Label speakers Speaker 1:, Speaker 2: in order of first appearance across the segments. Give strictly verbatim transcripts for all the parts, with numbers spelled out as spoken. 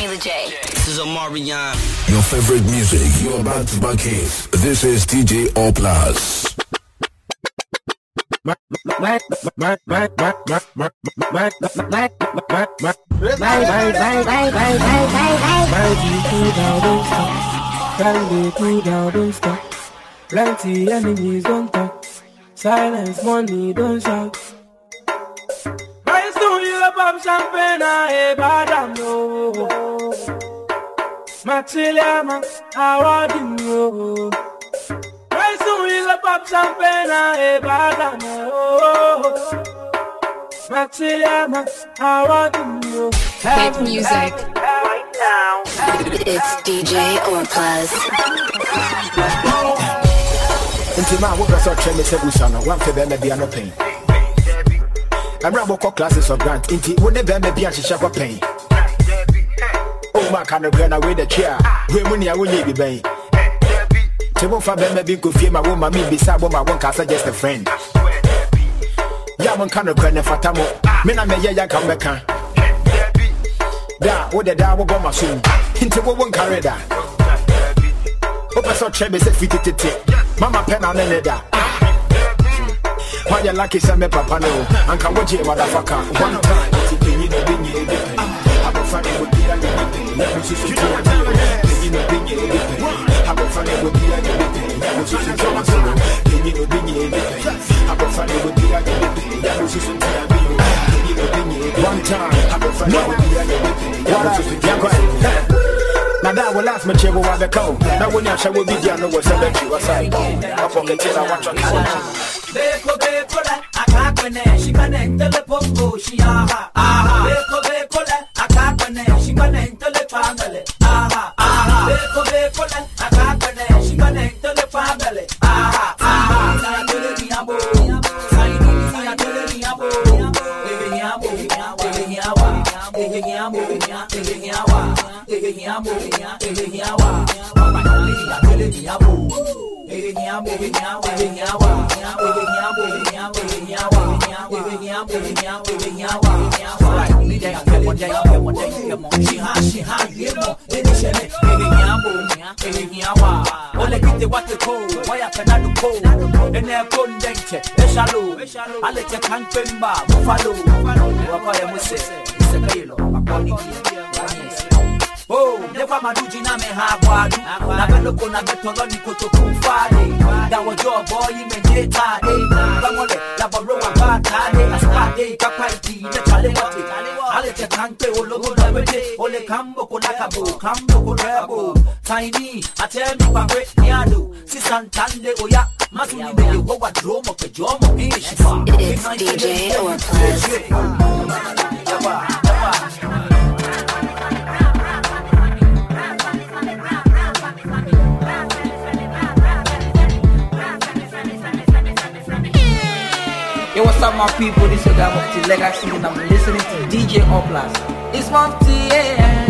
Speaker 1: Jamila J. This is Omarion.
Speaker 2: Your favorite music, you're about to buck it. This is D J O Plus.
Speaker 3: Plenty enemies don't talk. Silence, money don't shout. Why soon you pop champagne? I bad no. Maxiliama, I want you. Why soon you pop champagne? I bad no. Maxiliama, I want you.
Speaker 4: Hit music.
Speaker 1: Right now. It's D J O Plus.
Speaker 5: Until my work was a me say Usana, one for them be no pain. I'm rabble classes of grant, inti would never be a shop of pain. Oh, my kind of gun away the chair, where money I will leave you, babe. Table for them be good, my woman, me beside my one casa, just a friend. Yaman kind of gun for Tamo, Mena may ya come back. Da, what the dog will my soon, into one carrier. Hope I saw Chebe said fitted. Mama pen on the leather. Why you lucky some papa no? And can watch you motherfucker. One time, it's a penny to be near the penny. I'm a funny with the other penny. Let me see you do it. Penny to be near the penny. I'm a funny with the other penny. Let me see you do it. Penny to be near the penny. I'm a funny with the other penny. Let me see you do it. Penny to be near the penny. One time, I'm a funny with the other penny. Let me see you do it. Now that will last me check over the cow. Now when you shall be there, no was a bet you aside. I forget it, I want to kill
Speaker 6: Beko beko la akakwane she connect the popo she aha aha beko beko la akakwane she connect the family aha aha beko beko la akakwane she connect the family aha aha na dole ni abo sai ni na dole ni abo eh ni abo eh ni awa eh ni abo eh ni awa eh ni abo eh ni awa papa dole ni dole ni abo eh ni abo eh ni awa eh ni awa she has, she has, you know, Ole kite wate ko, waya kanadu ko. Ene kondente, eshalo. Ale te kankemba, buffalo. Wakoye muse, isekelo, akoni oh, never maduji na me hagwadu. Na belo kona betolo ni koto kufade. Da wajo boy me tade. Bangole la baro wa batade. Asade kapaiti ne chale wate. Ale te kanke ologo na wete. Ole kambo kona kabo, kambo korebo. Tiny, atemi kwa kwe niado. Si santande oya. Masuni me yo wa dromo ke jomo e shifa.
Speaker 1: It's D J O Plus.
Speaker 6: Yawa, yawa.
Speaker 7: Yo, what's up, my people? This is your guy Mufti Legacy, and I'm listening to D J O Plus. It's Mufti, yeah.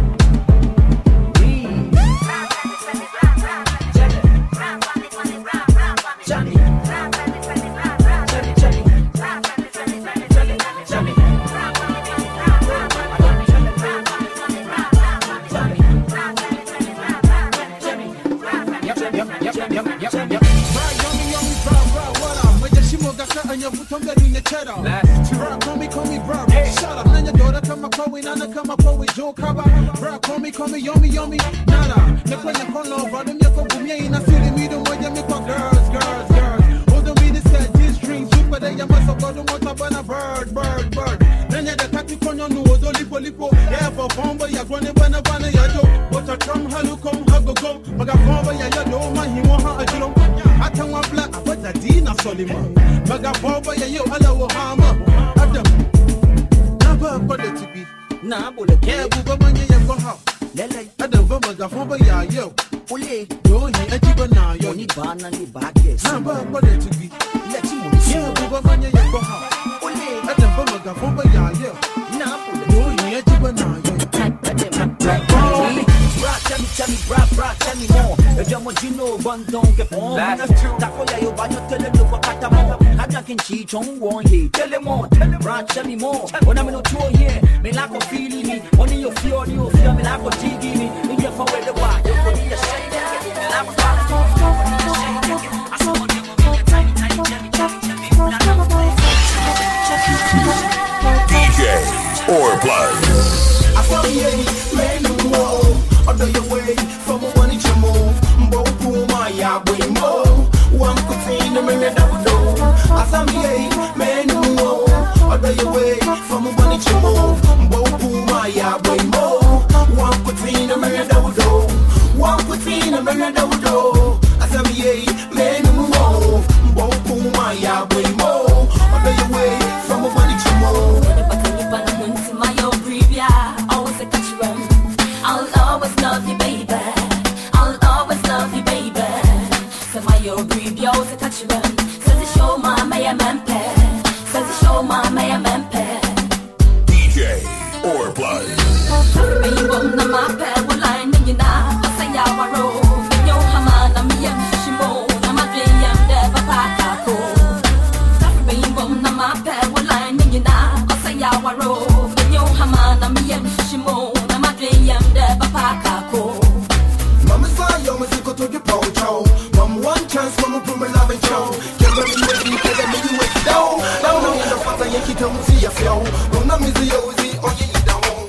Speaker 8: Call me, call me, bro. Shut up, now your daughter come up, call me, Nana come up, call me, Joe Cover. Bro, call me, call me, yummy, yummy. Nada, you play your phone over, them you come from me, and I see the middle where you make girls, girls, girls. Hold on, me, this guy, this dream, super, they you must have got them on a bird, bird, bird. Then you the tactic on your nose, only for lipo. Yeah, for bomba, you're running, banana, banana, you do. But I come, hello, come, hug, go. But I bomba, yeah, you know, my, he want her, you know. I tell one black, but the Dina Solima. Maga bomba, yeah, you, hello, hammer. Never to be. Nah, but the care of money you go out. Lele, I don't remember the former ya yo. Ole, yo, he a jibana, yo, ni banana, ni baggage. Never to be. Let's see, yeah, over money you go out. Ole, I don't remember the former ya yo. Nah, yo, he a jibana, yo. Tell me, tell me, bra, bra, tell me more. If you're Mojino, one don't get on. That's true. Takoya, you buy your tele, look for Katamo. I'm talking cheat on one here. Tell them more, tell them, bra, tell me more. When I'm in a tour here, me like a feeling me. Only your fear, only your fear, me like
Speaker 2: or Plus.
Speaker 5: I saw you, man, you know, under your way from a one inch move. Mbo my way more. One could see the man that would do. I saw you, man, you know, under your way from a one inch move. Mbo my way more. One could see the man that would do. One could see the man that would do. I saw you, man, you know, Mbo my way more. Under your way from a one inch move.
Speaker 4: I'll always love you, baby. I'll always love you, baby. So my yo breathe, yo, so touch you. Says it show my maya mempe. Says it show my maya mempe.
Speaker 2: D J or Plus.
Speaker 4: Baby, I'm not my pet. Well, I know you now. I say I want roll. Yo, Hamana, me and Shimo. I'm a dream, never pack a cool. Baby, I'm not my pet. Well, I know you now. I say I want roll. Yo, Hamana, me and Shimo.
Speaker 5: Mama saw your music to the poncho. Mom, one chance, Mama, put me love and show. Get ready, ready, get ready, you with down. Now, no, in the fat, I yank it to see a flow. Don't know me, the Ozy, or you eat down.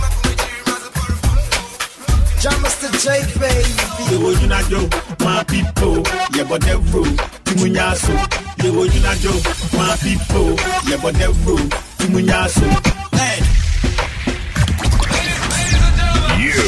Speaker 5: John Mister J, baby.
Speaker 9: You will not do my people, yeah, but they're rude. Timunyasu, you will not do my people, yeah, but they're rude. Timunyasu, hey.
Speaker 2: You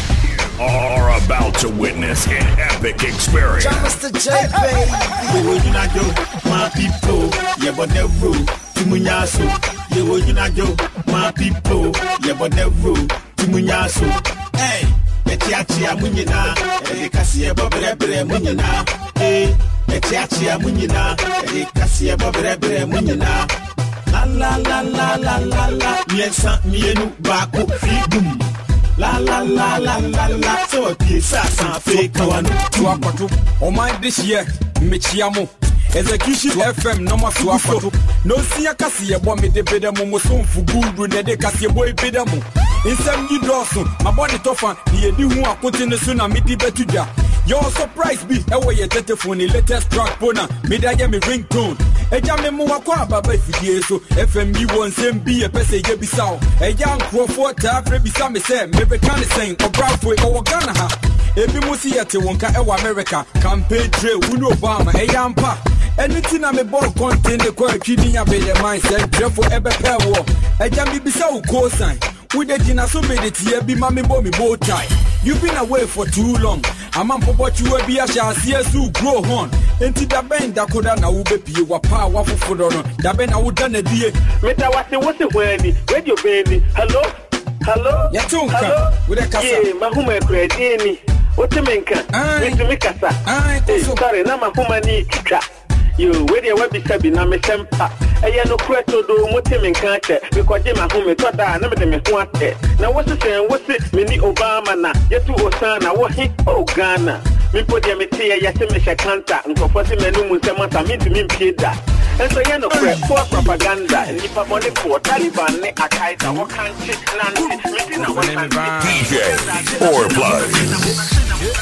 Speaker 2: are about to witness an epic experience.
Speaker 5: Mister J, baby.
Speaker 9: You will not do my people, yeah, but they're rude. Timunyasu, you will not do my people, yeah, but they're rude. Timunyasu, hey. Etiachia munyina, edikasiye boberebre munyina. Hey, etiachia munyina, edikasiye boberebre munyina. La la la la la la la. Miensa mienu bako figum. La la la la la la. So pisa san fake one.
Speaker 10: Tuapato. Oh my this year, Michiamo. Execution F M no masu afato. No siya kasi ebo me de bedamo mo so mfugu ne de kasi ebo bedamo. Insem you dosun, my body tougher. The edi hu akote ne so na me di betuja. Your surprise be e we ye telephone latest track bona. Me da ye me ringtone. Eja me mo akwa baba fidie so F M B won sem bi e pese ye bisaw. Eja nkrofo ta afre bisa me say me be kan sen obrafo e wo Ghana ha. Ebi mo si yete wonka e wa America. Campaign trail unu Obama eya mpa. Anything I me ball content the quite kidding ya be the mindset therefore ebe pair war. Eja me bisa u call sign. With the dinner so be the tea be mommy boy me bow tie. You've been away for too long. I'm on for what you will be a shall see us who grow on. Into the band that could na ube pie wa power for food on. That been I would done a dear. Meta what's the what's the way? Where you baby? Hello? Hello? Yatunka with a casa. Yeah, Mahuma Credini. What's the minka? Mister Mikasa. Hey, sorry, now Mahuma need to you where your webby sabi na me sempa. Eya no kweto do motimin kanche because je ma home to da na me de me ho ate. Na what's saying what's it mini Obama na yetu osana wo hi o Ghana. Me podi me tie ya se me shakanta nkofo se menu mu semanta me ntimi mpie da. Enso ye no kwe for propaganda nipa money for Taliban ne akaida wo kanche nanti me di na wo
Speaker 2: D J or Plus.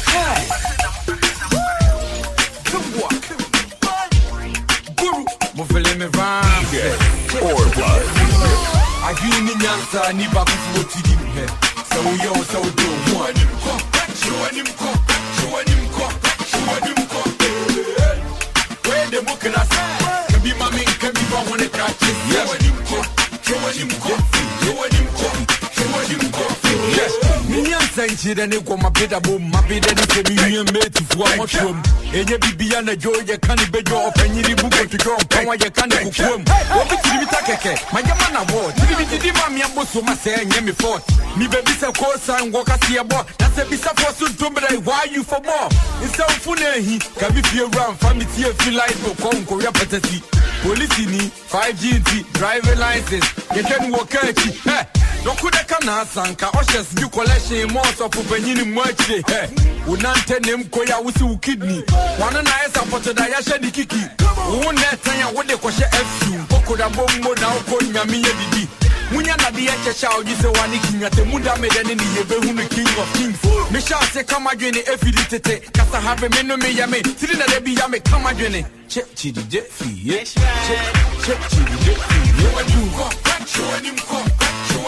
Speaker 10: Mufele me van
Speaker 2: D J or Plus.
Speaker 10: I hear ni nyansa ni ba kufu otidi me. So yo so do one him ko. Show him ko. Show him ko. Show him ko. Where the book na say. Can be mami can be one when it catches. Show him ko. Show him ko. Show him ko. Show him ko. Yes. Me nyansa nchire ni kwa mabeda boom. Mabeda ni se mi yemeti fuwa moshum. Enye bibia na jo ye kani bejo ofenyiri buko tujo mpawa ye kani kukwem obi tiri bitakeke majama na wo tiri bitidi ma mi aboso ma se enye mi fort mi baby se call sign wo kasi ebo na se bisa for so tombre why you for more inse ufune hi ka bi fie ram family e feel like no kon ko ya patati police ni five G T driver license ye ken wo kachi eh no kude kana sanka oshes bi collection mo so for banyini mo achi eh unante nem ko ya wusi u kidney wana na esa poto da ya shedi kiki wo neta ya wo de ko she afu kokoda bombo na ko nyame ye didi munya na de ye checha oji se wani kinyate muda me de ni ye behu no king of kings me sha se kama dwene efidi tete kasa have me no me ya me tiri na de bi ya me kama dwene che chidi je fi ye che che chidi je fi ye wa du ko show him ko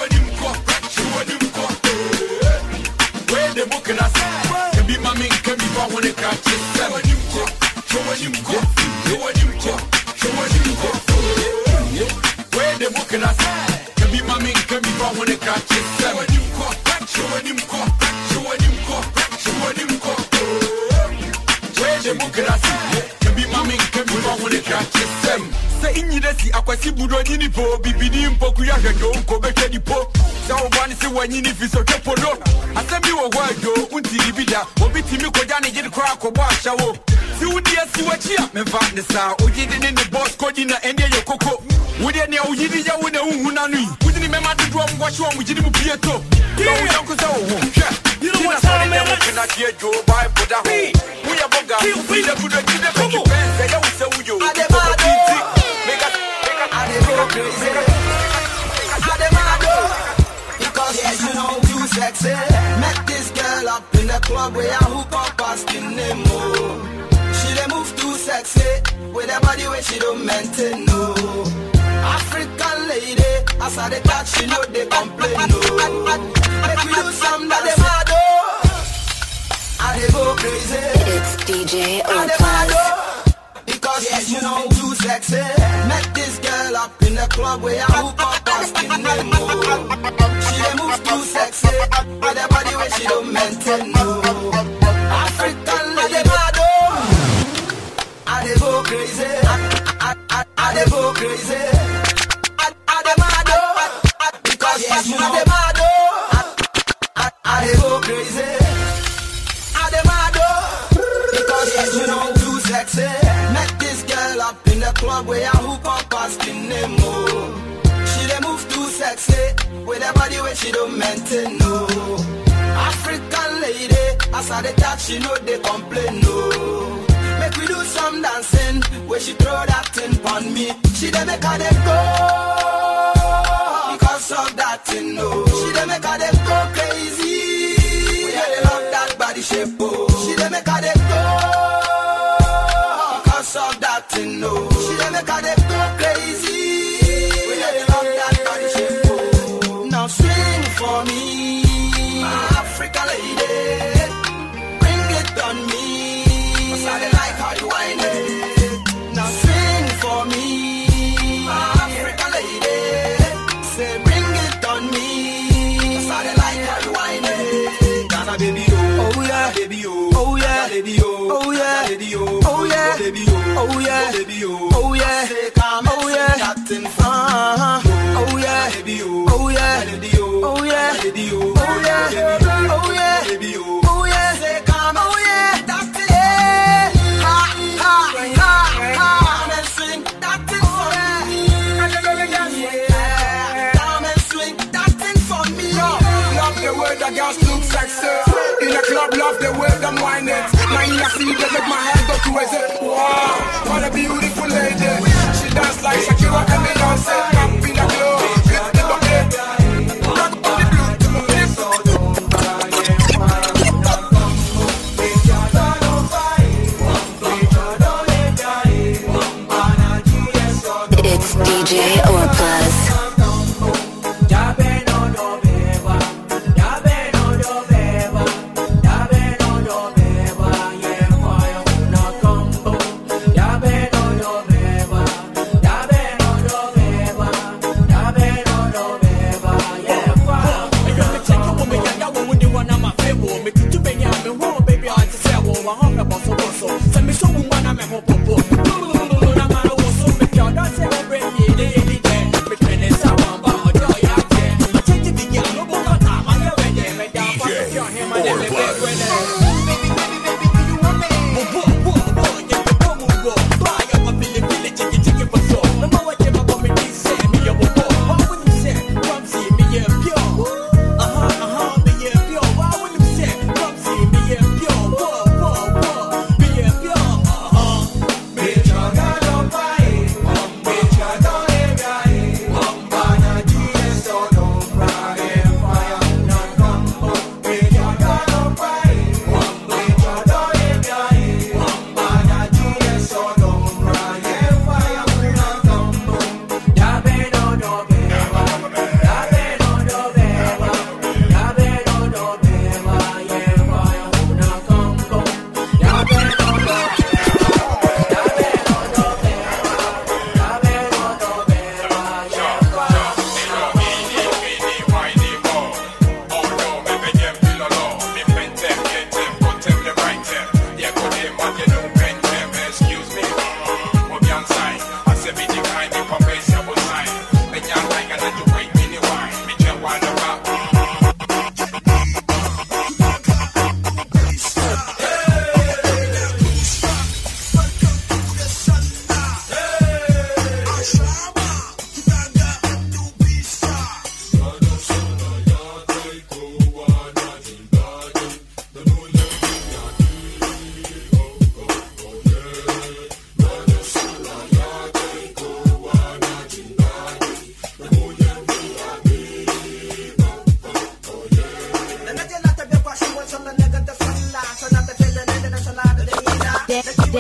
Speaker 10: wanna catch it. Show him go, show him go, show him go, show him go. Where the book and I say, can be my man, can be I wanna catch it. Show him go, show him go, show him go, show him go. Where the book and I say, can be my man, can be I wanna catch it. Say in you see akwasi budo ni po bibidi mpoku ya hwedo ko beke di po sa obani se wanyi ni fiso kepo no asemi wo hwedo unti bibida obi timi ko jani gidi kra ko bo ahyawo si wudi asi wachi a memfa ne sa ogidi ni ne boss ko di na ende ye koko wudi ne ogidi ya wo na unhu na no wudi ni mema de do mo hwe o mo gidi mu pieto so wo yanko sa wo hwe you know what time man kana tie jo bai boda ho wo ya boga wo da budo gidi ko ki pense ya wo se wo yo
Speaker 11: crazy. I demand because she's you know too sexy. Met this girl up in the club where I hook up asking them more. She dey move too sexy with her body where she don't maintain no. African lady, as I dey touch she know they complain no. Make we do some that they mad oh. I dey go crazy.
Speaker 1: It's D J Opus.
Speaker 11: Because she's, you know, too sexy. Met this girl up in the club where I hook up asking them more. She dey move too sexy with her body where she don't maintain no. African lady mad oh. I dey go crazy. I, I, I dey go crazy. I, I dey mad oh. Because she's, you know, mad oh. I, I dey go crazy. I dey mad oh. Because she's, you know, too sexy. Up in the club where I hook up asking them more. She dey move too sexy with her body where she don't maintain no. African lady, as I dey touch she know they complain no. Make we do some dancing where she throw that thing on me. She dey make her dey go because of that thing no. She dey make her dey go crazy. We dey love that body shape oh. She dey make her dey go. Of that thing, no. She dey make her dey go crazy. We dey love that body shape. Oh. Now swing for me, my African lady. Bring it on me. 'Cause I dey like how you whine it. Now swing for me, my African lady. Say bring it on me. 'Cause I dey like how you whine it. Ghana baby oh, oh yeah, baby oh, oh yeah, baby oh, oh yeah, baby oh, oh yeah, baby oh. Oh yeah, baby, oh, oh yeah, oh yeah, uh-huh. Oh yeah, baby, oh yeah, oh yeah, baby, oh yeah, oh yeah, baby, oh yeah, say come, oh yeah, that's it, ha ha ha ha, come and swing, that's it for me, yeah, come and swing, that's it for me.
Speaker 12: Love the way the girls look sexy in the club, love the way them whine it. Now you see they make my head go crazy. Wow. What a beautiful lady. She dance like Shakira and Beyonce. Up in the club, lift the bucket. Rock on the blue to my lips.
Speaker 1: It's D J Opus.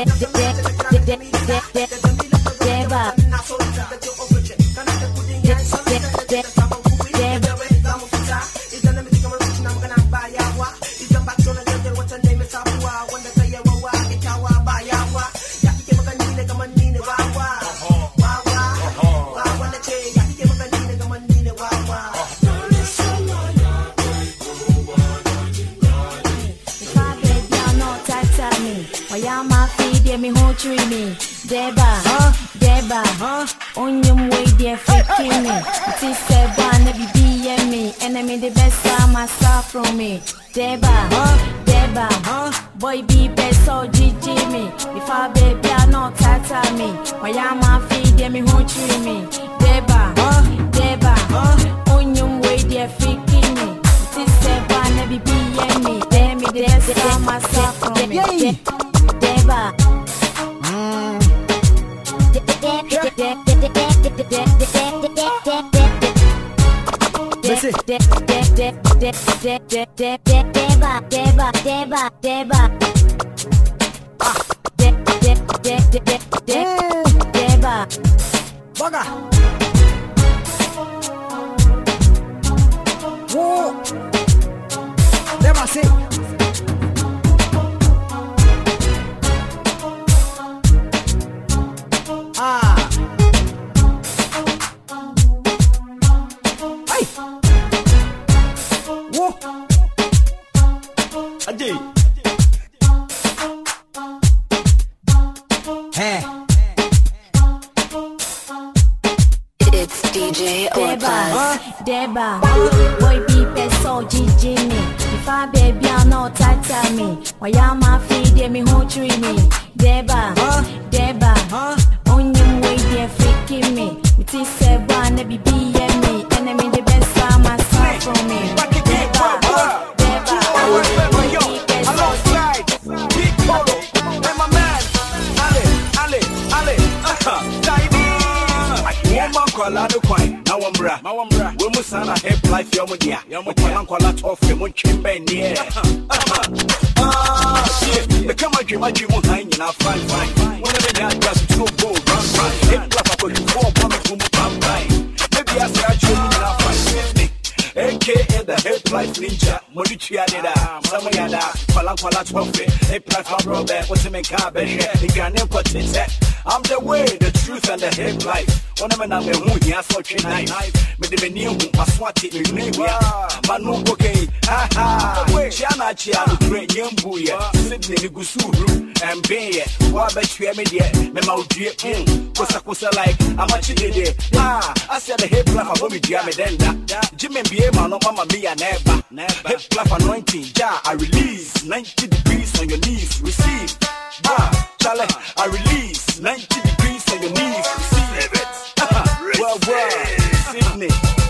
Speaker 13: I'm the way, the truth, and the hip life. One of them are moving, I saw you nice. But the venue, I swat it in Libya. But no cocaine, ha ha. Chana Chiano, great young boy, Sydney Gusuru, and Bay. What bet you ever yet? Memo dear, because I was like, how much you did? Ah, I said the hip life, I will be jamming then. Jimmy B. Mano, Mama, me, and never. Hip life anointing, ja, I release ninety degrees on your knees, receive. Ah, Charlie, I release ninety degrees on your knees, receive it. Well, well, Sydney.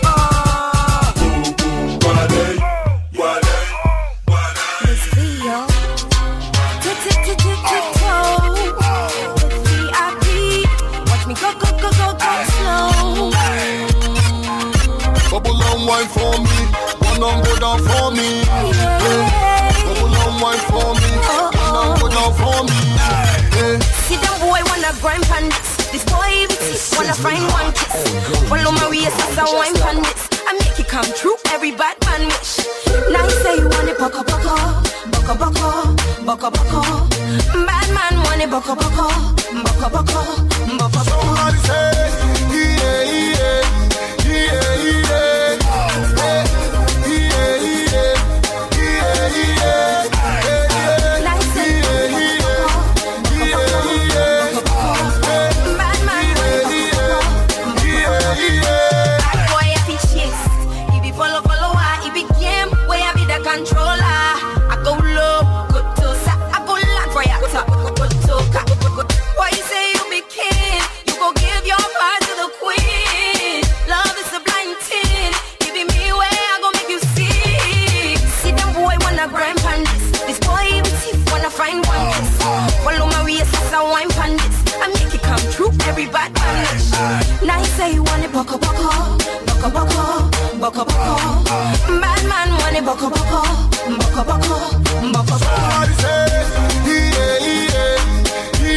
Speaker 13: Ah, Wale, Wale, Wale.
Speaker 14: This Leo, tiptoe, V I P. Watch me go, go, go, go, go slow.
Speaker 15: Bubble and wine for me, one on go down for me. Bubble and wine for me, one on go down for me.
Speaker 14: See them boy wanna grind pandits. This boy even wanna find one kiss. Follow my waist as I wine pandits. I make it come true, every bad man wish. Now you say you want it boko boko, boko boko, boko boko. Bad man want it boko boko, boko boko, boko boko.
Speaker 15: Somebody say, yeah, yeah, yeah, yeah, yeah, yeah, yeah, yeah.
Speaker 14: Controller, I go low, good to sa, I go land for ya, top, good to ka. Why you say you be king? You go give your heart to the queen. Love is a blind thing. Give it me way, I go make you see. See them boy wanna grind pandits. This boy even thief wanna find one kiss. Follow my waist as I wine pandits. I make it come true, every bad man. Now you say you want it boko boko, boko boko, boko boko. Bad man want it boko boko, boko boko, boko boko.
Speaker 15: Somebody say, yeah, yeah, yeah,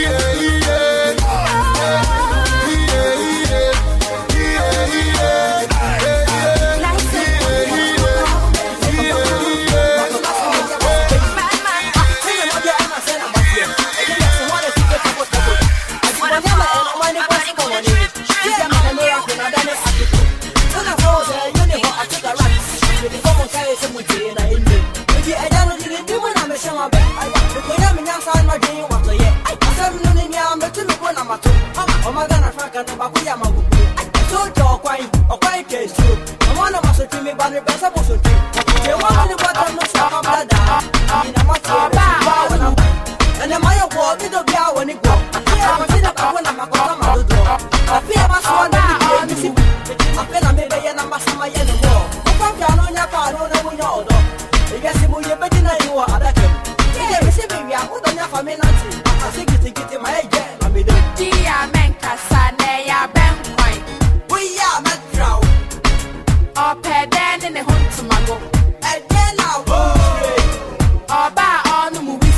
Speaker 16: some with you and I ain't you. I don't do when I'm a summer. I am in your son, my day, what I am. I'm not in your but to me when I'm a two. Oh, my God, I forgot about Yama. I told you, quite, or quite case too. I want to muscle to me, but the best of us. You want to what I'm not so bad. I mean, I'm not so bad. And the Maya war, we don't go when it go. I was in a power when I'm a go. I feel I was one of the I feel I'm maybe and I'm a summer yellow war. I come down on your car, no, no, no. I guess you will be better than you are. Yeah, we see me, I put on your family. I think you think it's my again. I mean, dear Menka Sanea Bankwine. We are Metro. Or Padan in the home to my go. And then I'll go. Or buy on the movie.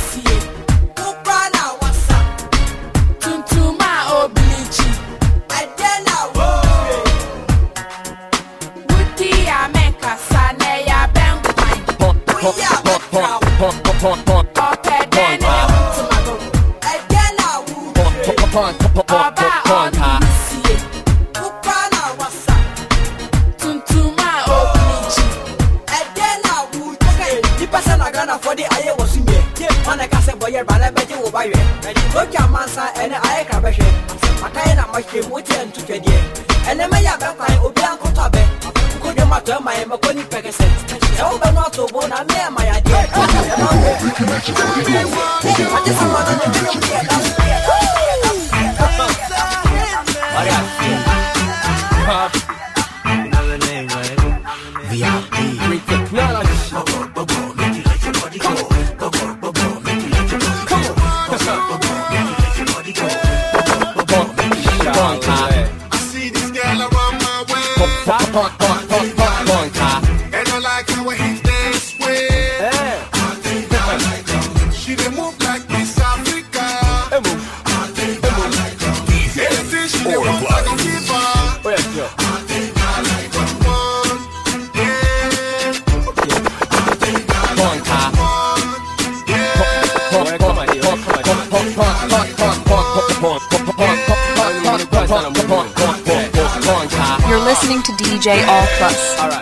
Speaker 16: And then my other kind of young Cotabe could you matter my Maconi Pegasus? No, but not to one. I'm there, my idea.
Speaker 17: Another name, right? V I P. Great technology.
Speaker 18: And I like how it hits this way. She done move like Miss Africa. Anything she done want, I gon' give her. I think I like one, yeah. I think I like one, yeah. Come on,
Speaker 19: You're listening to D J All Plus.
Speaker 17: Alright.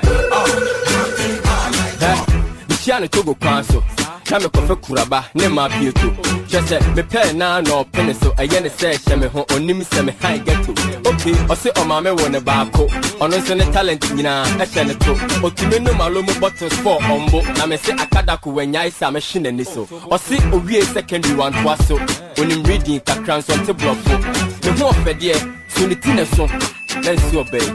Speaker 17: Michiano Togo Kwanso. Kame kofe kuraba ne ma pieto. Chese me pe na no pene so aye ne se hye me ho onim se me high get to. Okay, ose o ma me wo ne baako. Ono so ne talent nyina e hye ne to. Otime no malo mu bottles for ombo. Na me se akada ko wanya isa me hye ne so. Ose owie secondary one to aso. Onim reading kakran so te blofo. Me ho ofede so ne tine so. Let's see obey.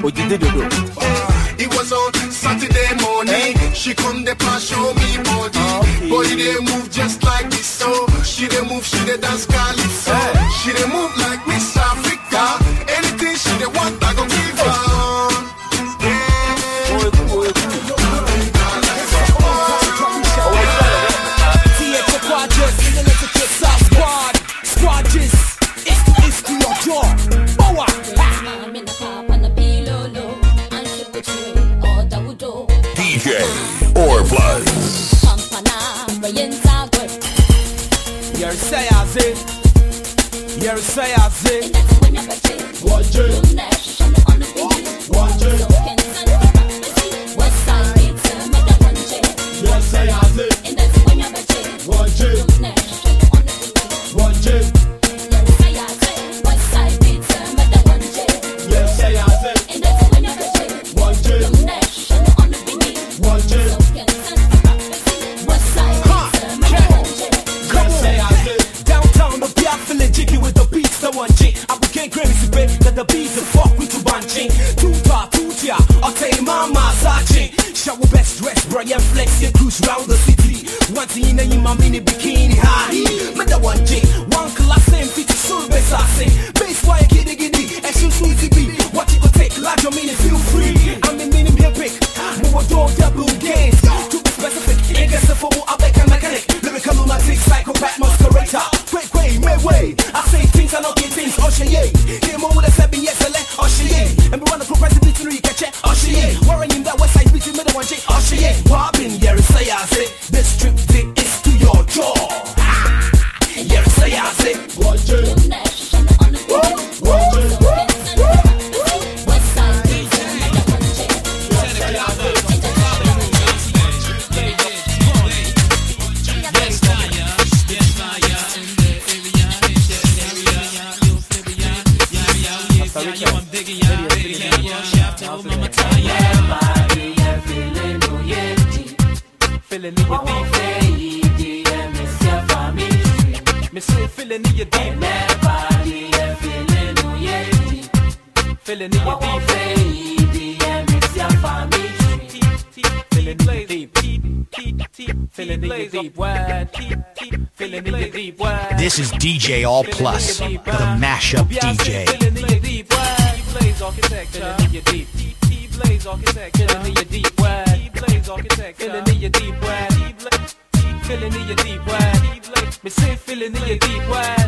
Speaker 18: It was on Saturday morning. She come the pass show me body. Body they move just like this. So she they move, she they dance calypso. She they move like Miss Africa. Anything she they want, I gon' give her.
Speaker 2: D J or Plus.
Speaker 20: You're say I say, you're say I say. One J, one J. West side pizza, one J. You're say I say, one J, one J. West side pizza, one J. You're say I say, one J, one J. With the beats, the one G. I became crazy, baby. That the beats and fuck with you bunching. Two bar, two tia. I'll tell you, mama, Sachi. Shower best dress, Brian Flex, you cruise round the city. One thing in my mini bikini, high. Met the one G. One class, same feature, soul base, I say. Base wire, giddy giddy. Action, sweetie B. What you could take, large your mini, feel free. I'm in mini epic. Move a door, double games. To be specific, ain't get the football, I'll make a mechanic. Lyrical lunatic, psychopath, masquerator. Quick way, way. I say things, I don't get things, oh she yeah. Came on with a seven years, oh she yeah. And we want to progress the dictionary, catch it, oh she yeah. Warren in that west side, bitch, middle one J, oh she yeah. Bobbing, yeah, say I say, this trip dick is to your jaw. Yeah, say I say, one J, one J. West side,
Speaker 6: feeling in your deep. Me say feeling in your deep. Feeling in your deep. Feeling in your deep. Feeling in your deep. Wide. Feeling in your deep. Wide.
Speaker 21: This is D J All Plus, the mashup D J.
Speaker 6: Feeling in your deep. Blaze architecture. Feeling in your deep. Blaze architecture. Feeling in your deep. Blaze architecture. Feeling in your deep. Feeling in your deep. Me say feeling in your deep.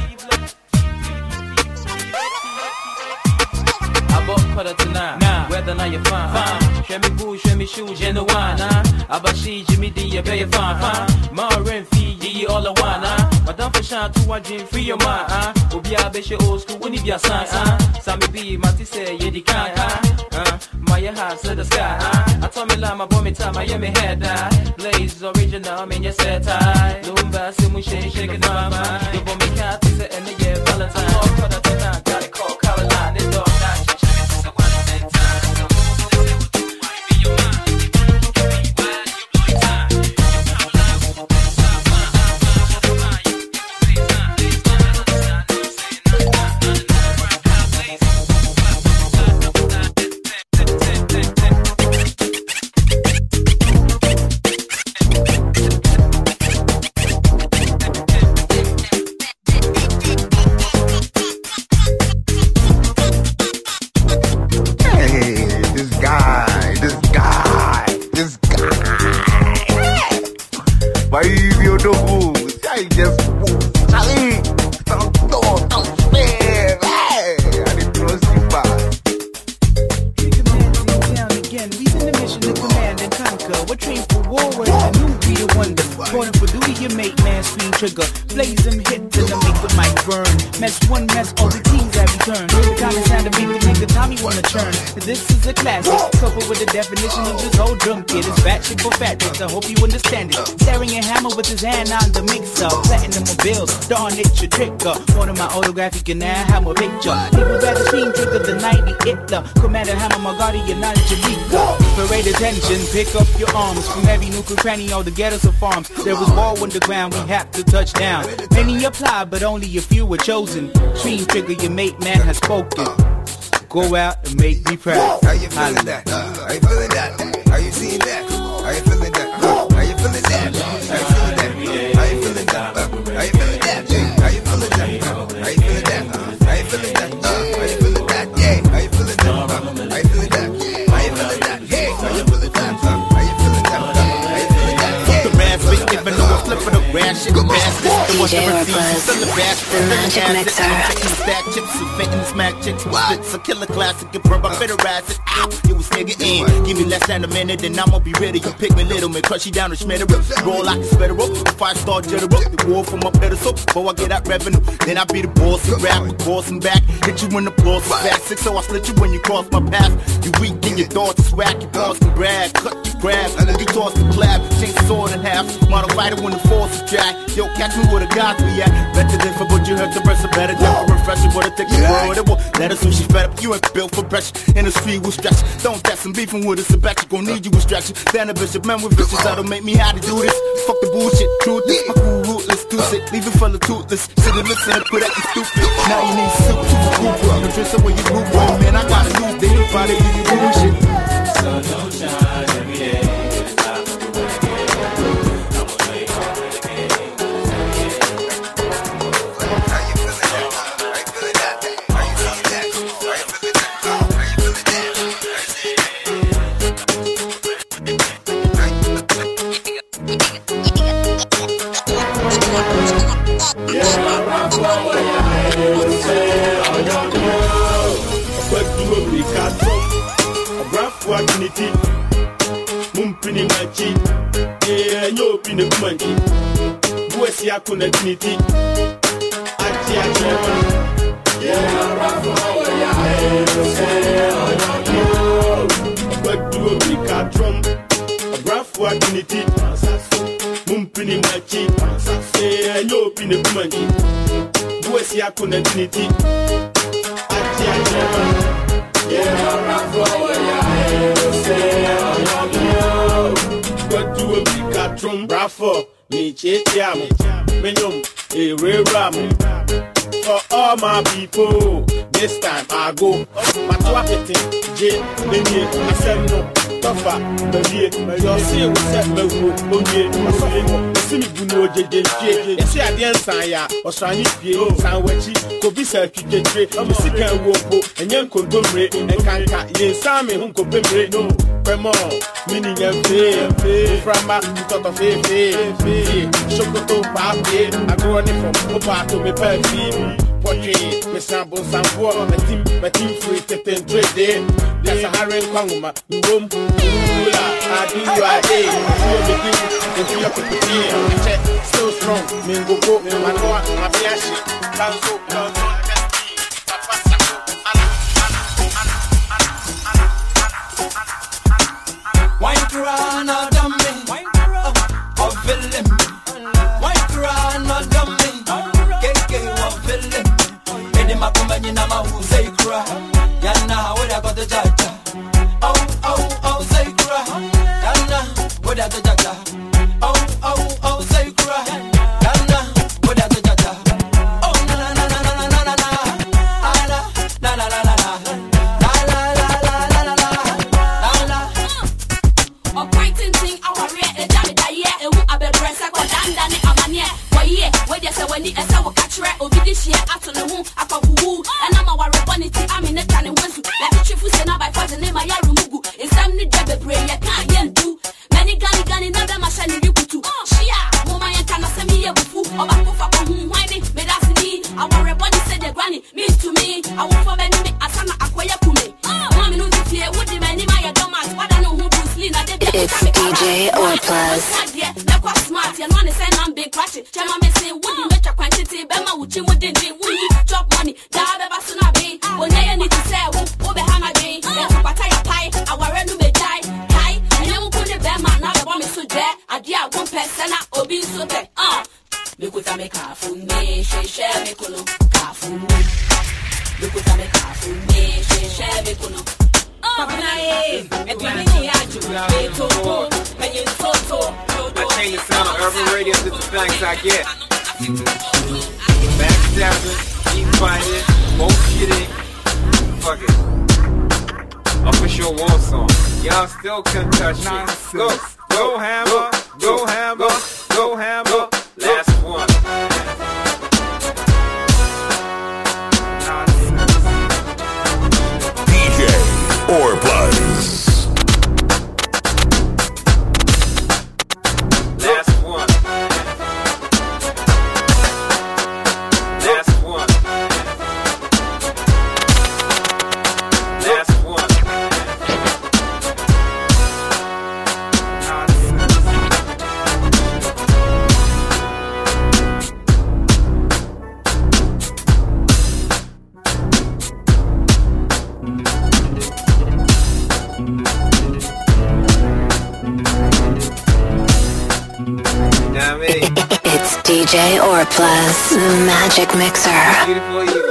Speaker 6: I bought color tonight, nah. Whether now you're fine, fine. Show me boo, show me shoes, genuine, nah. Abashi, Jimmy D, you better fine, fine. Marin fee, ye all the one, nah. Madame for shine to one dream, free your mind, ah. Obia beshe old school, when you be a sign, ah. Sammy B, Mati say, ye the kind, ah. My heart to the sky, ah. I told me like my boy, me time, I hear me head, ah. Blaze original, mean you set high. Lumba, simu, shake, shake it, mama. The boy, me cat, is it, and the year, Valentine. Oh, color tonight, got it called Caroline, it's all night.
Speaker 22: Definition of this whole drum kid is fat shit for fat dicks. I hope you understand it. Staring at hammer with his hand on the mixer, platinum a bill, darn it your trigger. One of my autographic can now have a picture. People rather screen trigger the ninety Hitler. Commander Hammer, my guardian Angelica. Parade attention, pick up your arms. From every nuclear cranny, all the ghettos of farms. There was war on the ground, we have to touch down. Many applied, but only a few were chosen. Screen trigger, your mate man has spoken. Go out and make me proud.
Speaker 23: How you feeling that? Are you feeling that? Are you seeing that? Are you feeling that? Are you feeling that? Are you feeling that? Are you feeling that? Are you feeling that? Are you feeling that? Are you feeling that? Are you feeling that? Are you feeling that? Yeah. Are you feeling that? Are you feeling that? Are you feeling that? Yeah. Are you feeling that? Are you feeling that? Are you feeling that?
Speaker 21: Fuck the raspberry, even though I'm flipping the rash, shit fast. The one never seen, still the bash, the magic mixer. Stack chips, so fitting the smack chicks. It's a killer classic, and bro, I better rise it. It was nigga in. Give me less than a minute, then I'ma be ready. You pick me little, man, crush you down and shred it up. Roll like a spreader up, the five star jitter up. The war from my pedestal, before I get that revenue. Then I be the boss and rap, the boss and back. Hit you in the balls, back six, so I split you when you cross my path. You weak in your thoughts, it's whack, your balls can brag. Cut your grab, and then you toss the clap. Change the sword in half, model fighter when the force is jack. Yo, catch me where the gods be at. Better than for but you heard the rest of better than for refreshing. What it take the world, it will let us who she fed up. You ain't built for pressure, in the street will stretch. Don't test some beefing with us, a bet you gon' need you a stretcher. Then a bishop, man with vicious, that'll make me how to do this. Fuck the bullshit, truth is my cool rootless, too sick, leave it full of toothless. Sit and listen and put at you stupid. Now you need soup to the group, the dress up where you group, oh man, I gotta lose this. Friday, you do bullshit. So don't shine every day.
Speaker 9: Mumpini machi, yeah, yo pine kumanji. Buesi yako na tiniti, ati ati man. Yeah, rafa ya hero say, oh but do a big cat drum, a rafa tiniti. Mumpini machi, yeah, yo pine kumanji. Buesi yako na tiniti, ati ati man. Yeah, rafa ya hero say, oh but do a big cat Trum brafo, me chetiam, menum, a real ram. For all my people, this time I go. My twapity, Jane, Lady, Assemno, Tofa, Marie, your seal will set me who, Onye, Masimo, Simi Buno, J J, and see a dance, Saya, or Sani, Sanwachi, Kobisa, Kike, Messica, Wopo, and young Condumre, and Kanka, Yen Sami, Unko Pembre, no, Premo, meaning a fair, from my thought of a fair, Shokoto, Papi, I go on from Opa to me, Percy. Portrait, Miss Sample, Sample, my team, my team free to ten trade. There's a Harry Kongma, Room, Ula, I do you a day. You're beginning to be up to the check, still strong, Mingo, Manoa, Mabiashi, Kanso, Kanso,
Speaker 11: Wine Kurana, dummy, oh, villain, Wine Kurana, dummy, Keke, oh, villain. My company nama who say cry. Yana, what I got the jaja. Oh, oh, oh, say cry. Yana, what I got the jaja. Oh, oh, oh, say cry. Yana, what I got the jaja. Oh, na na na na na na na na. Ah, na na na na na. La la la la la la la. La la. Oh, pointing thing, our red, the jammy that yeah, and who I be press, I got down down in Amania. Why yeah, where they say when the S I will catch red, or did this year after the moon, I can woo, and I'm a warrior bonity, I'm in the town and went to like the chief who said now by force the name I Yarumugu. It's some need to pray, you can't do. Many gani gani, never my shiny you could do. Shia, woman, you cannot send me a boo, or back off from whom whining, made us me. I warrior body said the granny, me to me. I won't for many, I sang a quaya pume. Mommy, no, if you would demand my domas, what I know who Bruce Lee,
Speaker 1: it's D J or Plus.
Speaker 11: Smart, you want to send I'm big crashing. Chama me say, would you make a quantity? Bema, would you wouldn't drink? Would you drop money? Dab ever soon I be. When they need to say, who behind my dream? There's a pataya pie, I want to be die. Kai, and you won't put the Bema, now the bomb is so dead. I dear one person, I'll be so dead. Ah, look what I make half for me, she share me, Kuno, half for me. Look what I make half for me, she share me, Kuno. I
Speaker 3: change the sound of urban radio to the facts I get. Backstabbing, keep fighting, bullshitting. Fuck it. Official war song. Y'all still couldn't touch it. Go, go hammer, go hammer, go hammer. Last one.
Speaker 2: D J or Plus.
Speaker 3: Last one. Last one. Last one.
Speaker 1: It's D J or Plus, the magic mixer.
Speaker 3: Beautiful you.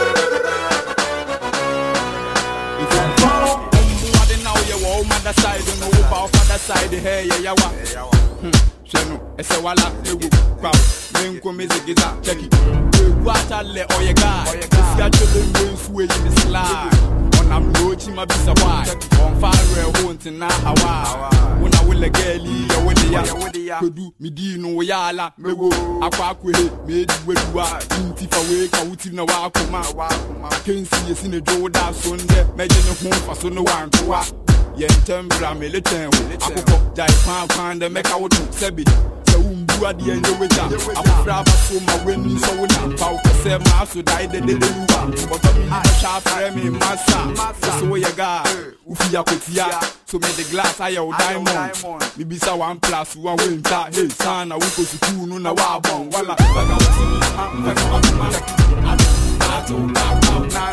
Speaker 10: Side, no about father side, hey, yeah, yeah, wa. Shenu, ese wala, ewu, kwa, menko mezigiza, check it. Wata le oye guy, schedule mwensu in the slide. On I'm roaching my bisa why. On fire hunting na hawa. When I will a girlie, ya wedi ya, kudu, midino yala, mego, akwa kwe, made wedua, inti fa weka, uti na wakuma, kensi is in the joda, sonde, medine home for so no one to walk. Yen tembra me le ten akoko jai pan pan de make out sebi se umbu ade en de weta afra ba so ma weni so wona pa o se ma so dai de de de luwa but me na sha fre me massa so ye ga ufi akotia so me the glass I o diamond me bisa one plus one winter hey sana we go school no na wa bon wala baga wati ha me ka ma ato na na na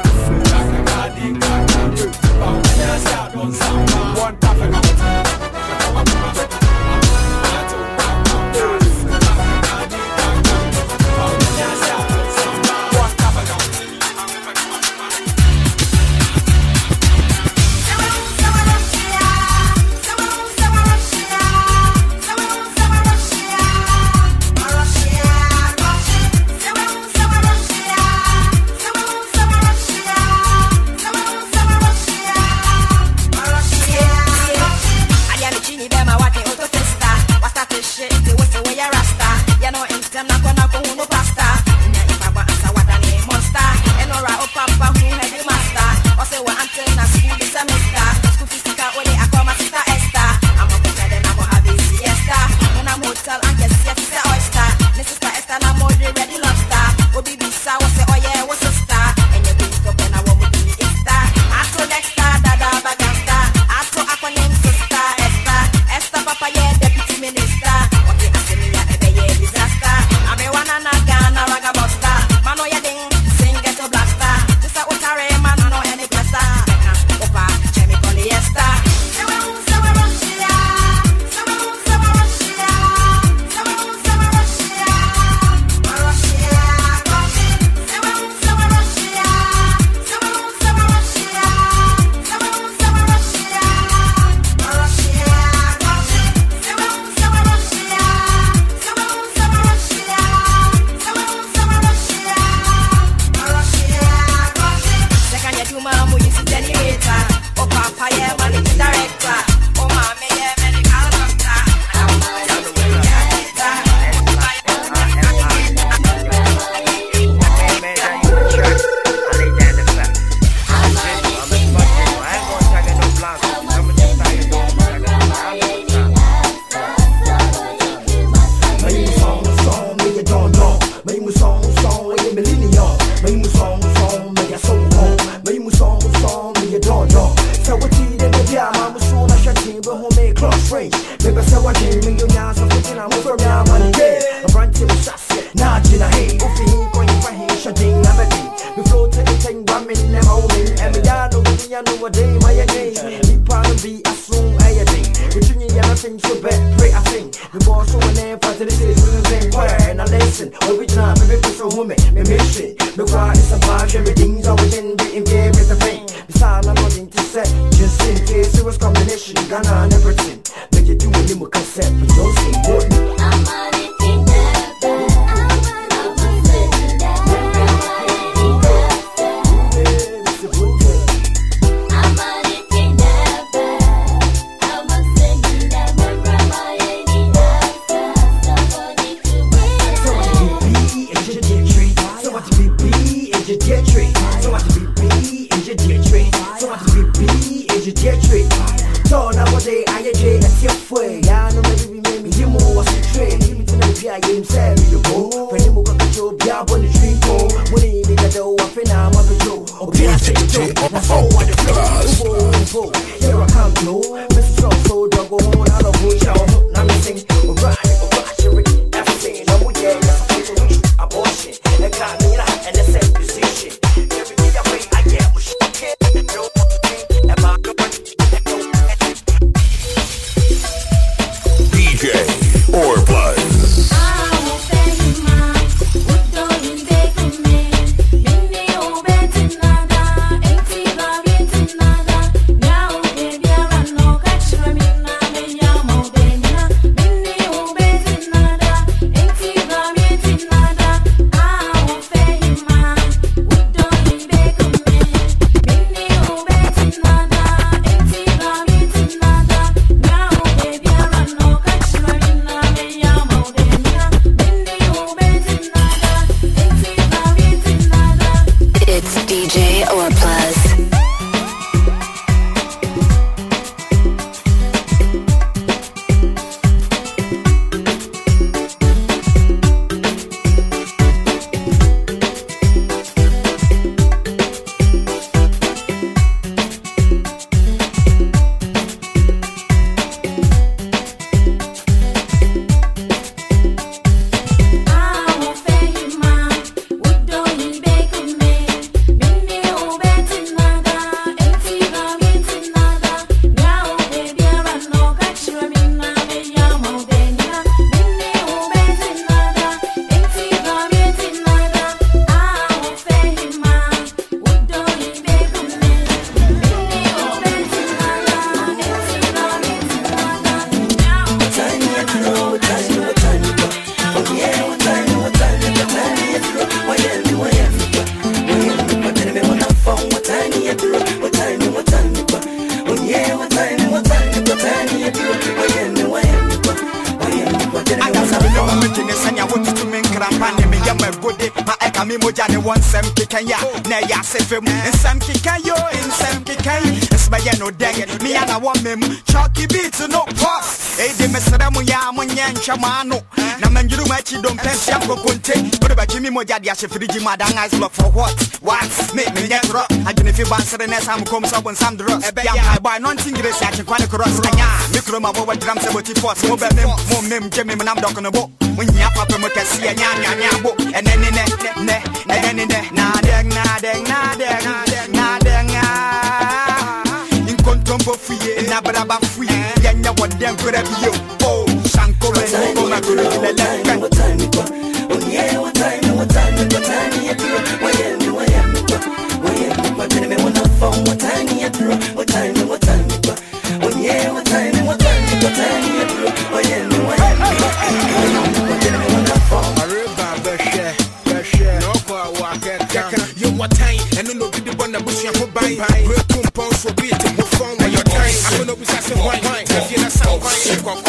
Speaker 10: one perfect
Speaker 4: you now, so putting on for me, I'm on the day. A brand new shot, now Gina, hey, if you going for him, shutting up a day. We float to the thing, but me never hold it. And me, I know what you know what day, my day. You probably be as soon as you day. Between you and I think so bad, pray I sing. The boss so when they fight to the city, so the same word. And I listen, original, baby, push a woman, me mission. The cry is a bar, everything's always in the in game with the pain. Besides, I'm not into set, just in case it was combination, Ghana and everything. Make you do a little concept, but don't say what. I'm on it. Here I come, yo. Mister So So Dog on, I love you, y'all. Now me sing, alright, alright, you're Ricky. Everything, I'm with you, I'm abortion. And got me out, and that's that position. Everything I bring, I get what shit can't. No, am I
Speaker 2: D J Orplus.
Speaker 7: Chamano, Namanjuru Machi don't pay Shambo Conte, but about Jimmy Mojadia Shefriji Madang eyes block for what? What? Make me get rock. I can if you bounce the next time comes up on some drugs. I buy non English, I can find a cross. Microma over drums about it force, mobile mem, more mem, Jimmy, and I'm talking about. When you have a motor, see a yan book, and then in it, and then in it, nadeng, nadeng, nadeng, nadeng, in control free, and Nabraba free, Yanya, what them could have you. Oh. What time, what time, what time, what time, oh yeah, what time, what time, what time, yeah, why am I, why am I, why am I, tell me when I'm phone, what time, yeah, what time, what time, oh yeah, what time, what time, what time, yeah, why am I, why am I, tell me when I'm phone. I remember share, share, no for walk at you what time, and no be the one that push you for buy, break compounds for beat, move phone, your time, I don't know if that's a wine, if you're not sound wine,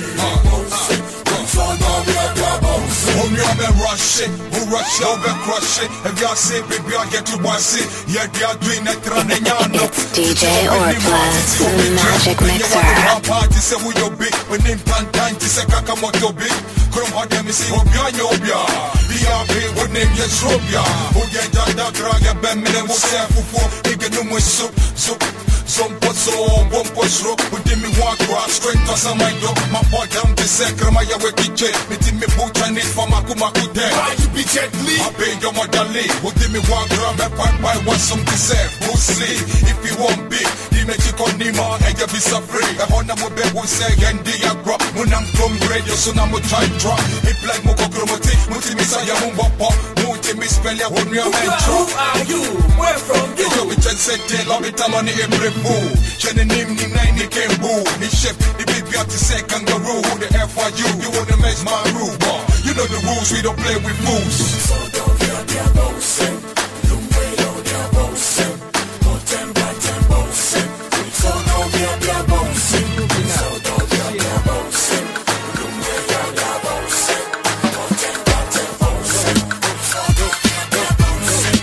Speaker 7: Rush, who rush over, crush
Speaker 5: shit. If y'all say, baby, I'll get you one sit. Yeah, y'all doing that running on.
Speaker 1: It's D J Orplus, the magic mixer.
Speaker 5: Party say we your big, we name Pantan, to say Kakamoto big. Come on, let me see Obia, Yobia. B R B, we name Yesrobia. Who get that drag, a bemmin, will say for nigga, no more soup, soup. Some put so one push rope, we give me one cross, strength as a my dog. My boy down the second, my way to check. Me give me boot and it for my Kumaku there. Why you be gently? I pay your mother leave. We give me one gram, a pack by one some deserve. Who sleep? If you want big, you make you call Nima and you be so free. I want to be who say, and the agro. When I'm from radio, so now I'm trying to drop. It like Moko Gromoti, Multimisaya Mumba, Multimis Pelia, when you're Who are you? Where from you? We just said, tell me, Tamani, every fool. Jenny name ni nine ni Kembu. Ni chef, the baby out to say kangaroo. Who the F are you? You wanna mess my rule, boy. You know the rules, we don't play with fools. So don't be a diabosin. Lumwelo diabosin. Motemba diabosin. So don't be a diabosin. So don't be a diabosin. Lumwelo diabosin. Motemba diabosin. So don't be a diabosin.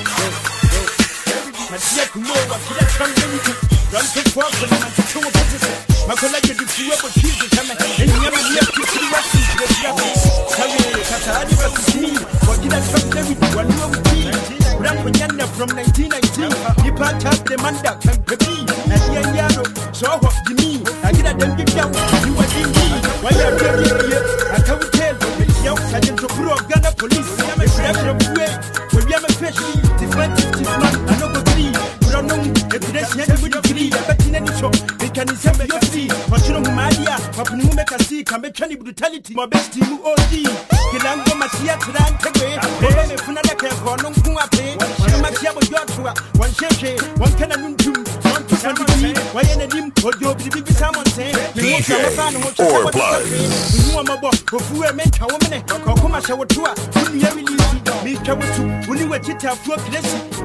Speaker 20: Matiak mo wa kila kambi. Run to fuck and I'm to two of business. My colleague did two up with kids and come and never left to the rest of the Japanese. Tell me, Katari versus me. What did I come to me? One year with me. Rampanyana from nineteen nineteen. He packed up the Manda and Pepi. And the Yano. So what do you mean? I get a damn big down. You were in me. Why are you here? I can't tell. Young Sergeant Tokuro of Ghana Police. I'm a chef from Kuwait. When we have a fish, different man. I know the three. If there's any with the three, I bet in any shop, they can assemble your sea. But you know, Maria, Papa make a see, can make any brutality, my best team, O D. Kilango Matia, Tran, Tegay, Bobby Funaka, Konon Kuape, one Matia, Yotua, one Shake, one Canon two, one to Sandy, why any dim, or do the big salmon say, you want to find what you want my boss, who are meant to woman, or come as I would do, who you release me, trouble to, when you were Chita, work less.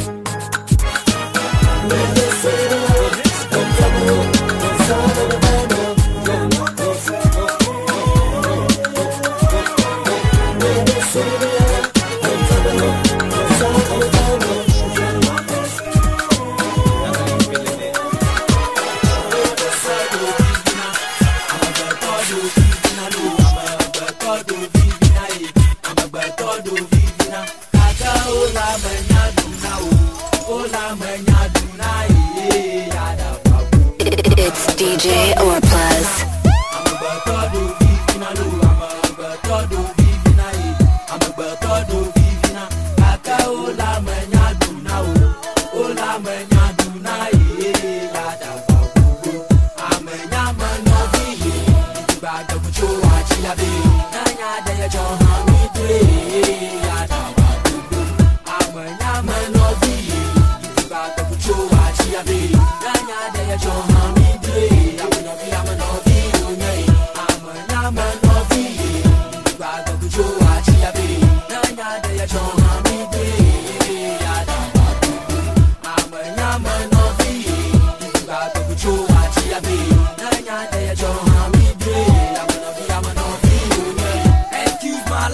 Speaker 1: It's D J Orplus.
Speaker 11: Excuse my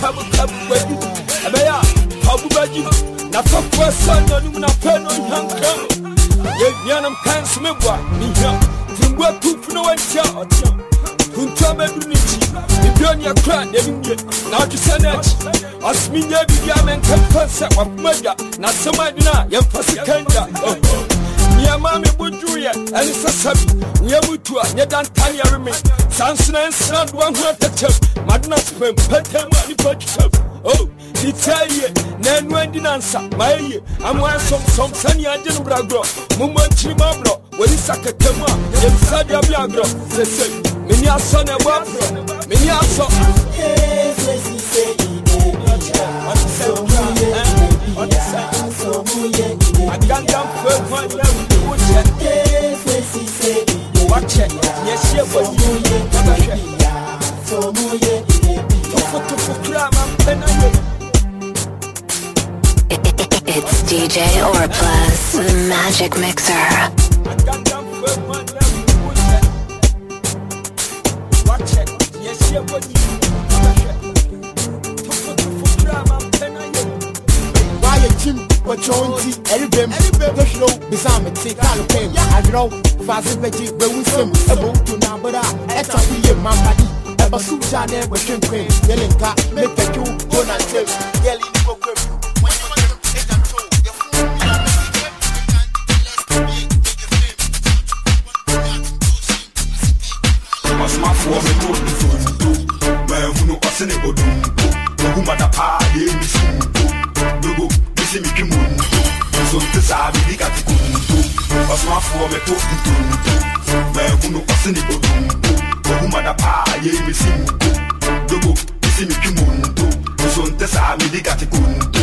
Speaker 10: kabu kabu baby. Abeya, kabu baby. Na fakwa sana ni muna peno nyanka. Ye nyanam kansu mebwa ni nyan. Fungwa tufu no wantia otia. Kunta bedu nichi. Ibioni ya kran yebimye. Na wakisana echi. Asminye bibiya men kempansa wakumega. Na samadina yempasi kenda. Yamami Bujuya, and it's a sub. We are Mutua, Yadan Tanya remain. Sansana and San, one who at the top. Madna Spem, Petem, and the oh, Italia, Nan Wendy answer, my year. I'm one some some sunny and Brago, Mumma Chimabro, when it's a Katama, and Sadia Biagro, they say, Minia son and Wabro, Minia son. I can't jump first one level. Watch it, yes, yes, but you so
Speaker 1: it's D J Orplus, the Magic Mixer.
Speaker 10: Watch it, yes, yes, but you
Speaker 8: Jim, but Jonesy, Elbem, the show, Bizarre, take out of pain. I know, Fazit Magic, but we swim about to Nambara, at a year, my body, ever suit on there with Jim Crane, yelling car, make a two, don't I tell you, yelling for curfew.
Speaker 5: What's my form of good food? Man, who know what's in it, or do, who matter pie, Dugu, this is Mickey Moon. So this I be got to go. What's my form of talking to? Man, who know what's in it? Who mother pie, ye missing. Dugu, this is Mickey Moon. So this I be got to go.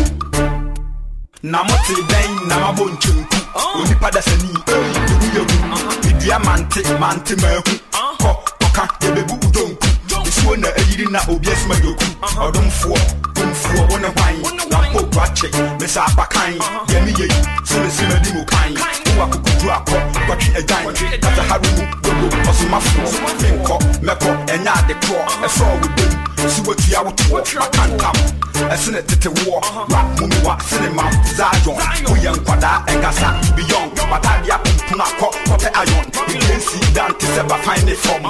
Speaker 5: Namati Bain, Namabunchu, only Padasani, the diamante, Mante Merku, Oka, the baby don't. It's one that you didn't know, yes, my yoku, or don't for, don't for one of mine, Lampo Bache, Miss Apakai, Yemi, so the same demo kind, who I could drop, but a dime, that's a Haru, or some Mafro, Menko, Meko, and not the claw, a saw with them, see what you out to watch, I can't come. A senate to war, rap, Mumwa, cinema, Zajon, William Quada, and Gassa, beyond, but I have Punako, what I want, you can see down to ever find it from.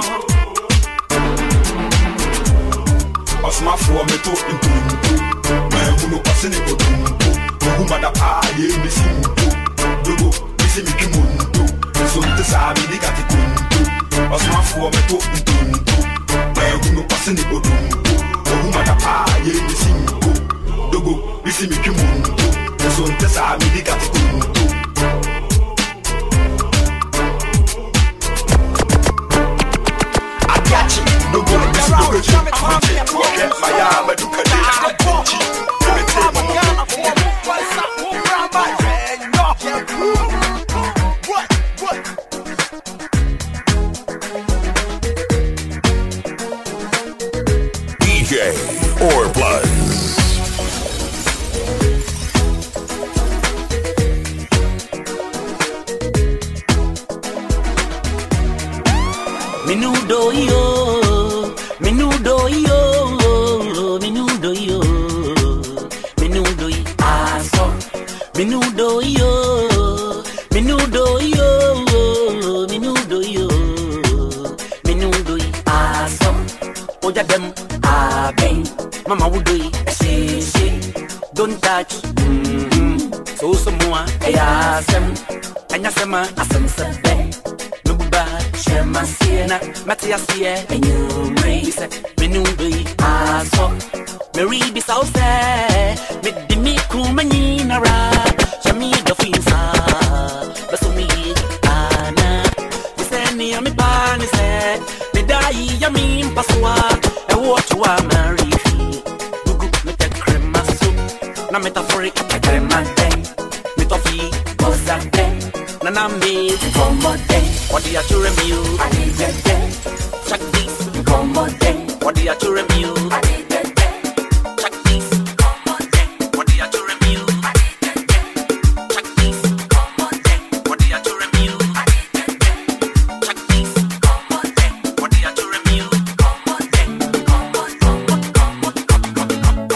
Speaker 5: Osma for me to into man who know what's in it, who mother pie, missing, Dugu, missing Mickey Moon, so this I be got it. Osma for me to into man who know what's in it, who mother pie, missing, Dugu, missing Mickey Moon, so this I be got it.
Speaker 2: D J Orplus.
Speaker 6: Menudo yo, menudo yo, menudo yo, menudo yo, aso, menudo yo, menudo yo, menudo yo, menudo yo, aso, oja dem, aben, mama wudo yo, she she, don't touch, mm-hmm. So someone, ayasem, anyasema, asem sebe. Shema siena, Matia sie, and you raise it, Menudi, aso, Mary be so sad, with the Mikumanina, Shami the Finsa, Basumi, Anna, the Sani, and me pan is head, the Dai, Yamin, Pasua, and what you are married, Gugu, with a crema soup, na metaphoric, a crema day, mitofi, was that day, Nanami, come on day. What do you have to review? I need that day. Check this. Come on day. What do you have to review? I need that day. Check this. Come on day. What do you have to review? I need that day. Check this. Come on day. What do you have to review? I need that day. Check this. Come on day. What do you have to review? Come on day. Come on, come on, come on, come on, come on.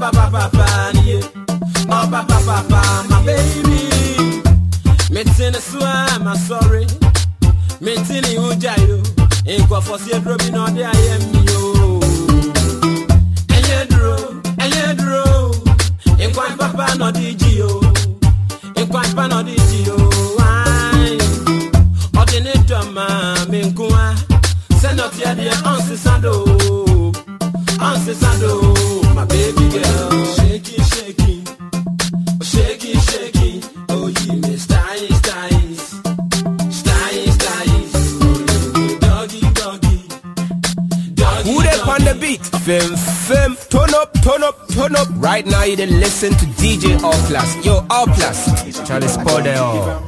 Speaker 20: papa papa papa yeah. Oh papa papa my baby. Me tini swa I'm sorry. Me tini ujayo. Inko fosi edrobi no de ayem yo. Eyedro, eyedro. Inko papa no diji yo. Inko papa no diji yo. Why? Odine dama me nkuwa. Send up your dear Auntie Sando. Auntie Sando, my baby girl. Shake it, shake it. Shake it, shake it. Oh, you miss style, style. Style, style. Doggy, doggy. Doggy,
Speaker 12: who they on the beat? Fem, fem. Turn up, turn up, turn up. Right now you didn't listen to D J All Plus. Yo, All Plus. Charlie Sport there all.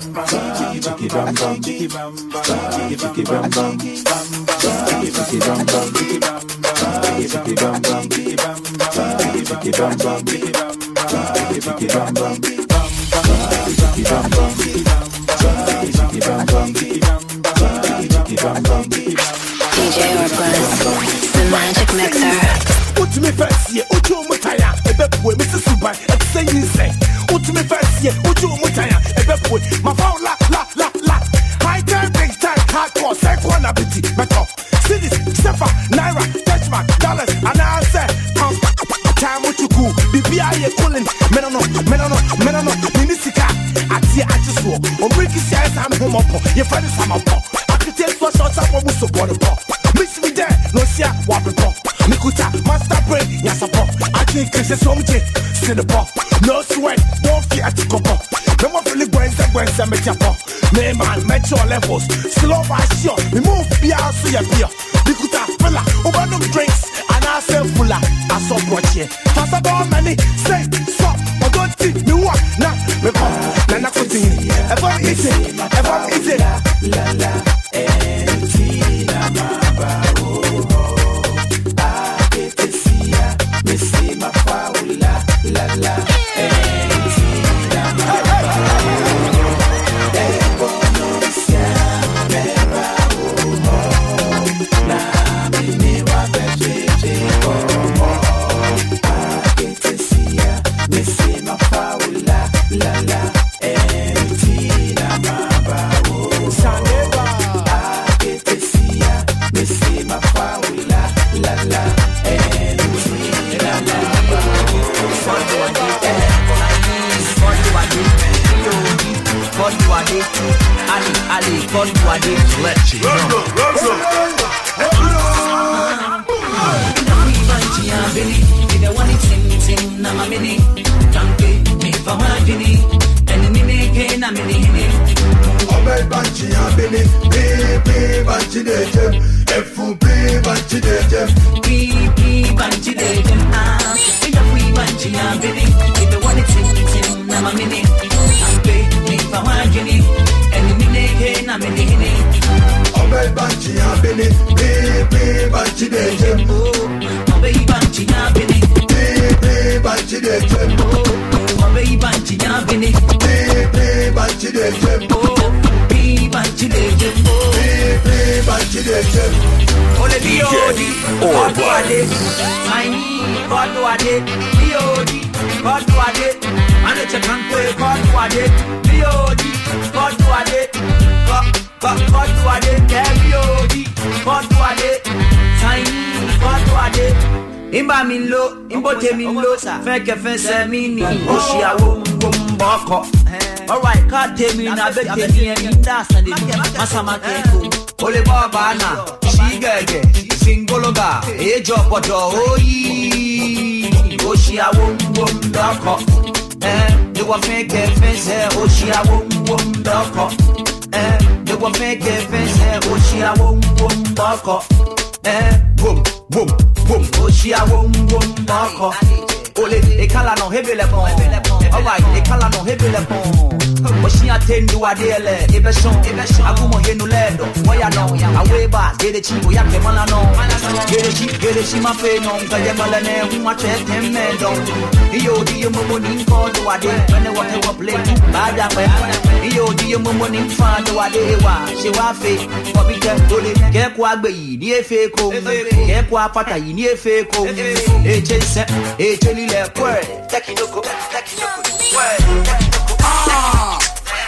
Speaker 1: D J Orplus, the magic mixer.
Speaker 8: Ultimate first year, Ujo Mutaya, a bepwe, Missus Subai, at say you say. Ultimate first year, Ujo Mutaya, a bepwe, my phone la la la la. High time, big time, hardcore, second ability, metal. Cities, Sefa, Naira, Touchmark, dollars, and I say, pounds, time what you cool. B B I, you're calling, Menano, Menano, Menano, Minisika. I see, I just walk. On Ricky says I'm home up, your friend is I'm up. I could take for shots up on the support of pop. Mix me there, no see, what the pop. Nikuta, master brain, yes, a pop. I think it's a song, see the pop. No sweat, don't fear at the copper. No more really brains and brains and make your pop. May man, metro levels, slow by sure. We move, be out, see a beer. Nikuta, fella, over them drinks, and I say fuller. I saw brought here. Pass about money, say, stop, or don't see me walk. Now, me pop, Nana continue. Ever easy, ever easy. La la, and Tina Maba. Missy my faula, la la, and Tina Maba. Economia, Mera, oh, na mini wa bejeje, oh, Aketesia, Missy my faula, la la, and Tina Maba, oh, Saneba, Aketesia, Missy my faula, la la, and Ali, Ali, God, you are the let's go.
Speaker 5: Obey Banchi Abini, baby Banchi de Jembo. Obey Banchi Abini, baby Banchi de Jembo. Obey Banchi Abini, baby Banchi de Jembo. Baby Banchi de Jembo, baby Banchi de Jembo. Ole D J Orplus, Tiny, God do it, D O D, God do it, and it's a country, God do it, D O D, God do it, God. God God do it, carry O D. God do it, Tiny. God do it. Imba min lo, imbo te min lo. Fake fence mi ni. Oshia wo mboko. Alright, God te mi na be te mi en indasa ni. Masama keko. Ole baba na. Shigege. Singologa. Ejo podo oyi. Oshia wo mboko. Eh, you wa fake fence. Oshia wo mboko. Eh. They will make a fence, Oshia won't boom bako. Eh, boom, boom, boom, Oshia won't boom bako. Ole, a color no heavy lepon. Alright, a color no heavy lepon.
Speaker 6: Oshi attend to a dele, Ebeshon, Agumo Henuledo, Wayano, Aweba, get a chico, Yakemalano, get a chip, get a shima feno, Kayamalane, who much at him, Medo. Io, dear Momonin, called to a day, when they want to play, Bada, Io, dear Momonin, fan to a day, she was fake, Pobita, Kekwabe, near Fako, Kekwa Pata, near Fako, H S, H L E, word, Takinoko, Takinoko, word, ah.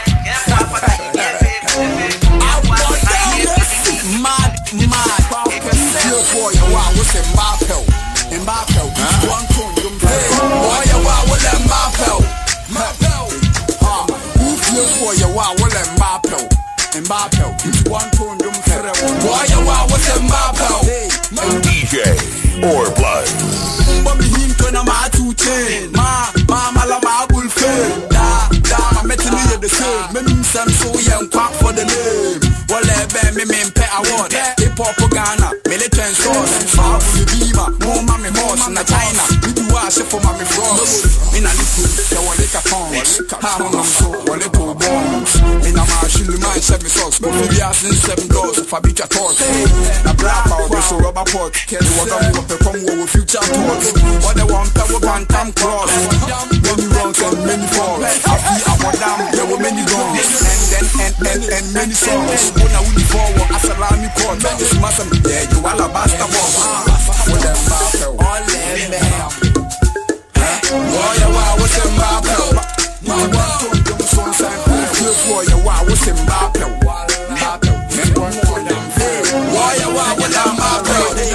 Speaker 13: Mad, mad. Your boy, wow, what's in Mbappé? Mbappé, one tone, you boy, wow, what's in Mbappé? Ah, your boy, wow, what's in Mbappé? Mbappé, one tone, you boy, wow, what's in Mbappé?
Speaker 2: D J or Plus.
Speaker 13: Bobby him to na ma two chain. Ma, ma, ma la ma bullfe. Da, da, ma metin me the same. Me num sam so young quack for the name. Wale be me me pe award. Hip hop Ghana, militant source. Far from the beamer, more mommy horse na China. We do a shit for mommy frogs. In a little, ya wale ka pound. Ha hon so, wale po bombs. In a machine, man seven socks. But we are in seven doors. Fabica talk. Na black powder so rubber pot. Kelly was up with a come with future thoughts. What they want, that will ban time cross. Many wrongs and many falls. After our dam, there were many wrongs. And then, and, and, and many songs. When I will forward, I said, I'm in court. It's massive. Yeah, you all a basta bomb. With them Mbappé. All them, man. Boy, you are what's in Mbappé. You want to do some sign. Boy, you are what's in Mbappé. Mbappé. Boy, you are what's in Mbappé.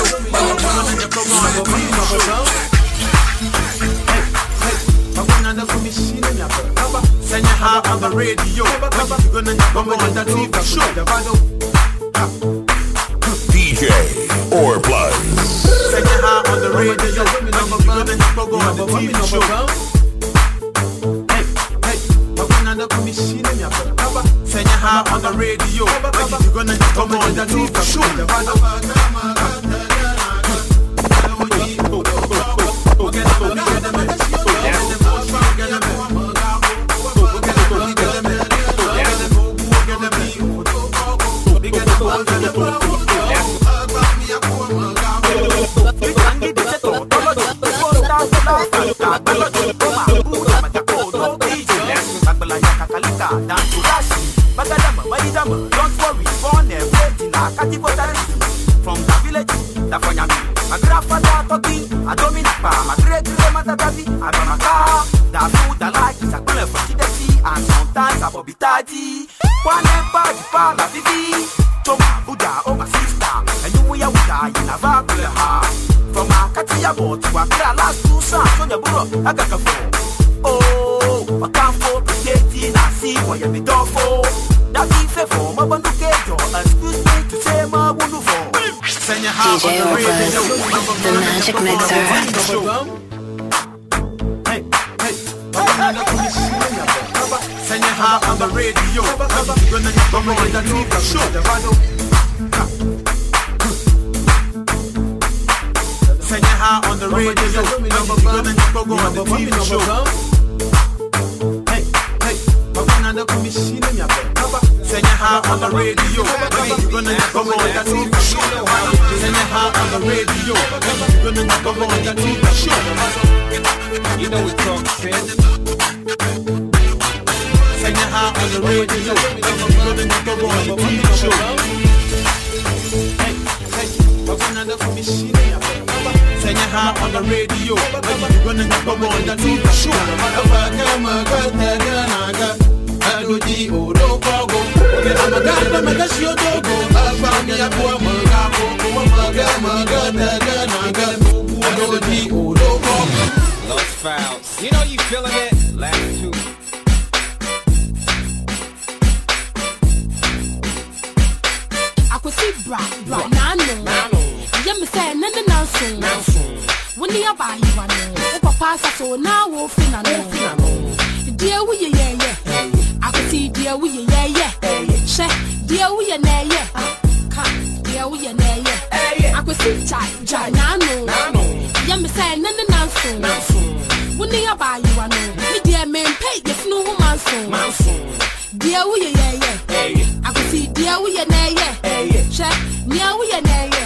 Speaker 14: Send your heart on the radio. You're gonna come on the T V show.
Speaker 2: D J or Plus.
Speaker 14: Send your heart on the radio. You're gonna go on the T V show. Hey, hey, I'm gonna come machine in your brother. Send your heart on the radio. You're gonna come on the T V show. Don't worry, born and waiting. I can't even from the village. The Fonyami, my grandfather talking. I don't mean my great grandmother Davi. I'm a car. The food I like is a color for Chidesi, and sometimes a Bobby Tadi. One empire, Pala Vivi, Toma Buddha, oh my sister, and you will die in a vapor. From a Katia boat to a clear last two sons on your burro, I got a phone. Oh, I can't afford to get in and see what you're done for. That's if a form of a locator, excuse me to say my wound for. Send your heart on the radio,
Speaker 1: the magic mixer.
Speaker 14: Hey, hey, send your heart on the radio. You're gonna come on the T V show. Send your heart on the radio. You're gonna go on the T V show. Hey, hey, I'm gonna come machine in your bed. Send your heart on the radio. You're gonna come on the T V show. Send your heart on the radio. You're gonna come on the T V show. You know it's all shit. Send your heart on the radio. You're gonna come on the T V show. Hey, hey, I'm gonna come machine in your bed. Send your heart on the radio. You're gonna come on the T V show. Adoji odo kogo, amagana magasio dogo, afami akwa magago, maga maga naga naga, adoji odo kogo.
Speaker 3: Lost files, you know you feeling it. Last two.
Speaker 15: I could see bra bra nano. Yemi say nene nanso. When you buy you one, papa so now we finna. Dear we yeah yeah. I could see dear we yeah yeah. She dear we yeah yeah. Dear we yeah yeah. I could see chai chai nano. Yemi say nene nanso. When you buy you one, Me dear men pay if no woman so. Dear we yeah yeah. I can see dear we yeah yeah. Check near we yeah yeah.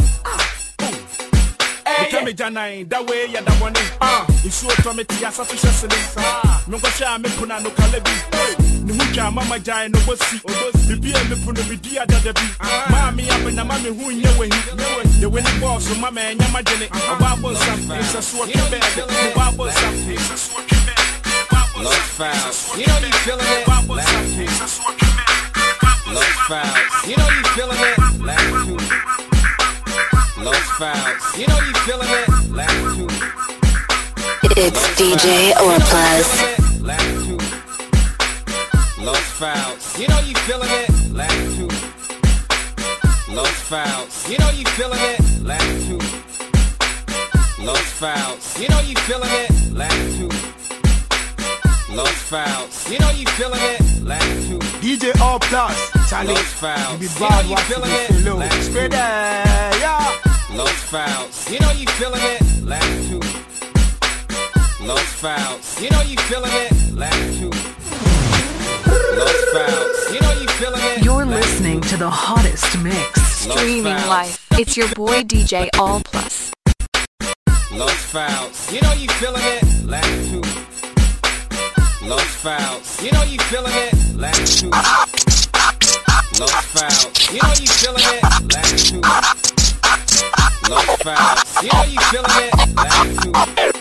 Speaker 16: Tell me Janine, that way ya da one. Ah, it's so to me tia sufficient. No go share me puna no kalebi. Ni mucha mama jai no bosi. Bibi e me puna bi dia da da bi. Mami up na mami hu nye we hi. The winning boss so mama enya ma jene. Babo sam is a sword bed. Babo sam is a sword bed.
Speaker 3: Lost fouls. You know you feeling it. Last two. Lost fouls. You know you feeling it. Last two. Lost fouls. You know you feeling it. Last two.
Speaker 1: It's D J or Plus.
Speaker 3: Last two. Lost fouls. You know you feeling it. Last two. Lost fouls. You know you feeling it. Last two. Lost fouls. You know you feeling it. Last two. Lost fouls. You know you feeling it. Last two.
Speaker 8: D J All Plus. Charlie.
Speaker 3: Lost fouls.
Speaker 8: You be
Speaker 3: You
Speaker 8: bad
Speaker 3: know you
Speaker 8: watching
Speaker 3: feeling
Speaker 8: this
Speaker 3: it.
Speaker 8: low.
Speaker 3: Last
Speaker 8: Straight
Speaker 3: two.
Speaker 8: there, yeah.
Speaker 3: Lost fouls. You know you feeling it. Last two. Lost fouls. You know you feeling it. Last two. Lost fouls. You know you feeling it.
Speaker 17: You're listening to the hottest mix.
Speaker 3: Streaming
Speaker 17: live. It's your boy D J All Plus.
Speaker 3: Lost fouls. You know you feeling it. Last two. Lost fouls. You know you feeling it. Last two. Lost fouls. You know you feeling it. Last two. Lost fouls. You know you feeling it. Last two.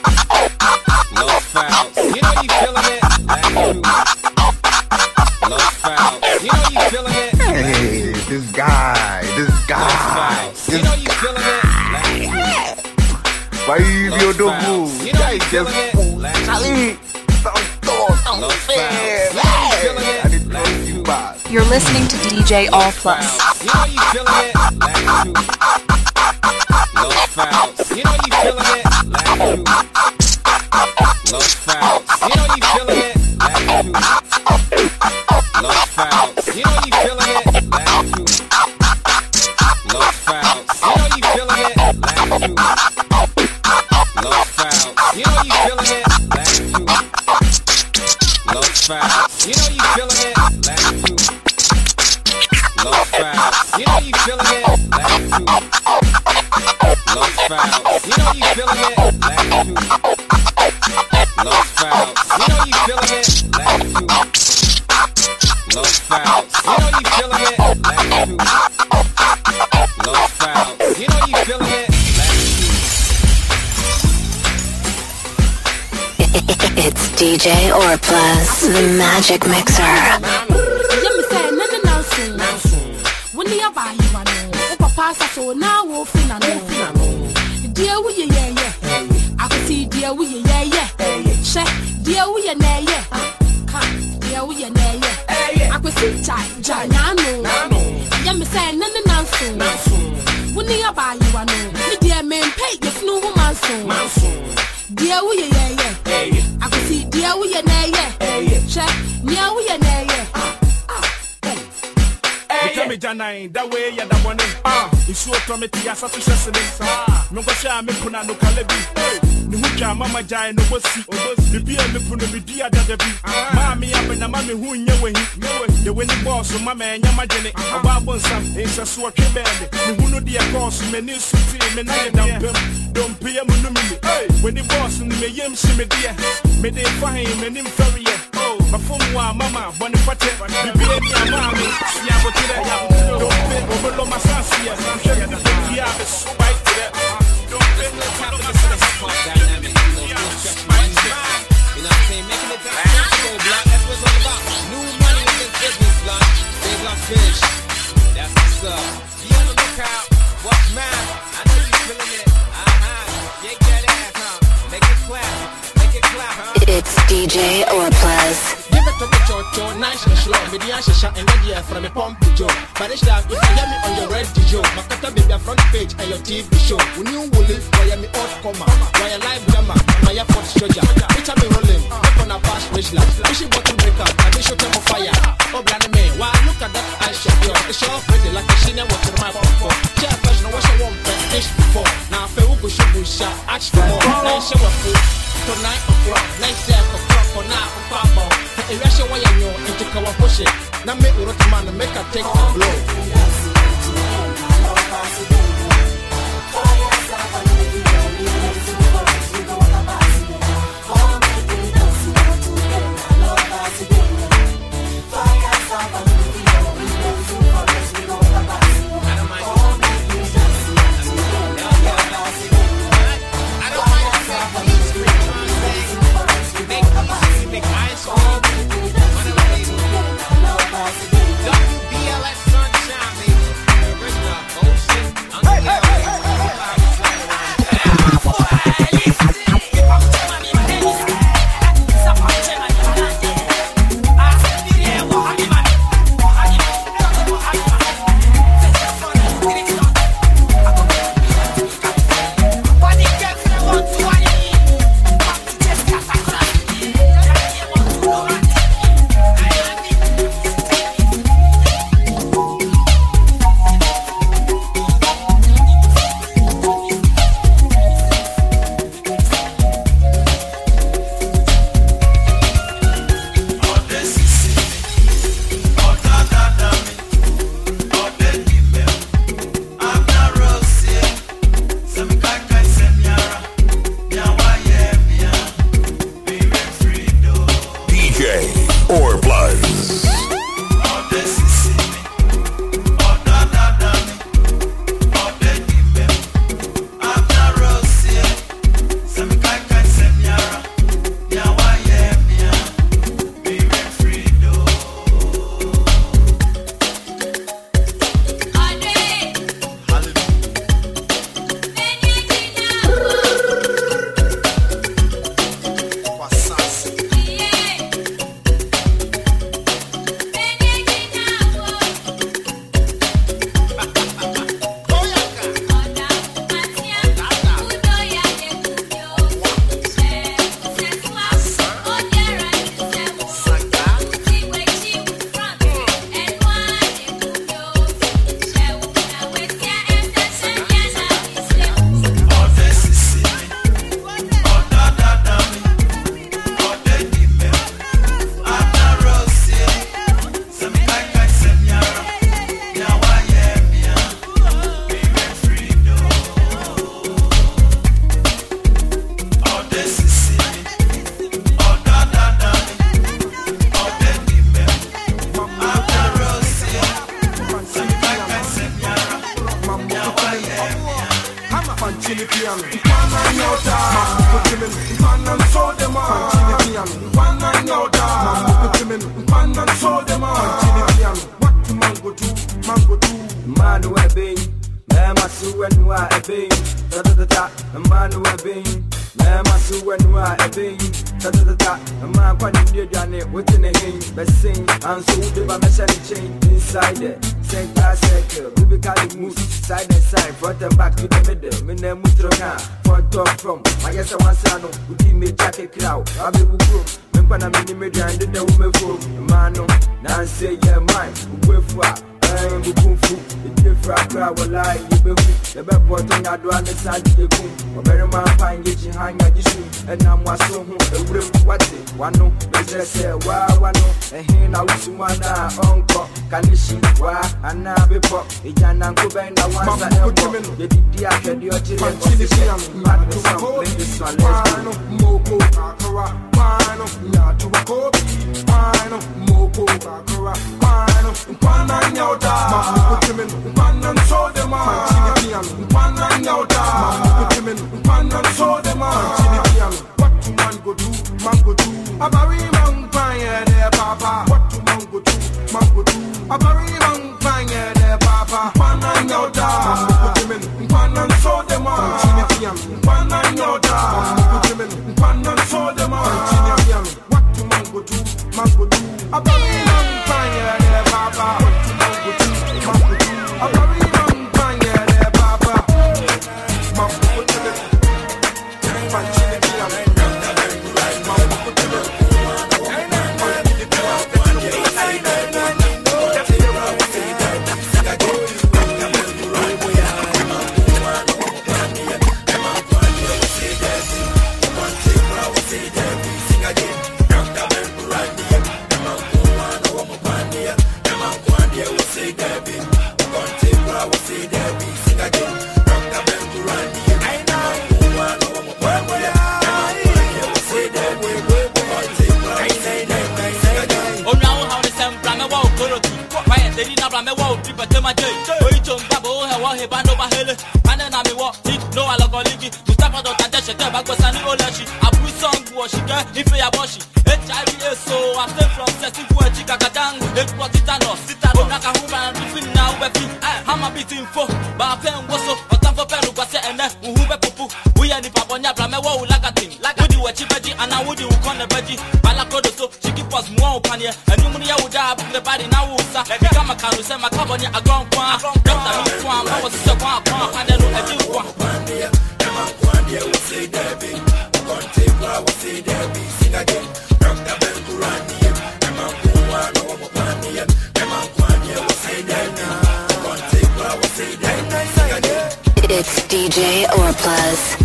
Speaker 3: Lost fouls. You know you feeling it. Last two. Lost fouls. You know you feeling it.
Speaker 23: Hey, this guy, this guy.
Speaker 3: You know you feeling it. Last two.
Speaker 23: Why you feel the move?
Speaker 3: You know you
Speaker 23: Just
Speaker 3: feeling it. Last two.
Speaker 23: Charlie.
Speaker 3: Lost fouls. You know you feeling it. Last two.
Speaker 17: You're listening to D J All Plus.
Speaker 3: You know you feeling it. Last two. Lost fouls. You know you feeling it. Last two. Lost fouls. You know you feeling it. Last two. Lost fouls. You know you feeling it. Last two. Lost fouls. You know you feeling it. Last two. Lost fouls. You know you feeling it. Last two. Lost fouls. You know you feeling it. Last two. Lost fouls. You know you feeling it. Last two. Lost fouls. You know you feeling it. Last two. Lost fouls. You know you feeling it. Last two. Lost fouls. You know you feeling it. Last two. Lost fouls. You know you feeling it.
Speaker 1: It's D J or Plus, the Magic Mixer.
Speaker 15: When the buy you one, Papa so now we'll finna no. Dear we yeah yeah. I can see dear we yeah yeah. Check dear we yeah yeah. Dear we yeah yeah. I can see Jai Jai Nano. Yam say no no no so. When the buy you one, dear men pay if no woman so. Dear we yeah yeah. I can see dear we yeah yeah. Check near we yeah yeah.
Speaker 16: Tell me Janine, that way ya da one. Ah, it's so to me tia sufficient. No go share me puna no kalebi. Ni mucha mama jai no bosi. Bibi e me puna bi dia da da bi. Mami up na mami hu nye we hi. The winning boss so mama enya ma jene. Babo sam is a sword bed. Ni hu no dia course me ni suti me na ya dam. Don't pay mu no mi. When the boss ni me yem shi me dia. Me dey fine me nim ferry. Oh, my phone wa mama boni fate. Bibi e mi amami. Si abotire ya. Don't pay over lo masasi. I'm sure you the big yeah, it's right to that. Don't pay no time to listen to this dynamic. You know what I'm saying? Making it time to go block. That's what it's all about. New money in this business block. They're gonna finish. That's what's up. Be on the lookout. What's mine? I know you feeling it. Uh-huh. Shake that ass, huh? Make it clap. Make it clap, huh?
Speaker 1: It's D J or Plus.
Speaker 8: Give it to me, Chocho, nice and slow. Me the answer shot and ready from a pump Joe. But it's like if you hear me on your red Joe, my cutter baby a front page and your T V show. When you will it, why am I out comma? Why a live drama? My airport soldier. Which I'm rolling, up on a fast bridge line. Wishing button breaker, I be shooting on fire. Oh, blind me, why look at that ice shot? The show pretty like a sheen and what's in my pump. Chair fashion, what's your one fish before? Now, if I will go shoot, we shot, ask for more. Nine show of food, to nine o'clock, nine o'clock on a Russian way and you're into Kawapushi. Now make Rotoman and make a take a blow.
Speaker 18: Sing again, rock the bell, right? from me wow, people to my day. Oh, you don't babo, I want him, no bahele. And then I'm a walk, no alcoholic. To stop out of that, she tell back was an olashi. I put song, was she got if I wash it. H I V S, so I'm still from Sessi for a chica katang. Let's put it on us. Sit down, like a woman, between now, baby. I'm a bit info, but I'm paying was so. But I'm for Peru, but I and who be poo. We are the paponia, from a wow, like a thing. Like would you a chipaji, and I would you con the veggie. Balakodo, so she keep us more upon here. And you money, I would have the body now. Let me come, I can't say my company, I gone one. Doctor, you one, I was a one, and then I do one. I will say Debbie, one take I will say Debbie, sing again. Doctor Ben Kurani, I'm a one, no one, I'm a one, I will say Debbie, one take I will say Debbie, sing again.
Speaker 1: It's D J or Plus.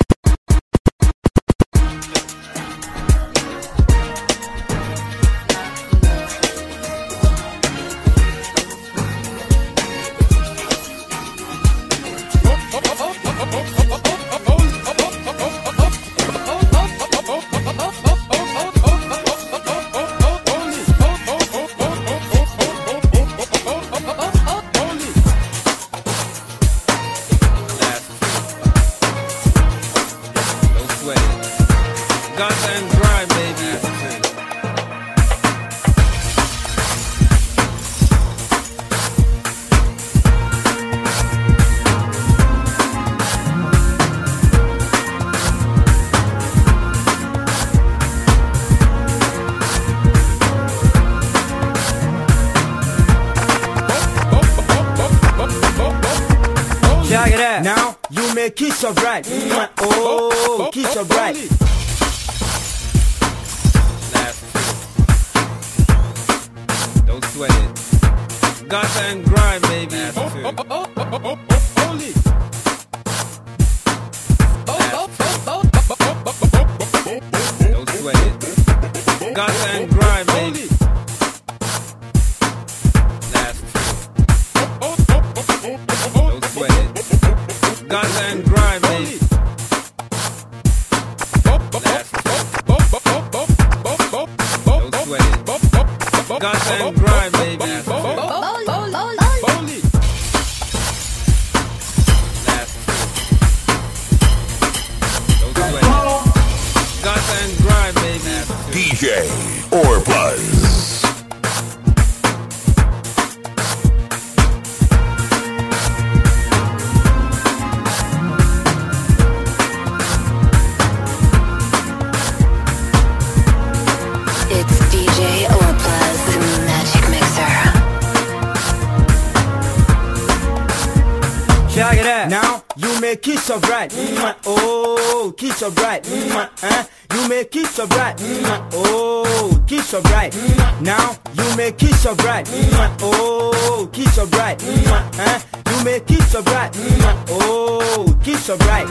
Speaker 4: Now you may kiss your bride. Mm-hmm. Oh, kiss your bride.
Speaker 3: Don't sweat it. Guts and grind, baby. Holy. Don't sweat it. Guts and grind, baby. Don't sweat it. Guns and grind, baby. Don't sweat it. Guns and grind, baby. Holy. Don't sweat it. Guns and grind, baby.
Speaker 2: D J or Plus.
Speaker 4: Check it out. Now you may kiss your bride. Mm-hmm. Oh, kiss your bride. Mm-hmm. Uh, you may kiss your bride. Mm-hmm. Oh, kiss your bride. Mm-hmm. Now you may kiss your bride. Mm-hmm. Oh, kiss your bride. Mm-hmm. Uh, you may kiss your bride. Mm-hmm. Oh, kiss your bride.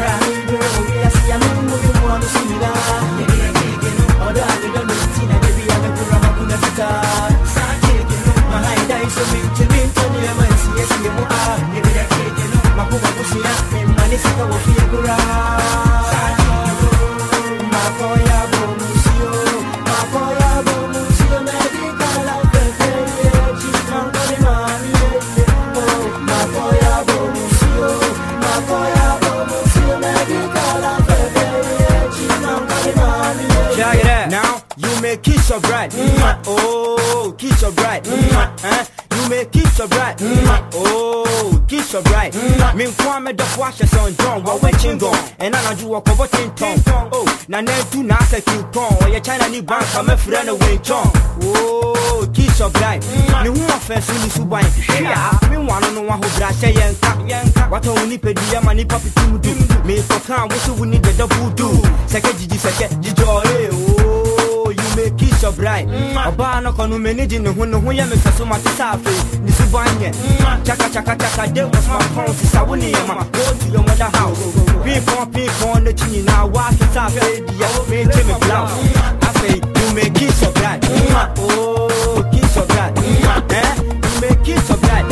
Speaker 4: Now you may kiss your bride. Mm-hmm. Oh, kiss your bride. Mm-hmm. Uh, you may kiss your bride. Mm-hmm. Oh, kiss your bride. Mm-hmm. Me kwame the washes on John, what waiting gone, and I do walk over ten tongue. Oh, na ne tu na se ki pon, or your China ni bank, I'm a friend away chong. Oh, kiss your bride. Me who offense in this wine. Yeah, me one on one who brash yanka yanka. What only pedia money puppy to do. Me for can, what you need the double do. Second, Gigi, second, Gigi, oh, you may kiss your bride. Obana konu meniji ne ho ne ho ya me so ma tsafe ni subanye. Chaka chaka chaka de was my phone si sawuni ma. Go to your mother house. Be for people on the chini na wa tsafe di ya me me blow. I say you may kiss your bride. Oh, kiss your bride. Eh? You may kiss your bride.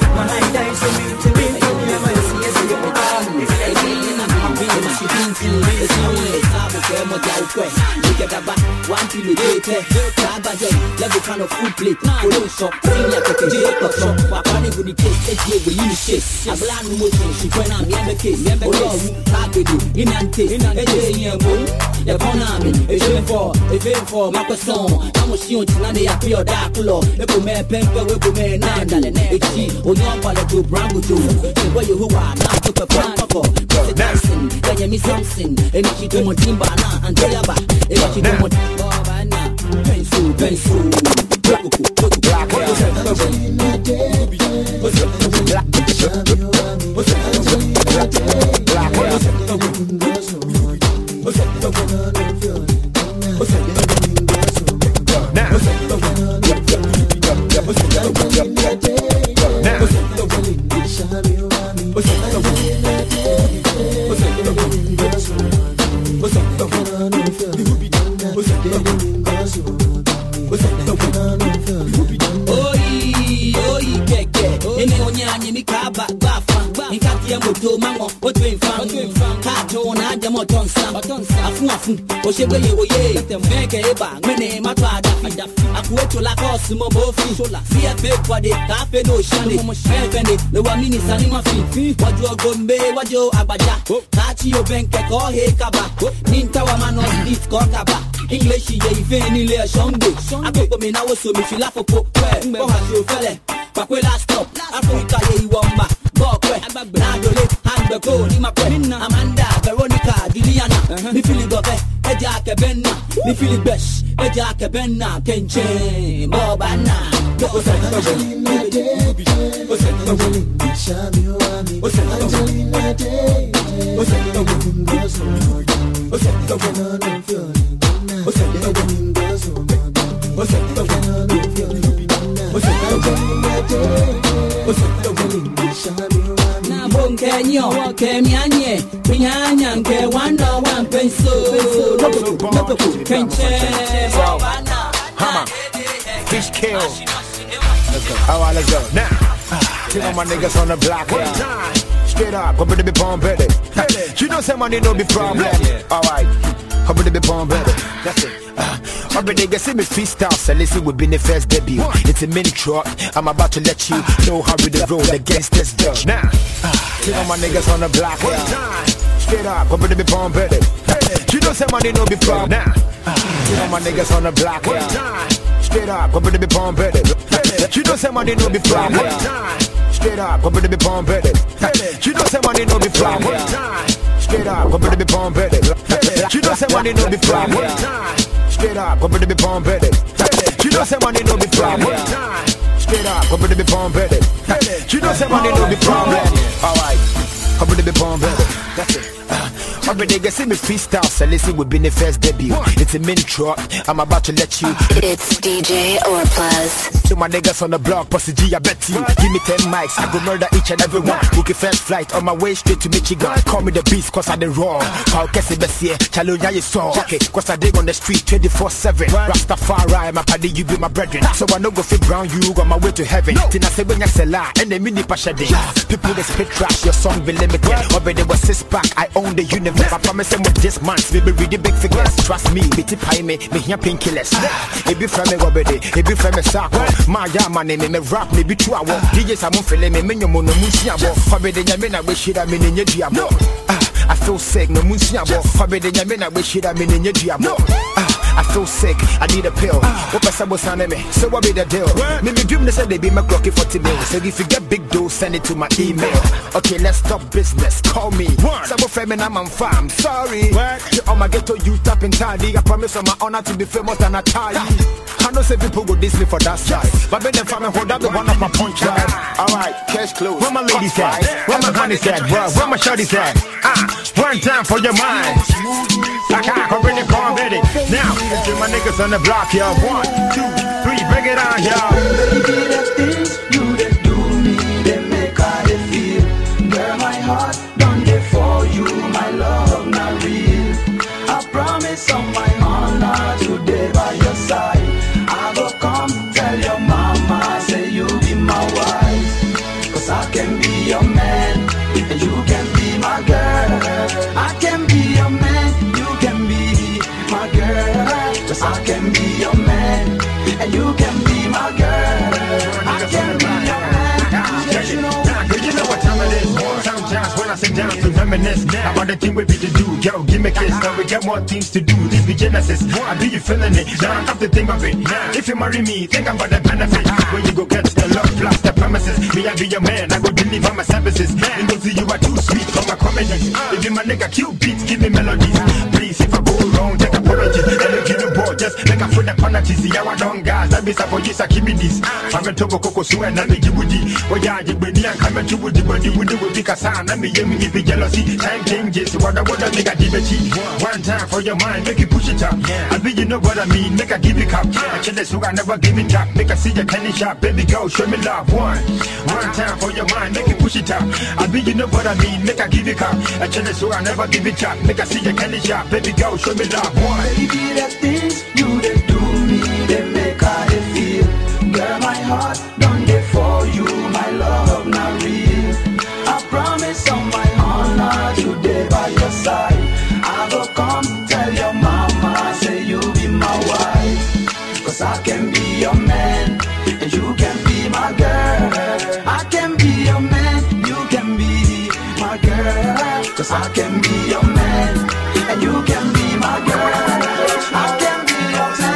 Speaker 4: Feel
Speaker 6: one kilo date. Tabaje, level kind of food plate. Follow shop, senior keke J top shop. Wapani gudi case, H J we use shit. Abla no motion, she when I'm yembe case. Olo, tabedu, inante, H J yembo. Ya kona me, e je for, e je for, ma question. Amo si on tina de api o da kulo. E bo me pempe, we bo me nanda le ne. E chi, o nyon pala do brango jo. E boy you who are now to the plan for. Mr. Tyson, kanya mi something. E mi chi to mo timba na, and tell ya ba. E mi chi to mo timba na. Pencil, pencil. Black, black, Oshebe ye oye, meke eba, mene matwa dafi. Akueto la kosi mo bofi. Siya pe kwade, kafe no shande. Mefende, le wa mini sani mafi. Wajo gombe, wajo abaja. Kachi yo benke kohe kaba. Ninta wa manos dit ko kaba. English ye ife ni le shonde. Akoko me na wo so mi fila popo. Kwe, ko ha jo fele. Pakwe la stop, Africa ye iwamba. Go kwe, na dole, handbe ko ni makwe. Amanda, Veronica, Diliana, mi fili gobe. Eja ke benna, mi fili besh. Eja ke benna, kenche, bobana. Angelina Day, Angelina Shami Wami, Angelina Day, na bon kenyo, kemianye, pinyanya nke wanda wan penso, kenche, bobana.
Speaker 19: Hammer, fish kill. Alright, let's go. Now, kill all my niggas on the block. One time, straight up, come to be born better. You know some money no be problem. Alright, come to be born better. That's it. Uh, Every nigga see me freestyle, so listen, we been the first debut. It's a mini truck, I'm about to let you know how we the road against this judge. Now, kill all my niggas on the block. One time, straight up, come to be born better. You know some money no be problem. Now, kill all my niggas on the block. One time, straight up, come to be born better. You know some money no be problem. Straight up, come to be born better. You know some money no be problem. Straight up, come to be born better. You know some money no be problem. Straight up, come to be born better. You know some money no be problem. Straight up, come to be born better. You know some money no be problem. Alright, come to be born better. That's it. Every nigga see me freestyle, so listen, we been the first debut. It's a mini truck, I'm about to let you.
Speaker 1: It's D J or Plus.
Speaker 19: To my niggas on the block, Pussy G, I bet you. Give me ten mics, I go murder each and every one. Bookie first flight on my way straight to Michigan. Call me the beast, cause I the raw. Paul Kessie Bessier, Chalo Nya saw. Okay, cause I dig on the street twenty-four seven. Rastafari, my paddy, you be my brethren. So I no go fit brown, you on my way to heaven. Tina say when you sell out, and the mini pashade. People they spit trash, your song be limited. Already was six pack, I own the universe. I promise them with this month, we be ready big figures. Trust me, bitty pie me, me here painkillers. It be from me wabede, it be from me sako. My yama name me rap me be two hour. D Js I'm feeling me, me no mono musiabo. Fabede nyamena we shit I mean in your diabo. I feel sick, no musiabo. Fabede nyamena we shit I mean in your diabo. I feel sick, I need a pill. What I was on me, so what be the deal? Me me dream they said they be my clocky forty mil. So if you get big dough, send it to my email. Okay, let's stop business. Call me. Sabo friend I'm on farm. Sorry. You on my ghetto youth up in Tadi. I promise on my honor to be famous and I tell you. I know say people go diss me for that side, but when them family hold up the one of my punch line. Alright, cash close. Where my ladies at? Where my honey's at, bro? Where my shorty's at? Ah, one time for your mind. I can't already bomb at it. Now, to my niggas on the block, y'all. One, two, three, break it on, y'all.
Speaker 11: Baby, the things you they do me, they make how they feel. Girl, my heart done there for you, my love not real. I promise on my honor today by your side. I go come tell your mama, say you be my wife. Cause I can be your man, and you can be my girl. I can be your man, you can be my girl. Cause I can
Speaker 19: reminisce about the thing we be to do. Yo, give me a kiss, now we get more things to do. This be Genesis, I be you feeling it. Now I have to think of it. If you marry me, think about the benefit. When you go get the love plus the premises, me I be your man, I go deliver my services. And go see you are too sweet for my comedy. If you my nigga cute beats, give me melodies. Please, if I go wrong, take apologies. And look in the board, just make a foot and penalty. See how I don't gas, that be for you, keep me this. I'm a togo coco so and I'm a jibudi. Oh yeah, you be near, come to woody, but you would do with because I'm a yummy, if you jealousy. Time changes, what I want to make a debate. One time for your mind, make it push it up. I be you know what I mean, make a give it up. I tell you so I never give it up. Make a see your candy shop, baby girl, show me love. One, one time for your mind, make it push it up. I be you know what I mean, make a give it up. I tell you so I never give it up. Make a see your candy shop, baby girl, show me love. One,
Speaker 11: baby, the things you they do me, they make how they feel. Girl, my heart done there for you, my love not real. I promise on my honor today by your side. I go come tell your mama, say you be my wife. Cause I can be your man, and you can be my girl. I can be your man, you can be my girl. Cause I can be your man, and you can be my girl. I can be your man.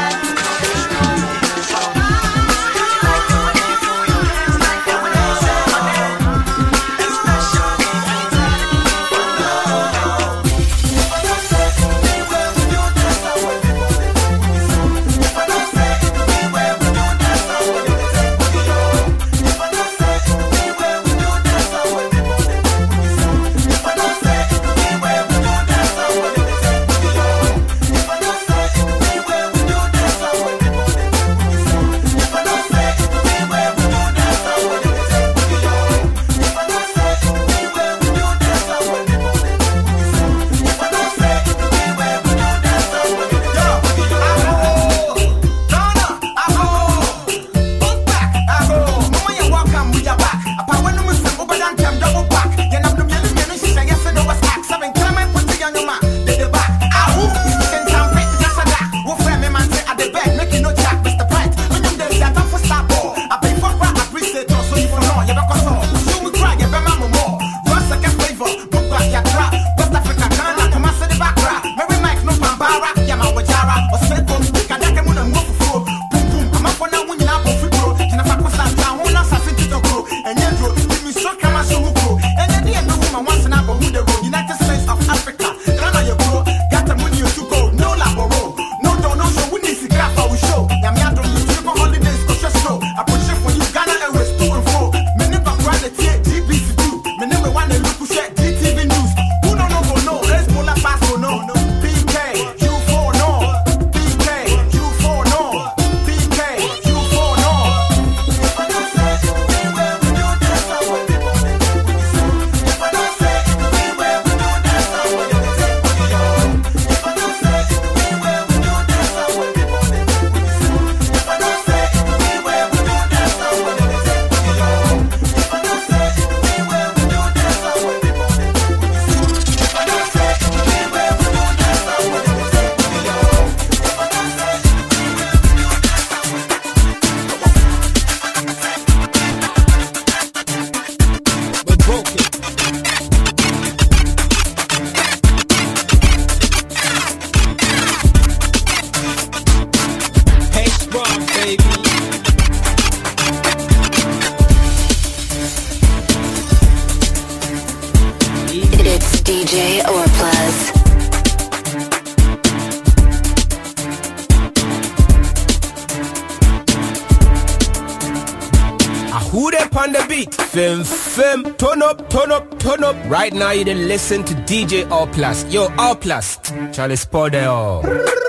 Speaker 12: Fem, fem, turn up, turn up, turn up. Right now you didn't listen to D J All Plus. Yo, All Plus. Charlie Spordell.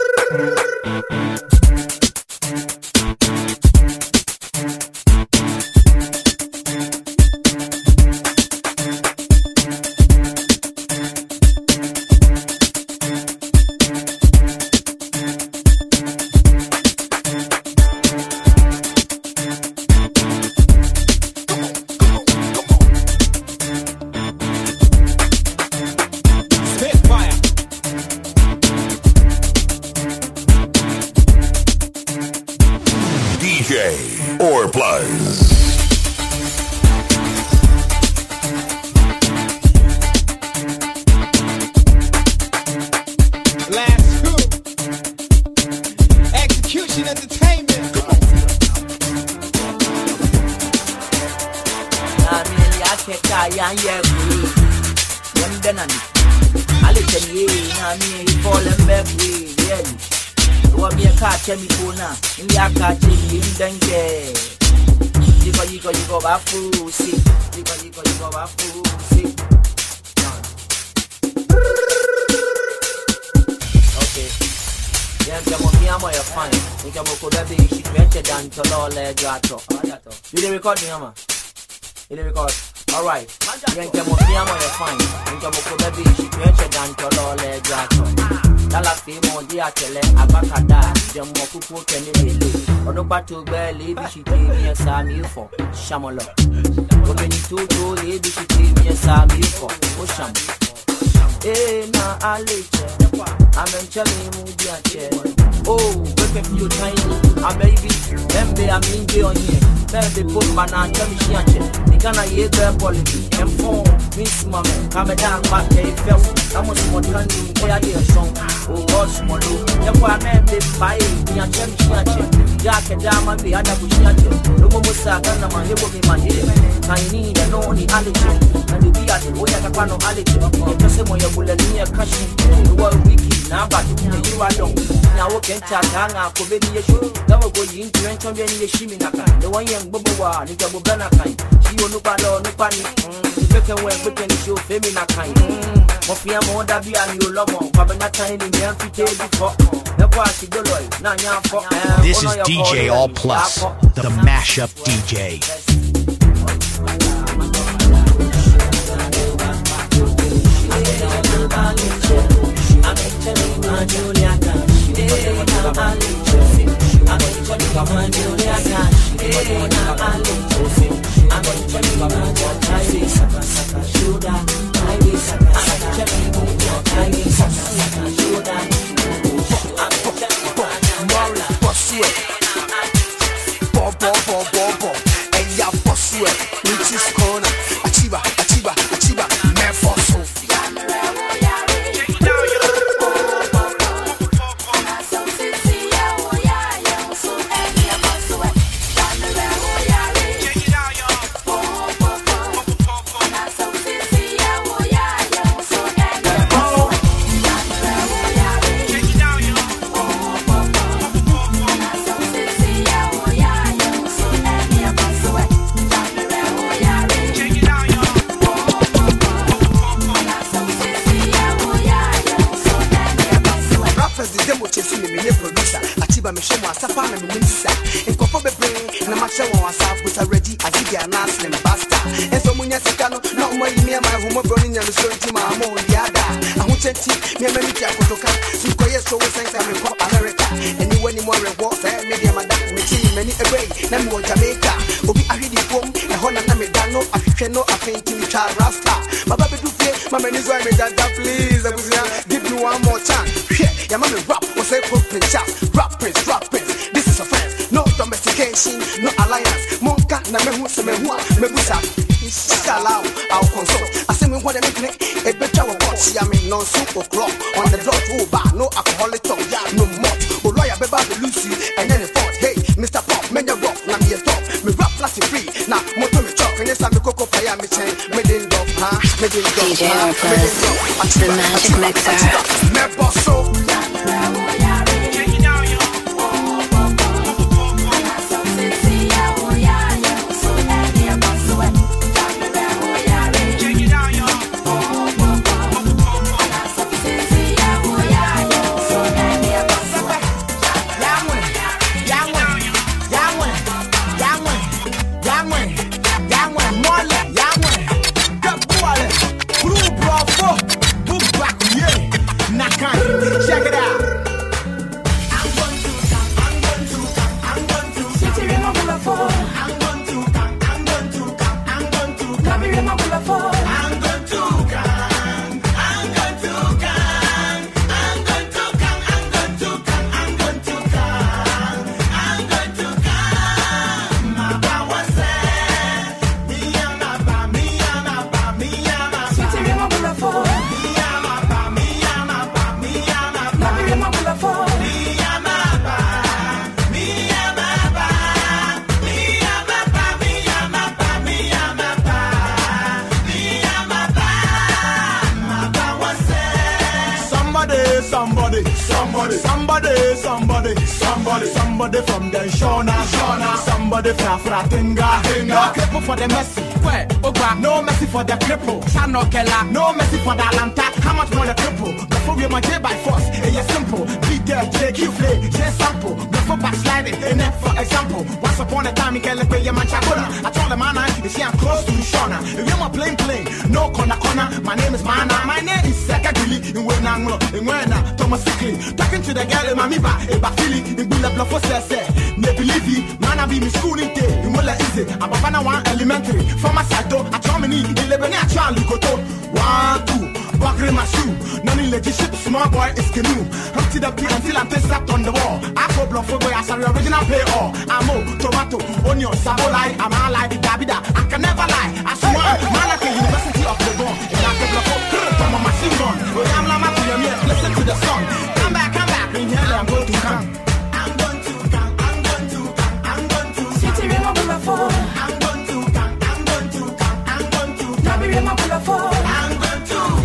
Speaker 2: Or Plus.
Speaker 8: Nation Entertainment. Come on.
Speaker 6: I mean, I can't die, I'm yeah, I'm done. I listen, yeah, I mean, he falling back, yeah. What me a catch me corner, in the catch in danger. You go, you go, you go back food, see. You go, you go, you go back food, see. Okay. Yeah, I'm going to fine. You can go to the she created down to all the gato. You didn't record me, Mama. You didn't record. Alright. You can go to the fine. You can go to the she created down to all the gato. Dala fimo dia tele abakada demo kuku kenele odo batu bele bi shi temi sami fo shamolo o be ni tutu le bi shi temi sami fo o sham eh na aleche amen chale mu dia che oh pepe fio tiny a baby embe a minje onye baby put mana chami shi ache ni kana ye be policy em fo miss mama come down back e feel I'm more than you are there song oh boss model ya kwa me be bai ni ache mi ache ya ke dama be ada ku shi ache no mo musa kana ma hebo mi manje kai ni da no ni aleche na di bia de oya ka kwano aleche e kase mo ya bula ni ya kashi wo wiki na ba ni you are don na wo ken cha nga ko be ni yeshu da wo go yin twen ton be ni yeshi mi na ka the one yang bobo wa ni ga bobo na kai shi onu pa lo no pa ni be ken we be ken show fe mi na kai mo fi am o da bi ani o lomo pa be na time ni me fi te bi fo na kwa si do loy na nya fo.
Speaker 9: This is D J All Plus, the mashup D J.
Speaker 1: D J R Plus, the magic mixer.
Speaker 8: Nakan Somebody, somebody, somebody, somebody from the Shona, Shona, somebody from Fratinga, no cripple for the Messi, where, Oba, no Messi for the cripple, Sano Kella, no Messi for the Atlanta, how much more the cripple? Before we my J by force, it's simple, be there, take you play, J sample, before backsliding, and then for example, once upon a time, you can't pay your man Chakona. I told the man, you see, I'm close to Shona. If you're my plain plain, no corner corner, my name is Mana, my name is Sakagili, in Wenanglo, in Wena, Thomas Sickly, talking to the girl in Mamiba, in Bafili, in Bula Bluffo Sese, Nebilivi, Mana be me schooling day, in Willa Easy, Ababana one elementary, from my side, I told me, in Lebanon, Charlie Koto, one, two. Bakre my shoe, none in legit small boy is canoe. Up to the pit until I'm slapped on the wall. I go bluff for boy as an original play all. I'm a tomato, onion, sabolai, I'm a lie, Dabida. I can never lie. I swear, man at the University of the Born. If I can bluff from a machine gun, well, I'm Lama to your mirror, listen to the song. Come back, come back, in here, I'm going to come. I'm going to come, I'm going to come, I'm going to come. City remember my phone. I'm going to come, I'm going to come, I'm going to come. Nabi remember my phone. I'm going to come.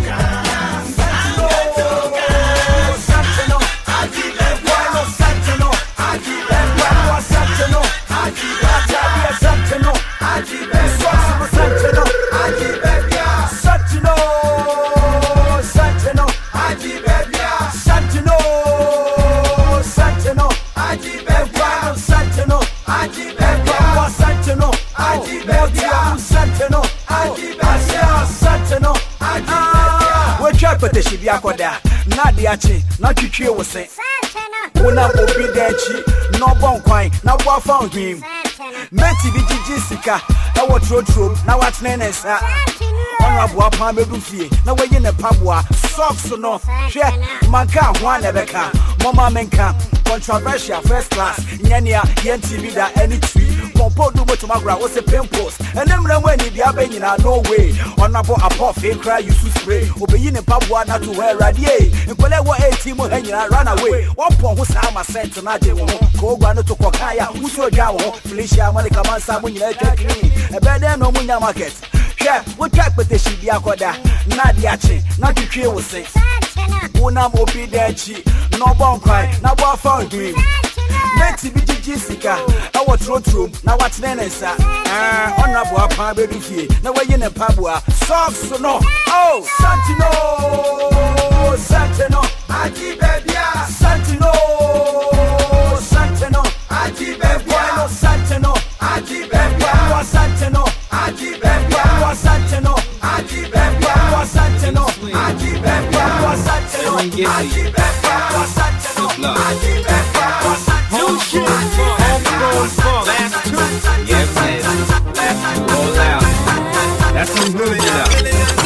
Speaker 8: Nadiachi, not you was saying. When I will be there, no bon quine, now what found him. Metty B G Jessica, I was true true, now what's Nenes. Honorable Palme Buffy, now we're in a pabwa, socks or no, share, Manka, one ever can, Mama Menka, controversial first class, Yania, Yen T V that any tree. Pompo do to Magra was a pen post, and then when he be in no way. Honorable Apo fake cry, you to spray, obeying a pabwa not to wear radiate, and Colewa eighteen more hanging run away. One pon who's how my sent to Nadia, Kogano to Kokaya, who's your Jawo, Felicia Malika Mansa when you let a better no Munya market. Yeah, what track with the Shibiakoda, Nadiachi, not to kill was say. Unam Opidachi, no bon cry, now what found him. Betty B G Jessica, I was true true, now what's Nenesa? Ah, honorable Palme Buffy, now we're in a pabwa, socks or no. Oh, Santino, Santino, Aji Babia, Santino, Santino, Aji Babia, Santino, Aji Babia, Santino, Aji Babia, Santino, Aji Babia, Santino, Aji Babia, Santino, Aji Babia, Santino, Aji Babia.
Speaker 3: No shit, homegrown funk. Last two, yeah, man. Last two, roll out. That's some good stuff.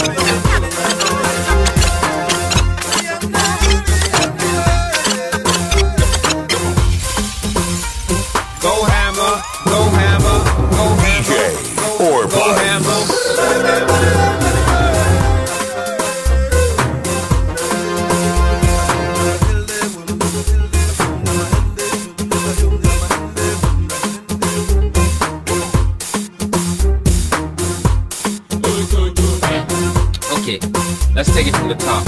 Speaker 3: Go hammer, go hammer, go hammer. D J or go hammer. Let's take it from the top.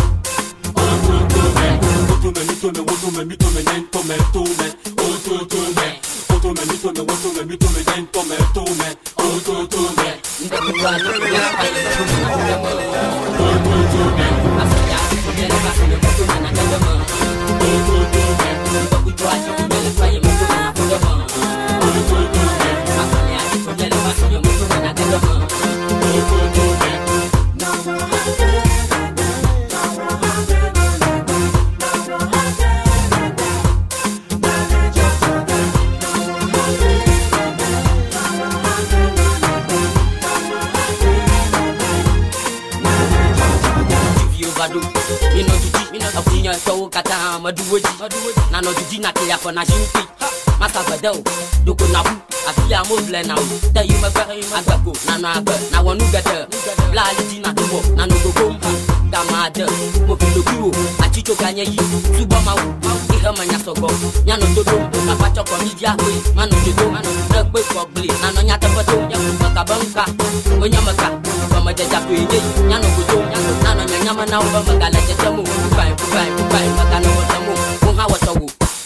Speaker 7: Nano Gina Kia for Najimpi, Masabado, Dukunabu, I feel I'm moving now. Tell you my very Agago, Nana, now one who better. Blalina, Nano Gompa, Damada, Mopilu, Achicho Kanye, Subama, Ihamanya Sogo, Yano Dodo, Napacha Comedia, Manu Jodo, Nugg Bogli, Nano Yatapato, Yamaka, when Yamaka, from a Japu, Yano Gudo, Nano Yamana, Magala, Jamu, Fine, Fine, Fine, Magano, Tamu, how was a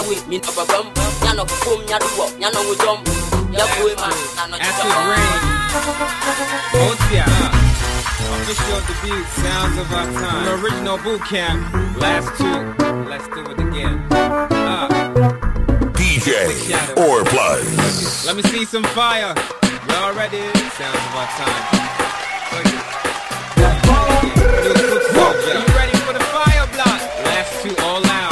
Speaker 7: we me no babam. Nyano boom nyano wo nyano wo dom. Ya boy man nano
Speaker 3: Acid Rain. Otia. Official debut, Sounds of Our Time. The original boot camp. Last two. Let's do it again. Uh.
Speaker 2: D J or Plus.
Speaker 3: Let me see some fire. Y'all ready? Sounds of Our Time. You ready for the fire block? Last two all out.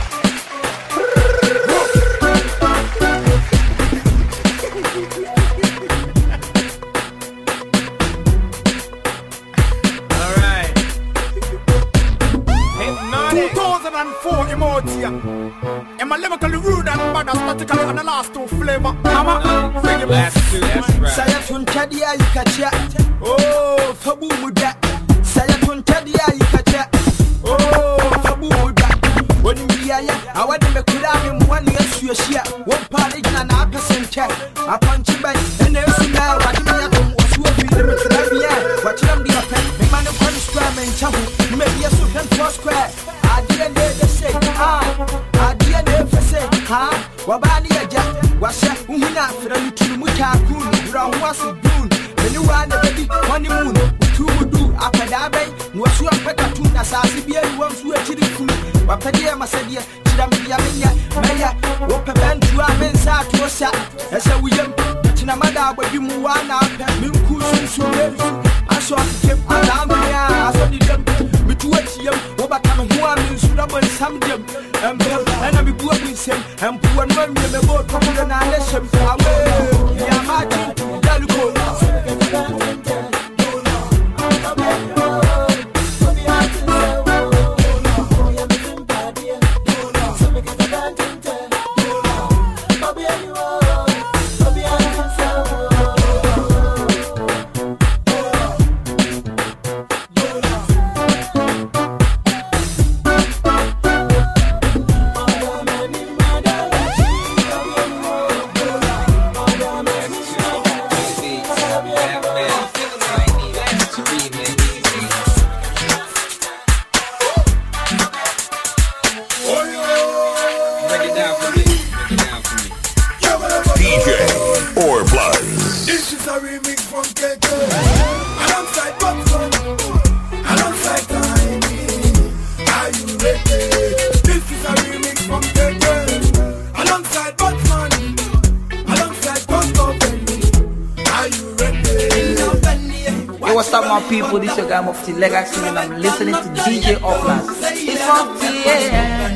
Speaker 8: two thousand four Emotia. And my lyrically rude and bad aesthetically and the last two flavor. I'm a bring it back.
Speaker 11: Sayatun Tadia Ikacha. Oh, Fabu Muda. Sayatun Tadia Ikacha. Oh, Fabu Muda. When we are, I want to make him one year to your share. One party and a percent check. I punch you back and then see now what you was working to the what you the offense. The man of one square man, Chabu. Maybe a super four square. I didn't never say, ah, I didn't never say, ah, Wabani Aja, Washa, Umina, Framu Mutakun, Brown was a boon, the new one, the baby, honeymoon, two would do, Apadabe, was your better tune as I see beer once we are chilling food, Wapadia Masadia, Chidamia, Maya, Wapaban to our men's heart to us, as a William, Chinamada, where you move on up, Minkus, so I saw him, I saw the to watch him, overcome who I'm in Sudan, some gem, and I be poor with him, and poor man, the boat, and I let him away. Yeah, Martin, Daluko.
Speaker 6: People, this is your guy Mufti Legacy, and I'm listening to D J Oplas. It's Mufti, yeah.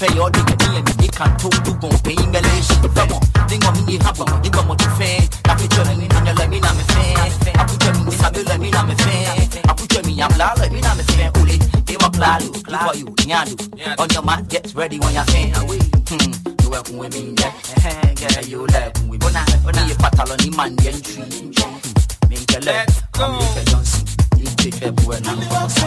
Speaker 6: fair, or they can be can't talk to go pay me relation. Come on, think of me, have on, think of what you fan. I put your name in your let me, I'm a fan. I put your name in Sabu, let me, I'm a fan. I put your name, I'm la, let me, I'm a fan. Uli, give a plalu, for you, Nyadu. On your mat, get ready when you're fan. Hmm, you welcome with me, yeah. Get you left with me. When I patal on the man, get tree. Make a let's go. Make a Johnson. You take a boy now.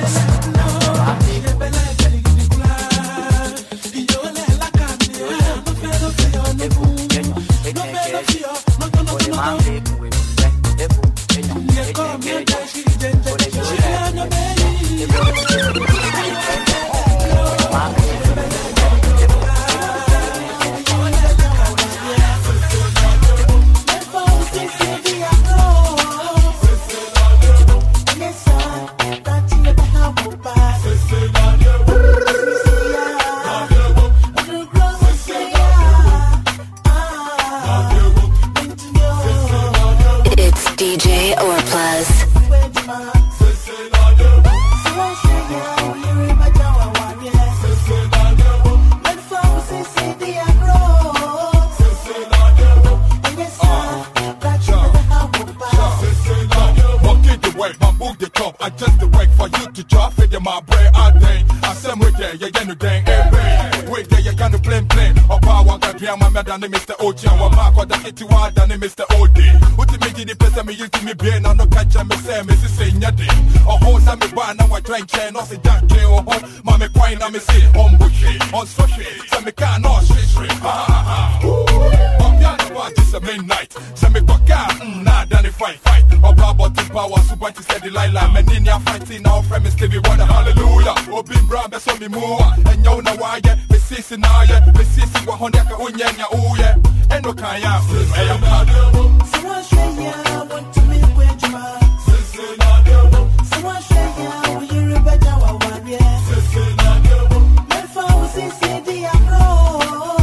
Speaker 5: Mister Ochi and Wamako, the city ward and Mister Odi. What to make it the person me used to me being on the catch and me say, Missus Senyadi. Or horse and me ban and I drink chain, or say that J or home. Mammy quine and me say, on bushy, on sushi. So me can't know straight straight. Ha ha ha. I'm young about this a midnight. So me go car, mm, nah, done the fight, fight. Or about the power, super to say the Lila. Meninia fighting now, friend, me Stevie Wonder, hallelujah. Or big brown, be so me more. And you know why, yeah, me see see now, yeah. Me see see what hundred ka unyanya, oh yeah. And no kind of I am not someone say yeah, I want to make with you. Someone say yeah, we hear about our one, yeah. Let's follow Sissy Diablo.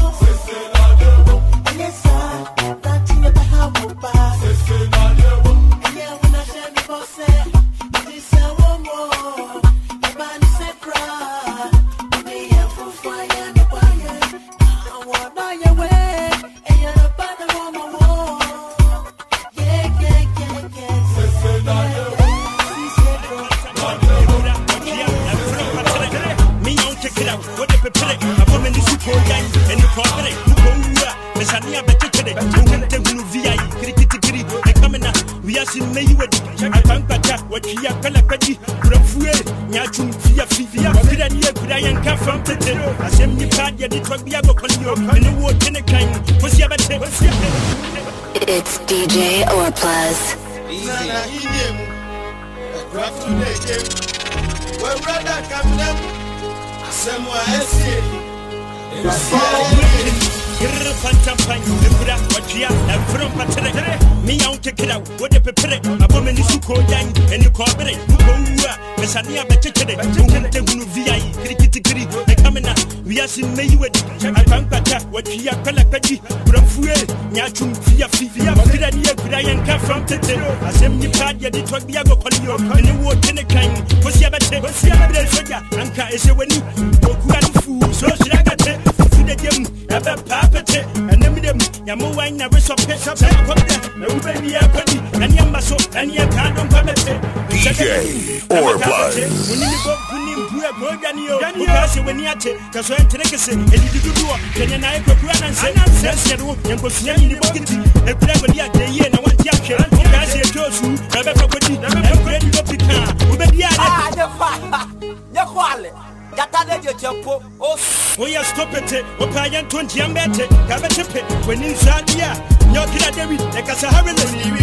Speaker 5: And yes, sir, that's in the Bahama Pass. And yeah, when I say before, say, this is one more. The man said, cry. Me and for fire and the fire. I want by your way.
Speaker 1: It's D J or Plus.
Speaker 16: Me out check it out. What the pepper? A woman is so young and you cooperate. You go, Messania better today. You can take one V I, critically. The camera, we are seeing me with I can't attack what we are Kalakaji, Bromfuel, Yachum, Fia Fia, Makidia, Brian come from today. As em you can't get it, what we are going to and you walk in a kind. What's your better? What's your better? Anka is a winning. Food, so she got it. Food again, have a puppet, and then them, Yamu wine never so pet up. No baby, I put it, and Yamaso, and you can't come at it.
Speaker 2: D J or Plus.
Speaker 16: When you go, when you go, when you take, because I take a say, and you do what, can I go and say, and says, and go see any bucket, and put up a year, the year, and one yakin, and I say, told you, I've ever put it, and I'm ready to pick up. Who be the other? The quality. Oh, yeah, stop it. What I am twenty and better. Have a tip it when inside here. You're going to be like a Saharan.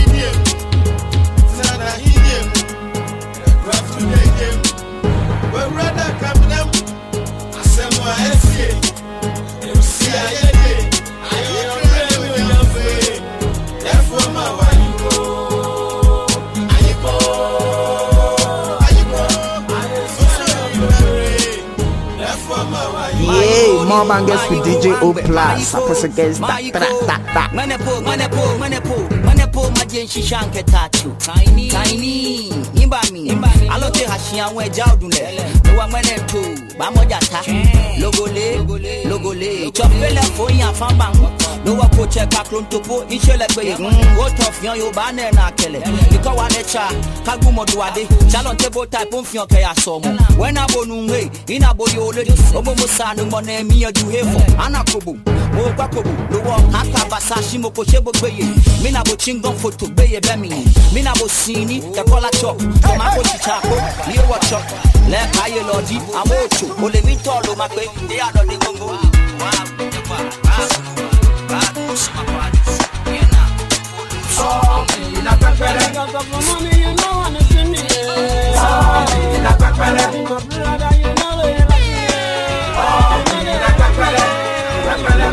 Speaker 16: Sana, he came. Craft today came. Well, rather come them. I said, my S K. You see, I am. I am with your face. Therefore, my wife go. I go.
Speaker 8: Yeah, more bangers with D J O Plus. I press against that, that, that, that.
Speaker 6: Majen Shishanke Tachu. Tiny, tiny, Imbami, Alote Hashian, where Jaudune, no one went to Bamojata, Logole, Logole, Chopella for ya Fambang, no one could check a clone to put each other. What of your banner and Akele? You go on a cha, Kagumo Duade, Chalon Table type of your Kayasomo. When I go no way, in a boy, Obomosan, Mone, Mia, you have Anakobu, Mokakobu, the one Haka Basashi Mokoshebo Bay, Minabo Chingon for to Bay Bemi, Minabo Sini, the Kola Chop, Tomako Chichaco, Leo Chop, Let High Lodi, Amocho, Olevito, Lomaque, they are not the Congo.
Speaker 3: La pepere, got the money, you know, and it's in me. La pepere, my brother, you know, they like me. La pepere, la pepere,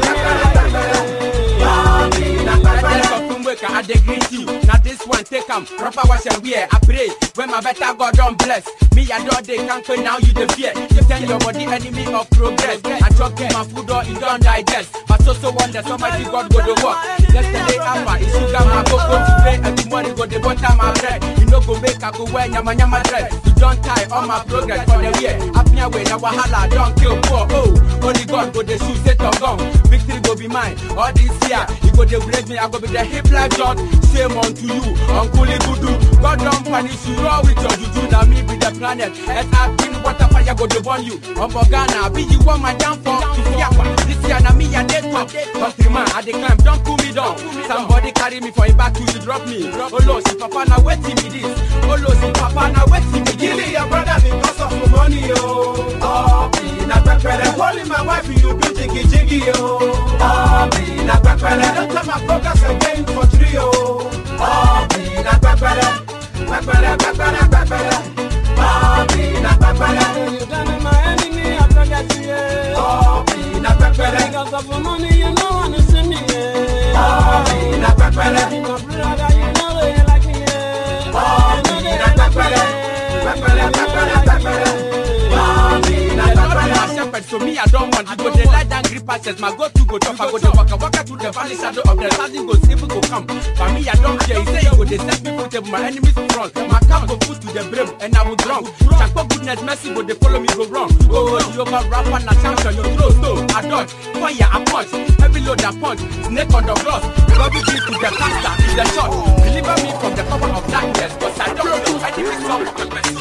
Speaker 3: la pepere. I dey greet you. Now this one take 'em. Proper wash and wear. I pray when my better God don't bless me. I don't they can't pay now. You the fear. You tell your body enemy of progress. I talk my food or it don't digest. But so so wonder somebody God go to work. Yesterday Alpha is sugar my go go to pray every morning go the butter my bread. You know go make I go wear nyama nyama dread. You don't tie all my progress for the year. Happy away now wahala don't kill poor. Oh only God go the shoot set or gone. Victory go be mine. All this year you go the raise me. I go be the hip life John. Same unto you, Uncle Ibudu. God don't punish you, raw with your juju. Now me be the planet. As I've been water fire go to burn you. On Ghana, be you want my downfall. This year now me a dead top. Countryman, I decline, don't pull me down. Somebody carry me for a back to you drop me. Oh Lord, see Papa now waiting me this. Oh Lord, see Papa now waiting me. Give me your brother because of the money, oh. Oh, be na pepere. Calling my wife, you do jiggy jiggy, oh. Oh, be na pepere. Don't tell my focus again for trio. Oh, be na pepere. Pepere, pepere, pepere. Oh, be na pepere. You done my enemy, I forget you. Oh, be na pepere. Because of the money, you know, and it's in me. Oh, be na pepere. My brother, you know, they like me. Oh, be na pepere. Pepere, pepere, pepere. Oh, be na pepere. So me, I don't want to go the light and grip passes. My go to go top, I go to walk, walk to the valley shadow of the thousand goes, even go come. For me, I don't care. He say you go, they set me put my enemies front. My camp go put to the brim, and I will drown. Chakpo goodness, mercy, go they follow me, go wrong. Oh, you over rapper, na champion, you throw, so I dodge. Fire, I punch, heavy load, I punch. Snake on the cross, Bobby beat to the pastor, is the shot. Deliver me from the cover of darkness, cause I don't know enemies of the person.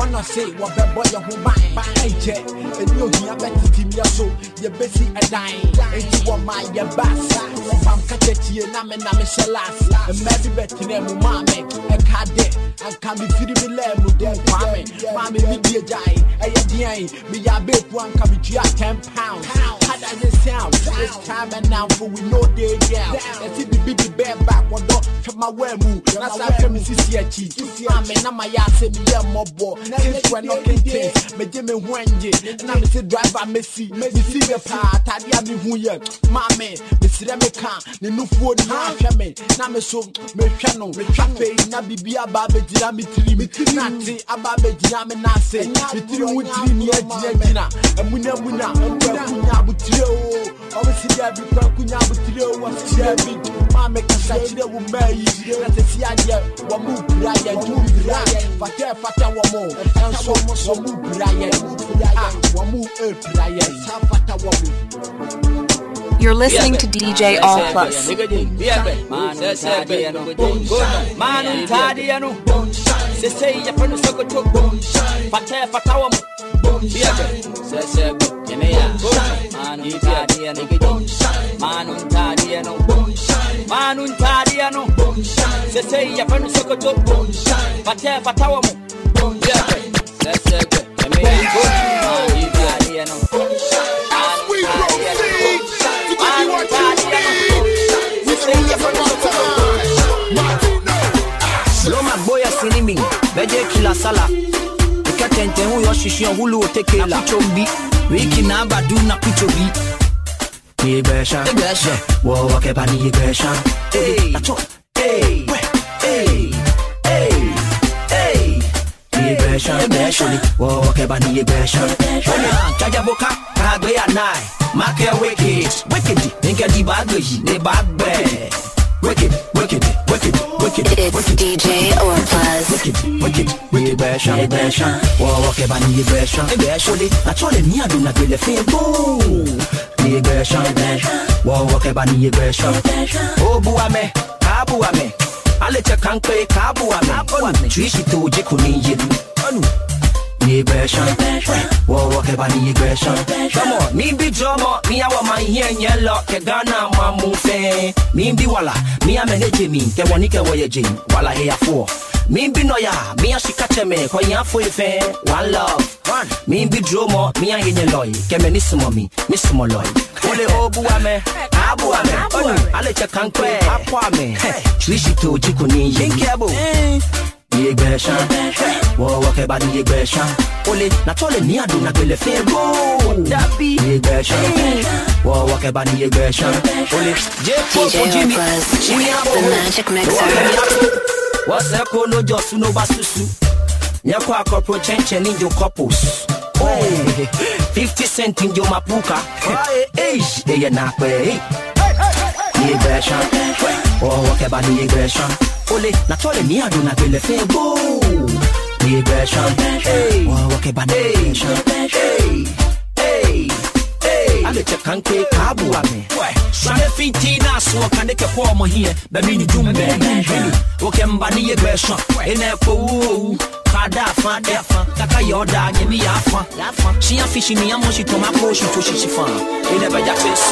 Speaker 8: wanna say what the boy who mine. Hey, Jet, and you hear better team ya so you're busy and dying. And you want my your bass. I'm catching you, Name Name Shalas. And maybe better than Mummy, a card and can be feeding me lamb with them. Mammy, me be a giant. Hey, me a big one can be ten pounds. How does it sound? It's time and now for we know they down. Let's see the baby bear back one door from my way move. That's how come is here cheat. I'm in my yard, say me a mob boy. Since we're not contained, me Jimmy Wendy. And I'm a driver, me see, me see the part. I am who you, mammy, the Ceramican, the new food, half a me. Now me so, me channel, me cafe, Nabi, a baby, Jimmy, me Tinati, a baby, Jimmy, Nasi, the three wood dream yet, and we never know, and we're Kunyabutio. Obviously, every Kunyabutio was Shabby. Mamma can say they will marry you. Let us see idea, one move, Brian, two Brian, Fata, Fata, one more, and so much one move, Brian, one move, Brian, Fata, one.
Speaker 17: You're listening to D J All Plus.
Speaker 6: Manu Tadiano, they say you're from the Sokoto, Fata, Fata, Manu Tadiano, Manu Tadiano, Manu Tadiano, they say you're from the Sokoto, Fata, Fata, that's a good. Loma boya sinimi, beje kila sala. Ikatente huyo shishion hulu otekela. Kuchombi, wiki na badu na kuchobi. Yebesha, yebesha, wo wakeba ni yebesha. Hey, acho, hey, hey, hey, hey. Yebesha, yebesha, wo wakeba ni yebesha. Chaja boka, kagwe ya nai. Make wicked, wicked, inka di bagwe, ne bagbe. Wicked, wicked, wicked, wicked.
Speaker 1: It's D J or Plus.
Speaker 6: Wicked, wicked, wicked, basha, basha. Wa wake bani basha, basha. I told him you do not really feel boom. Ni basha, basha. Wa wake bani basha. Oh buame, kabuame. Alecha kankwe kabuame. Trishi to jikuni yedu. Anu. Ni basha, wa wake bani basha. Come on, me be drama, me I want my here in yellow. Ke Ghana mamu fe. Me be wala, me a manage me. Ke wanike waye jing, wala here for. Me be no ya, me a shikache me. Kwa ya for fe, one love. Me be drama, me a here loy. Ke me nismo me, nismo loy. Ole obu ame, abu ame. Onu, alecha kankwe, apwa me. Trishi to jikuni yenkebo. Yegbesha, wo wake bani yegbesha. Ole na tole ni adu na gbele fe go. Dabi yegbesha, wo wake bani yegbesha. Ole
Speaker 1: D J or Plus, the Magic Mixer.
Speaker 6: What's that called? No just no basusu. Nyakwa corporate chenchen in your couples. Oh, fifty cent in your mapuka. Hey, hey, hey, na kwe. Yegbesha, wo wake bani yegbesha. Ole na tole ni adu na gbele fe go. Yegbesha, hey, wo wake bani yegbesha. Hey, hey, hey. Alecha kanke kabu ame. Shane fiti na so kaneke po mo here. Be mi ni dumbe. Wo ke mbani yegbesha. Ene ko kada fa defa. Kaka yoda nye mi afa. She a fishi mi amo she to ma ko she to she she fa. Ene be ja chase.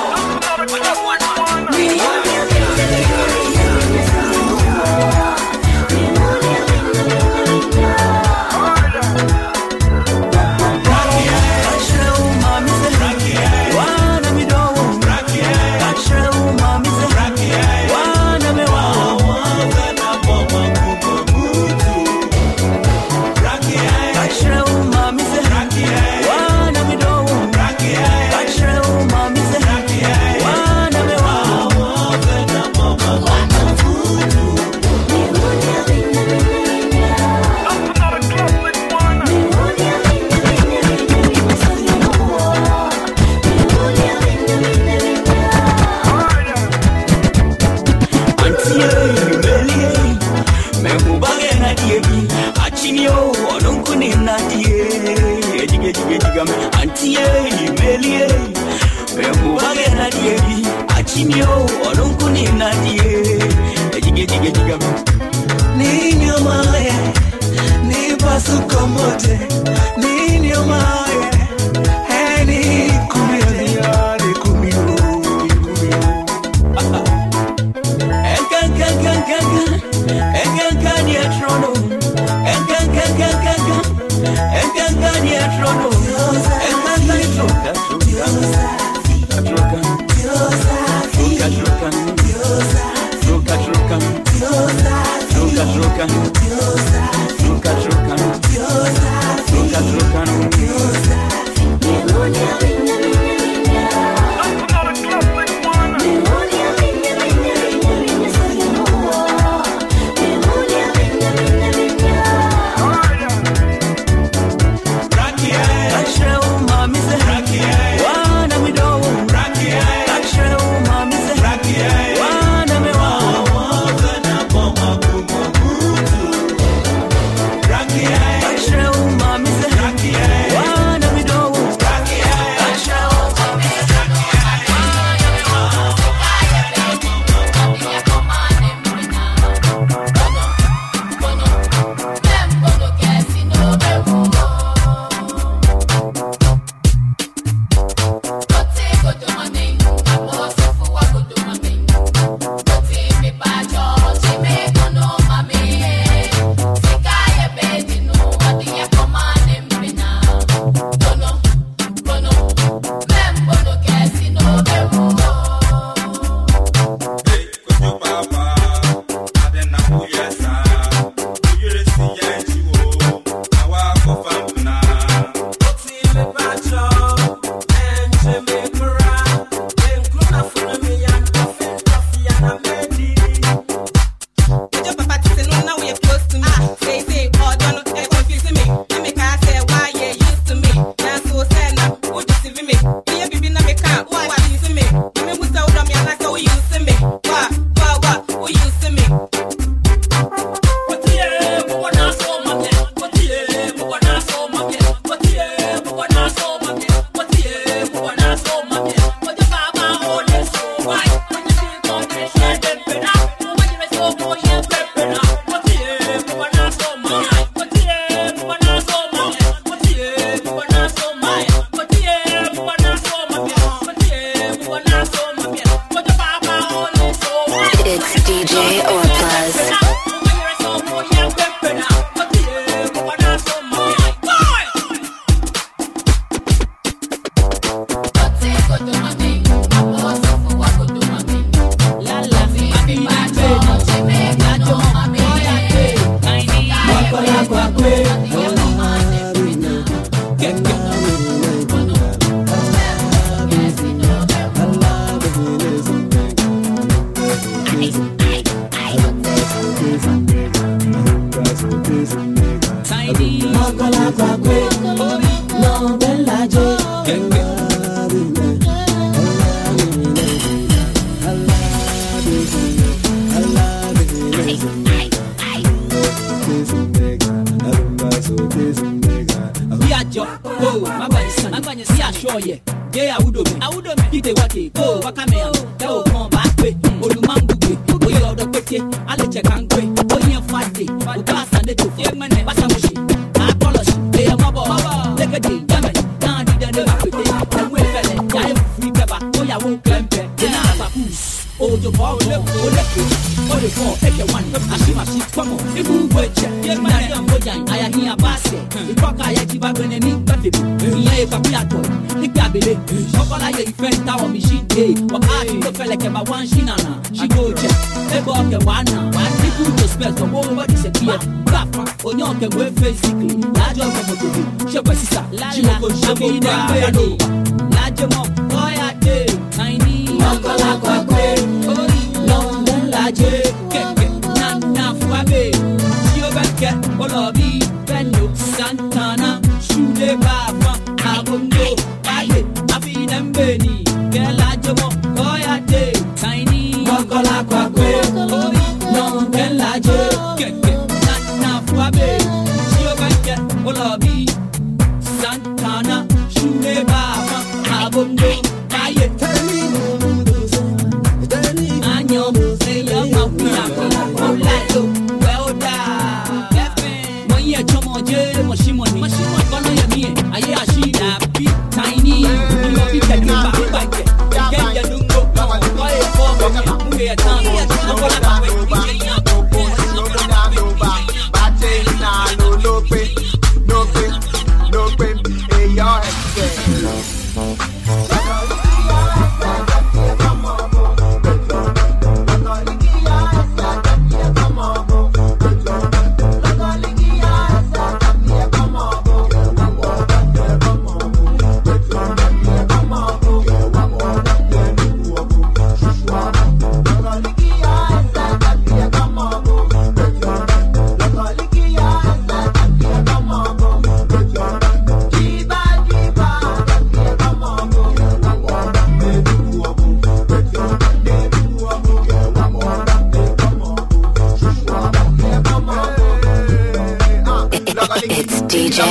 Speaker 6: Well, da, when you're Tomo J, Moshimoni.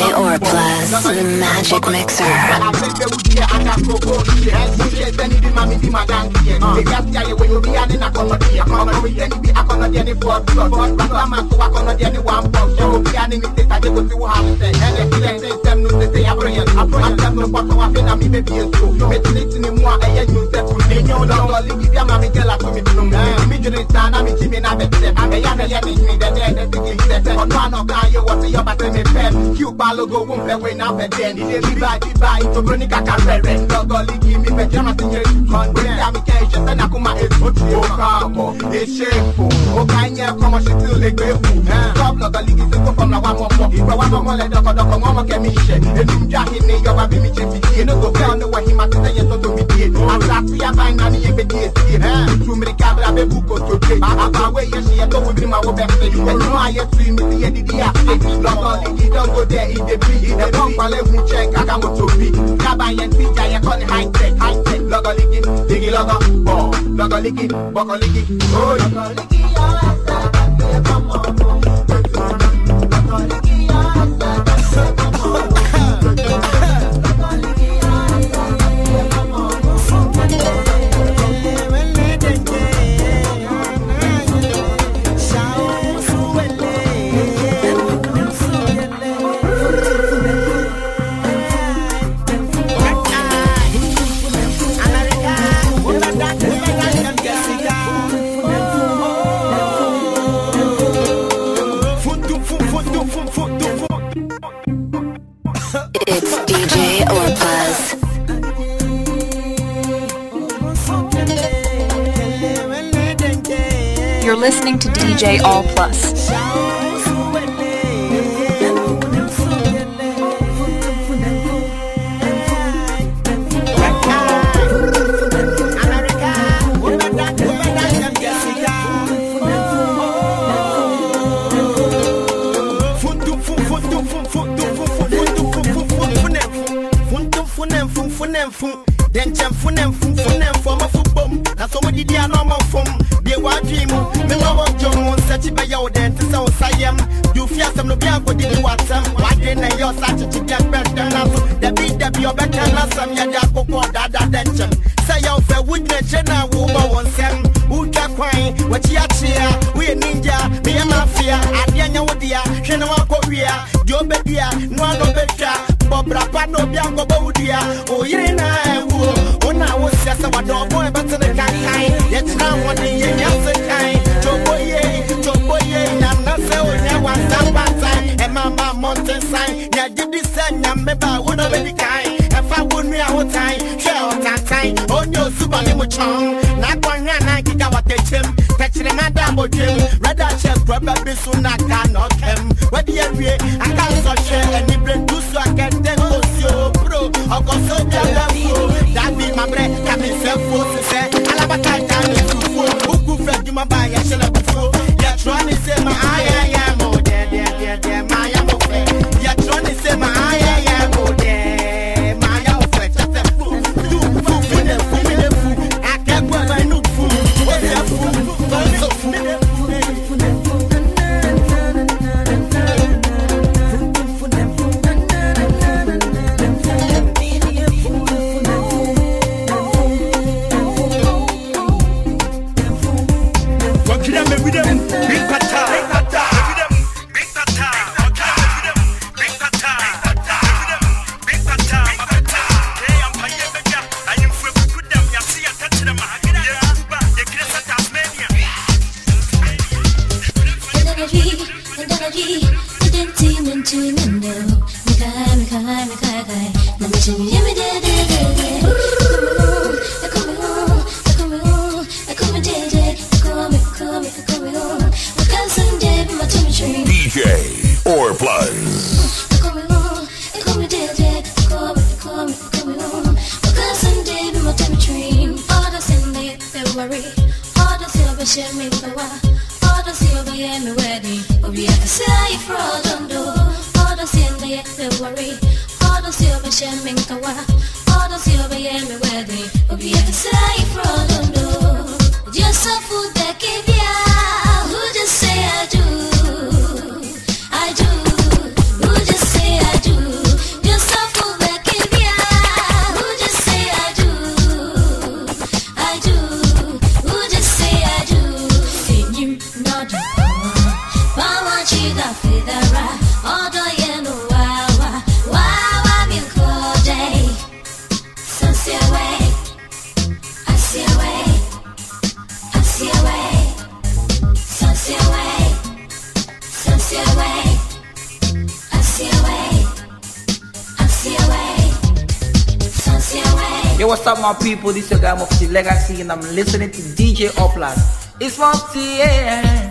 Speaker 1: Orplus, the magic mixer.
Speaker 10: Logo won't play way now, but then he did buy, did buy to Brunica Carrere. Logo, give me the German thing. Communication, and I come out. Oh, come on, it's shameful. Oh, kind of come on, she still like a fool. Stop, Logo, league is from the one more. If I want more, let the Logo come on, can me shit. And you jack in the yoga, be me chippy. You know, go down the way he must say, yes, to be did. I'm not see a fine money if it is. To me, the cabra, the book, or to take. I'm away, yes, she had to with my best. And you know, I see me, the idea. Logo, league, don't go there. The beat, the pump, I let me check. I got what to be. Cabba and T J, I call it high tech, high tech. Logo licking, diggy logo, oh, logo licking, boko licking, oh, logo licking, your ass, come on, logo licking, your ass, come on, logo licking, your ass, come on,
Speaker 1: It's D J Orplus.
Speaker 17: You're listening to D J All Plus.
Speaker 8: Then jump for them, for them, for my football. That's what we did. I know my phone. They were dreaming. Me love John, such a bay out there to so I am. You fear some no bianco did you want some? Why didn't you such a get better than us? The beat that be your better than some Yadako for that attention. Say out for witness, Jenna, woman, one sem. Who can cry? What you cheer? We a ninja, me a mafia. I didn't know dear, Jenna Korea, Joe Bedia, no no better. Bob Rapano Bianco Bodia, oh, yeah, oh, now was just about dog boy, but to the guy, yet now one day, yes, a kind. Joboye, Joboye, and not so, now one that time, and Mamma Mountain sign, yeah, did this sign, and maybe I would have been kind. If I would me our time, share that time, on your super limo chong, not one and I get out the gym, catching a double gym, rather check probably soon I cannot him. What the area, I can't so share any brain to so I can then go so pro, I'll go so down. That be my bread, coming self force, say, Alabata time is too full, who could fed you my buy, I shall have before. You're trying to say my I am, oh, there, there, there, there, my am of it. You're trying to say my I am, oh, there, my am of it. Just a fool, do, fool, with a fool, with a fool. I can't go by no fool, what's a fool, so fool.
Speaker 2: D J Orplus.
Speaker 21: Just a food that gave ya, who just say I do, I do, who just say I do.
Speaker 6: Yo, what's up, my people? This is your guy Mufti Legacy, and I'm listening to D J Oplas. It's Mufti, yeah.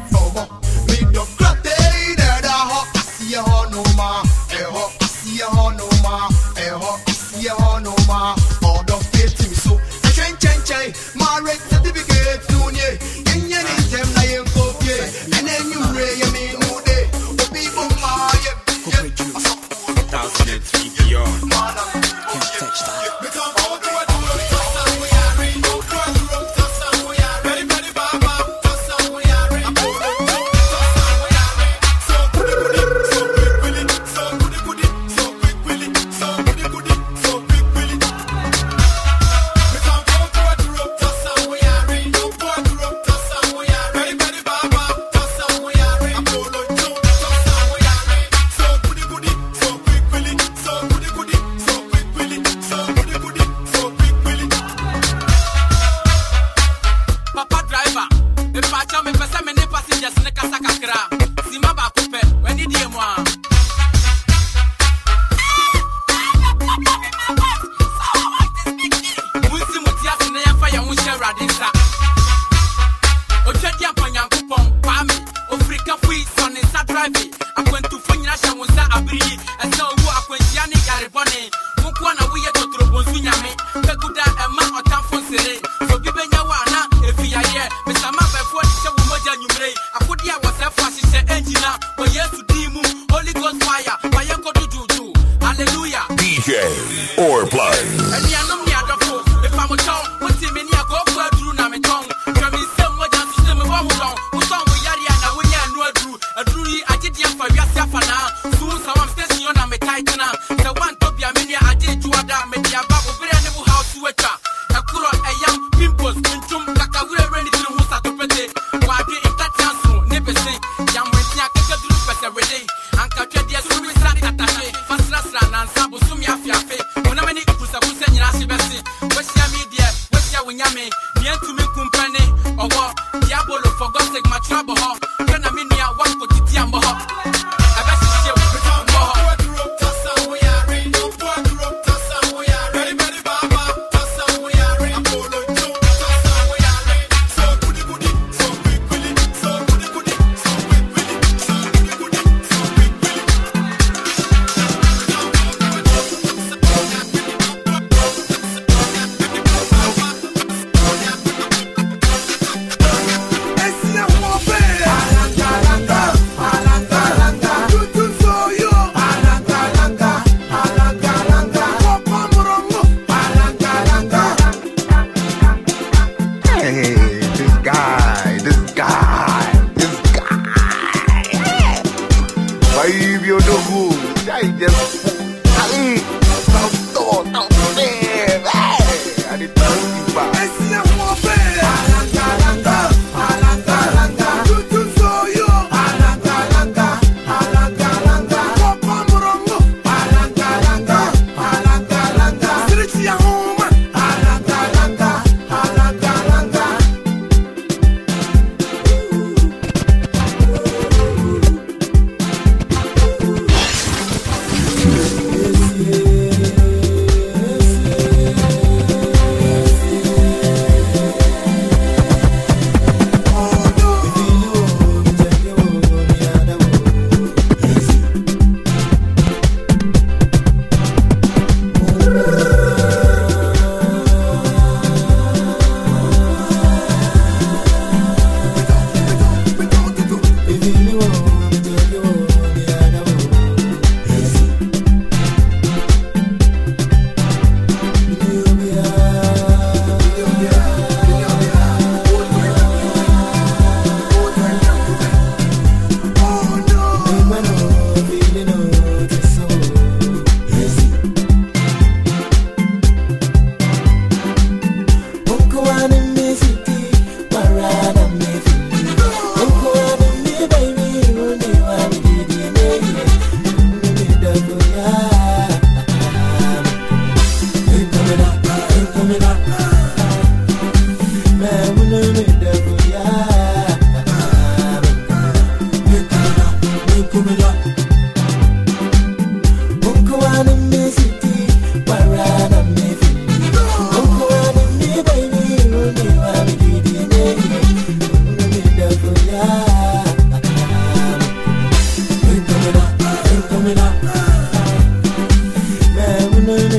Speaker 4: Yeah.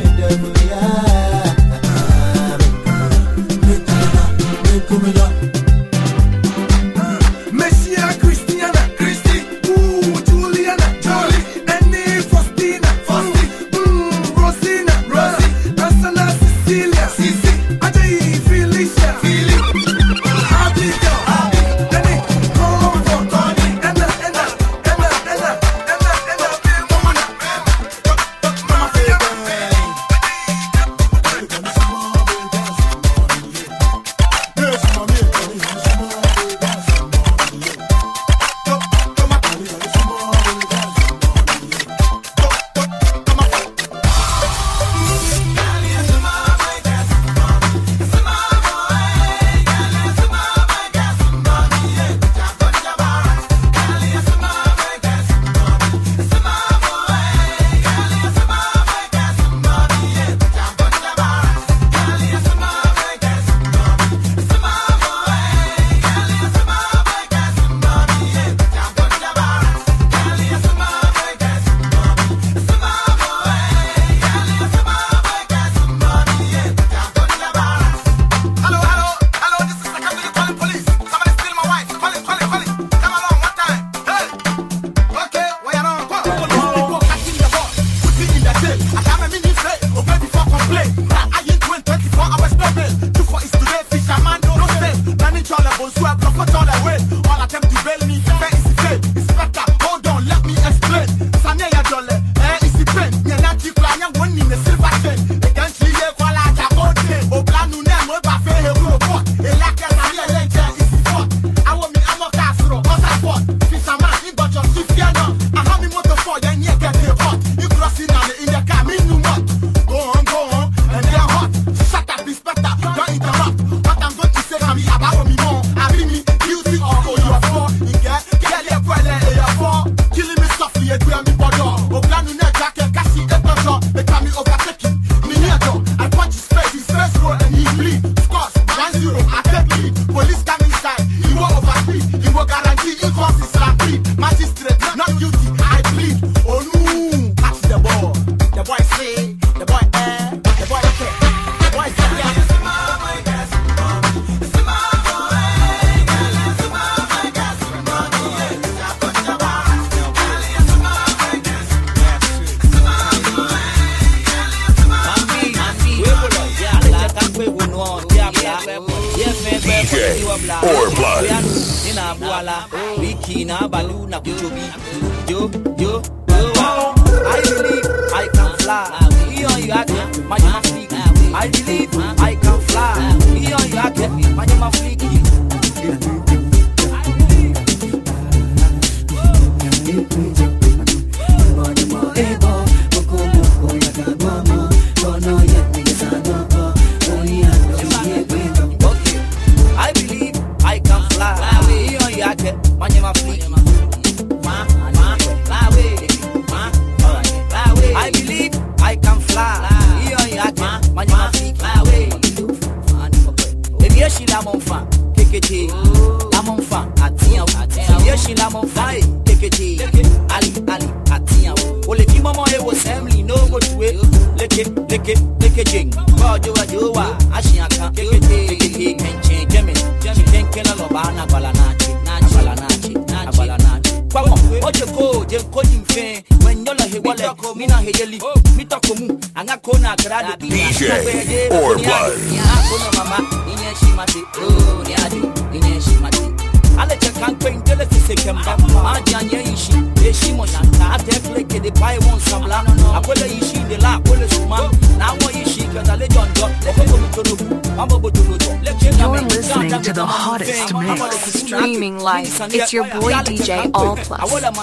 Speaker 17: To the hottest mix streaming live. It's your boy D J All Plus.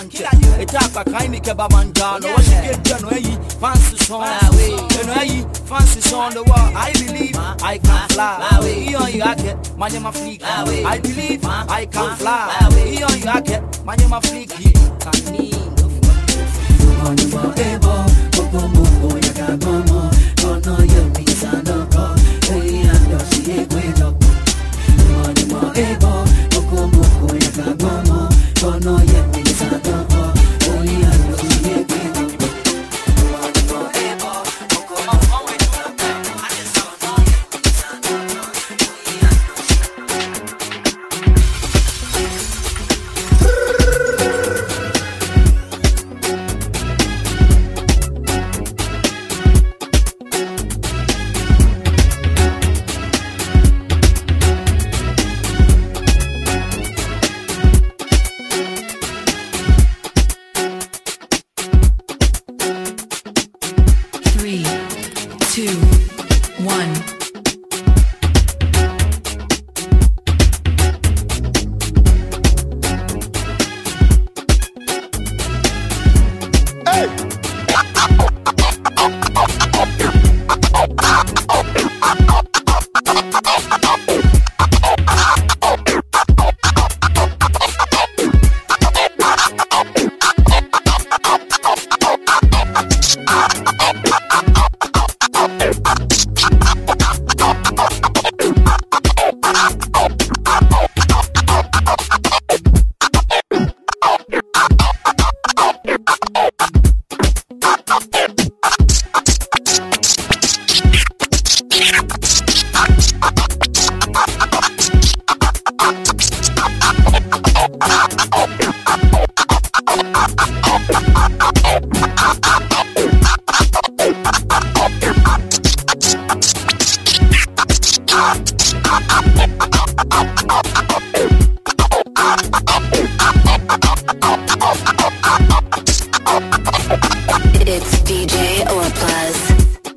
Speaker 6: Fancy song the wall. I believe I can fly. He on you I get my name a fleek. I believe I can fly. He on you I get my name a fleek. Can me.
Speaker 13: Three, two, one.
Speaker 1: It's D J or Plus.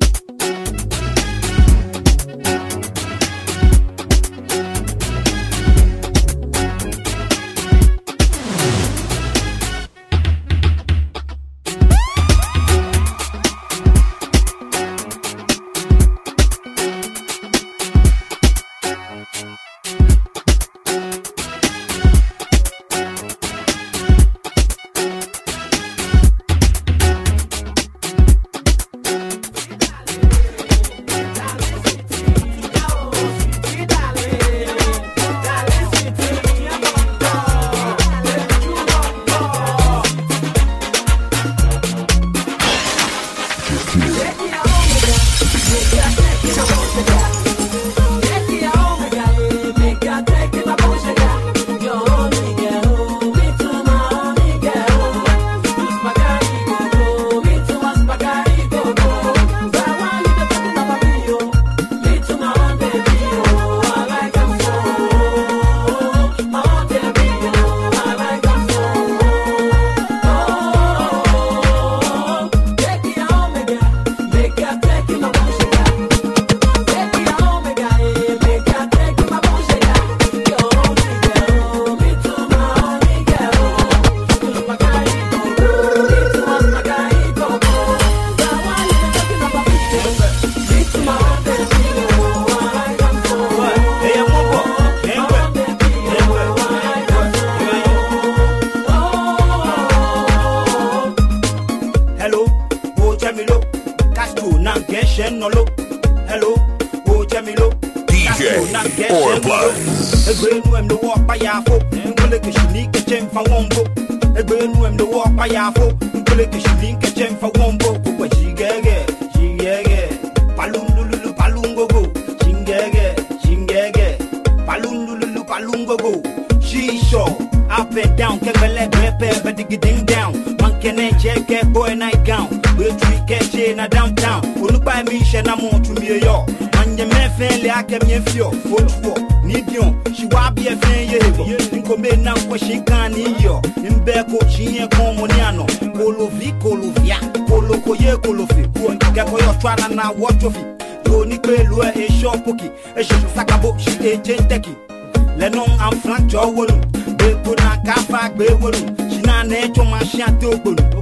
Speaker 14: Na watch of it. Tony Pelua a short pookie, a ship Sakabo, she a genteki. Lenon and Frank Jowell, Bekuna Kafa, Bewell, Shina Nature Mashato,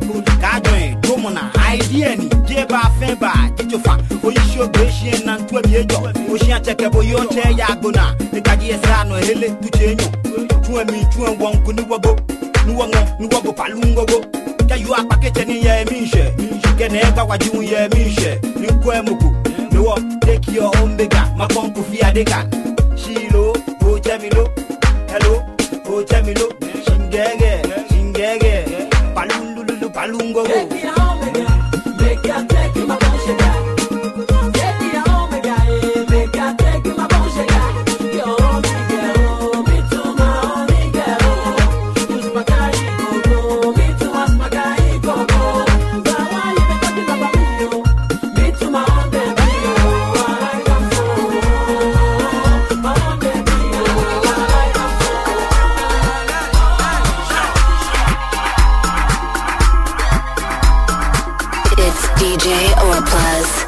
Speaker 14: Kadre, Domona, idea, Jeba Femba, Titofa, Oisho Grecian and Twebio, Ocean Checkable, your chair Yaguna, the Kadiasano, Hele, Tucheno, two and me, two and one Kunuabo, Nuango, Nuabo Palungo. You are packaging in your mission. You can never what you your mission. You Quemuku, no one take your own bigger. My conco via dega. Shilo, oh Jamilo, hello, oh Jamilo, Shingege, Shingege, Palundu, Palungo. Take it home, make your take my bullshit. Take it home, make your take my bullshit. You're
Speaker 1: Plus.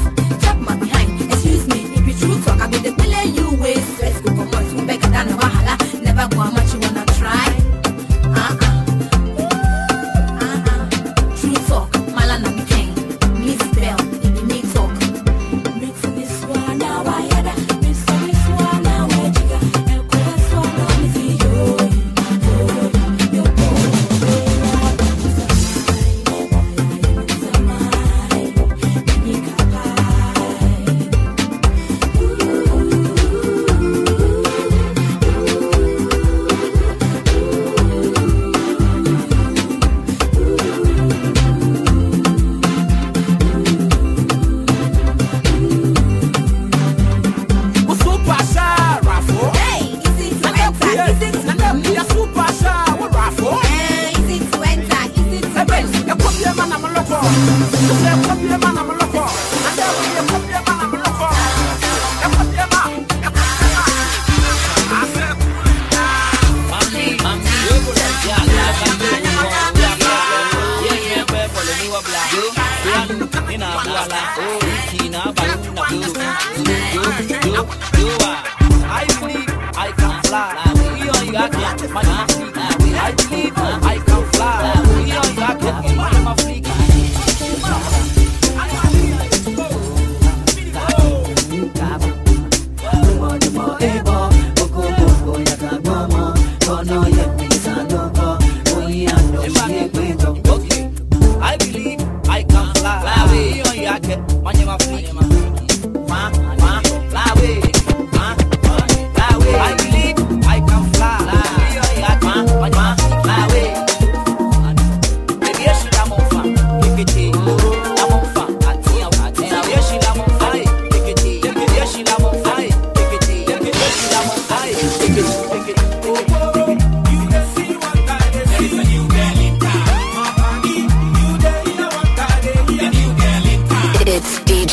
Speaker 20: True talk, I be the pillar you waste. Let's go come on to back and I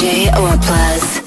Speaker 1: J or Plus.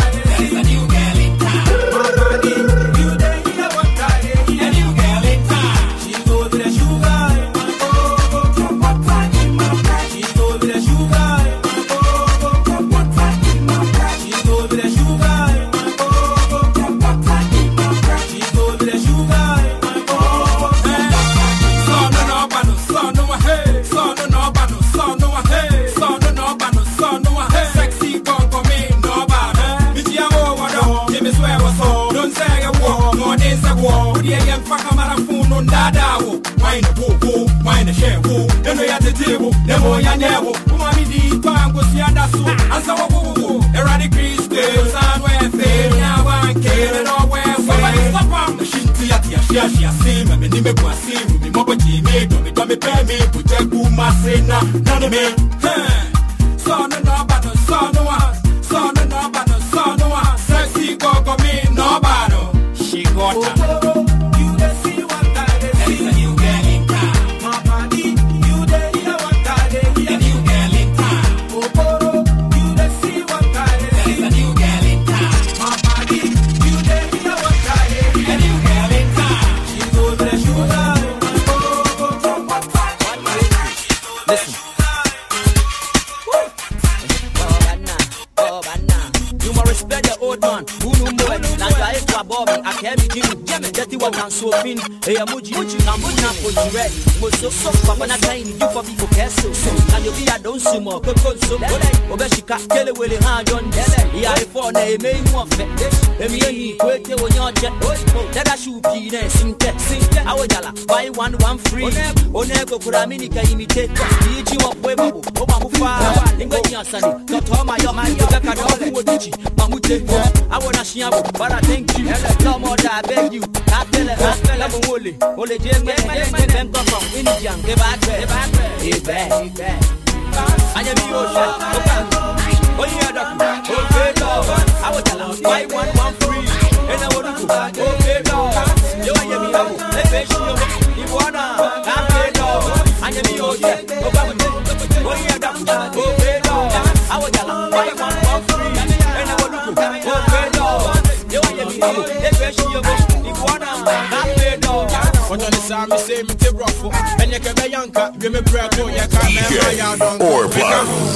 Speaker 2: Or Plus.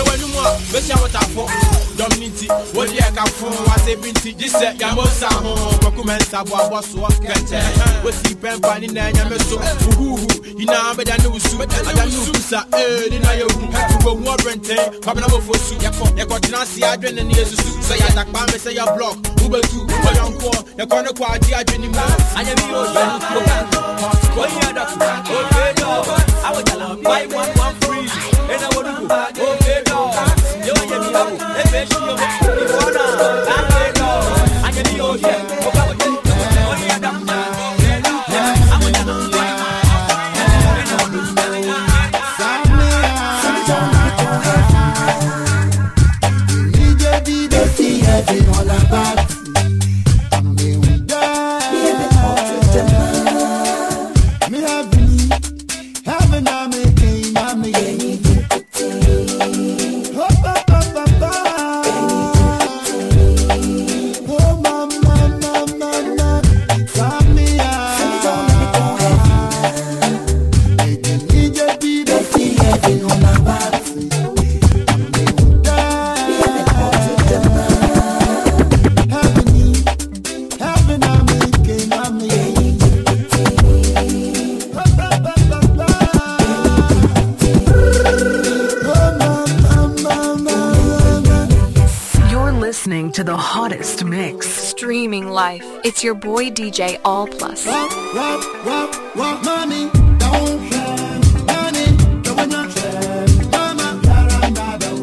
Speaker 13: To the hottest mix.
Speaker 17: Streaming life. It's your boy D J All Plus.
Speaker 8: Rock, rock, rock, rock, money, don't care. Money, don't not care. Mama, another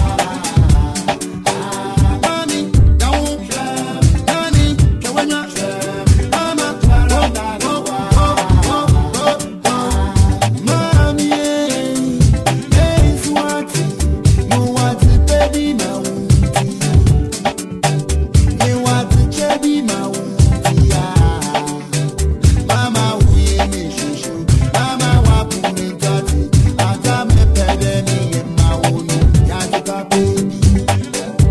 Speaker 8: money, don't care. Money, don't not care. Mama, another mommy, hey, swati, no what baby now. Mama,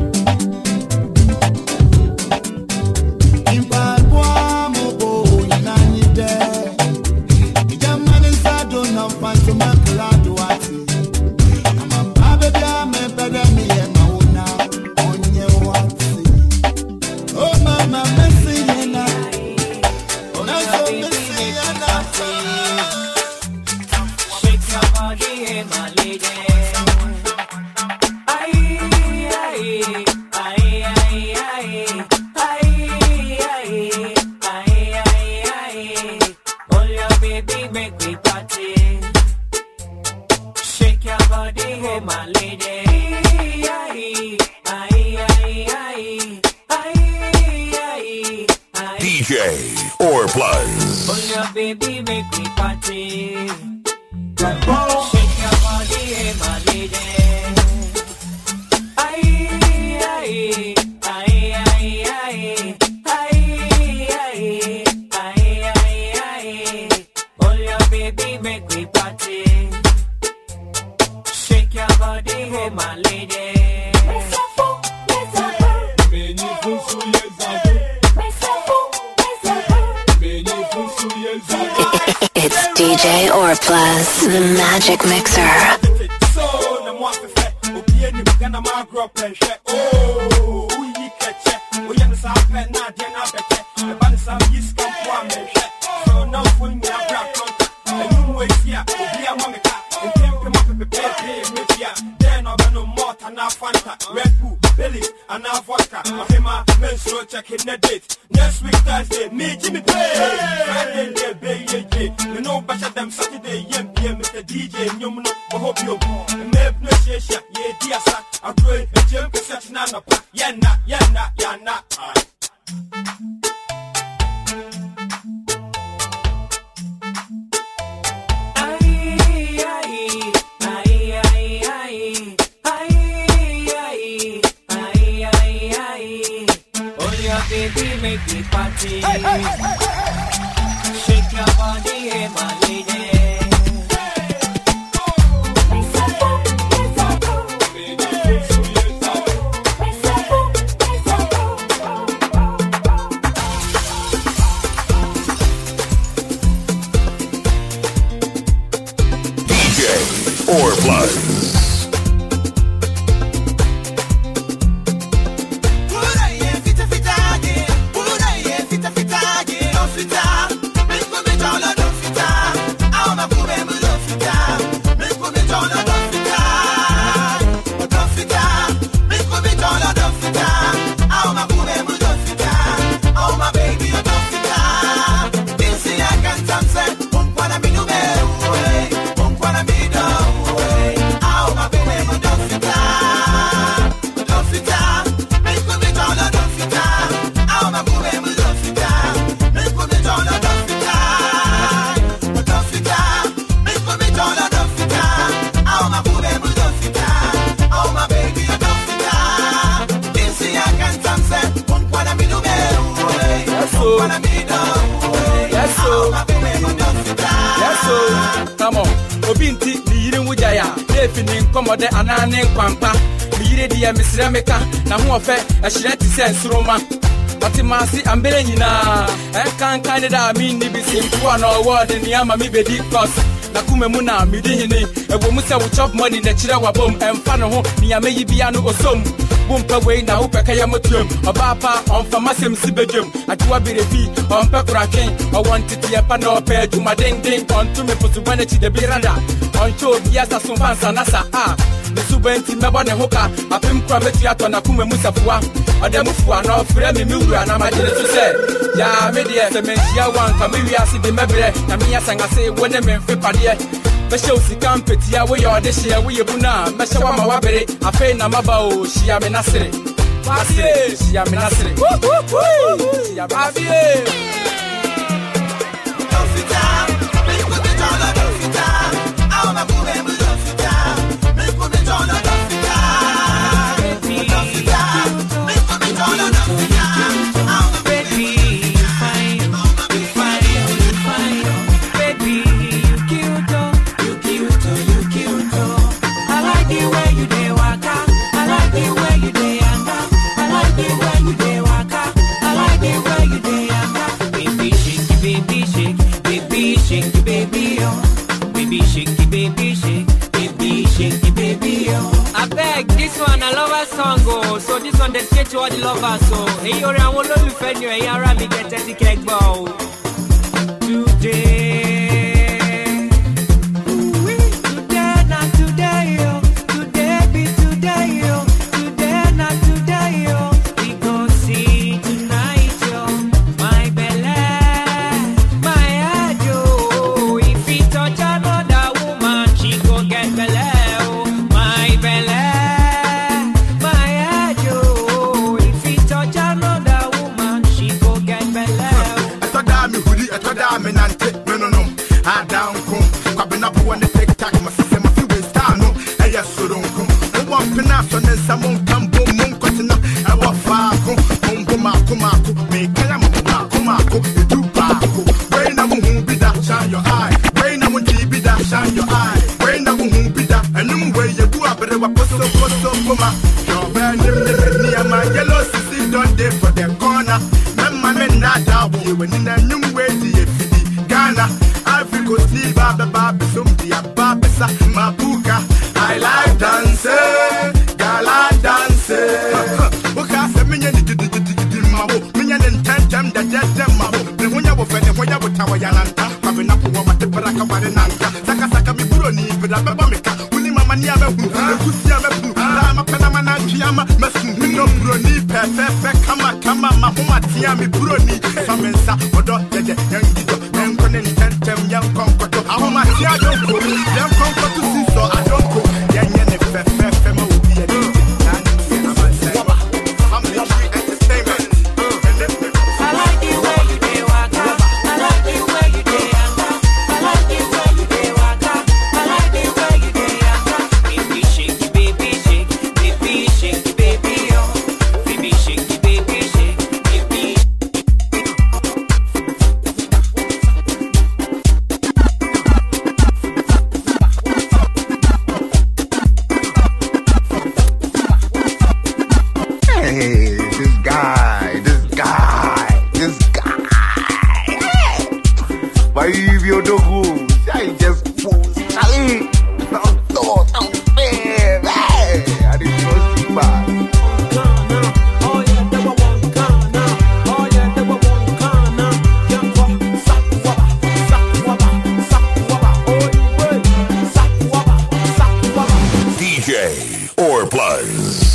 Speaker 6: Shake your body, hey, my lady. Aye, aye, aye, aye, aye. Aye, aye, aye, aye, aye. Oh, your baby make me party. Shake your body, hey, my lady. Aye, aye, aye, aye. Aye, aye, aye.
Speaker 2: D J or Plus.
Speaker 6: Oh, your baby make me party. Shake your body, hey, my lady. Aye, aye, aye, aye, aye. Aye, aye, aye, aye, aye. Oh, your baby make me party. Shake your body, hey, my lady.
Speaker 1: It's D J or Plus, the Magic Mixer.
Speaker 10: Red Bull, Billy, and now vodka. Mahima, menstrual checking the date. Next week, Thursday, me, Jimmy Pay. Friday, day, baby, you know, better them Saturday, M P M, Mister D J, you know, I hope you more. And maybe no share, yeah, dear, sir. I pray, a gym, such an anna, yeah, not, yeah, not, yeah, not.
Speaker 6: Baby, make me party. Hey, hey, hey, hey. Shake your body, hey, my lady.
Speaker 2: D J or Plus.
Speaker 20: Komode anane kwampa miyire dia misira meka na ho ofe ehire ti sense roma otimasi ambere nyina e kan kan da mi ni bisi mpo na award ni ama mi bedi cost na kuma mu na mi di hini e wo mu se wo chop money na kire wa bom emfa no ho ni ameyi bia no osom bumpa we na wo peka ya motuem oba pa on fa masem sibedwem atuwa birefi on pe kraken o want ti e pa no pe duma ding ding on to me putu bana ti de birada on cho bia sa so fansa na sa ah ne subenti mebo ne hoka apem kwa metu ato na kuma musafua odemufu ana frɛ me miwura na magere so sɛ ya me de se menhia wan ka me wiase de mebrɛ na me yasanga se wo ne me mfe pade be show sika mpetia wo yɛ ɔde hye wo yɛ buna me hye wa ma wabere afei na maba o hia me nasere wasere hia me nasere hia me nasere
Speaker 6: So this one dedicated to all the lovers. So hey, you're a whole lot of fun. You're a me get a ticket bow today.
Speaker 5: star me nante no no no I down come kwabena po one take tack my system of you star no e yes so don't come one pina so then someone come boom moon kwatina I wa fa ko boom boom akuma ko me kala mo akuma ko e do ba ko when na mo hu bi da shine your eye when na mo ji bi da shine your eye when na mo hu bi da anum we ye bu abere wa poso poso kuma your man near my yellow sissy don't dey for the corner mama me na da wo when na anum we di Ghana, Ivory Coast, leave Baba Baba, some dia Babasa, Mabuka. I like dancing, gala dancing. Because the minion did the Mabo, minion and ten the dead Mabo. The one you will find the way I would tower Yananta, having up over the Paraka Barananka, Sakasaka Miburoni, but Abamika, William Maniaba, Kusiama, Rama Panamana, Chiama, Masun, no Bruni, Perfect, Kama, Kama, Mahoma, Tiami, Bruni, Samensa, Odo, Yangido. Tentem young conqueror, how much I don't go, young conqueror to see so I don't go. Yan yan if fe fe fe mo be a day. I'm the street entertainment. I like the way you do waka. I like the way you do waka. I like the way you do waka. I like the way you do waka. Baby shake, baby shake, baby shake, baby oh, baby shake, baby shake, baby.
Speaker 15: Hey, this guy, this guy, this guy. Why you your dog? I just pose. Hey, I'm so unfair. Hey, I didn't trust you, man.
Speaker 2: D J or Plus.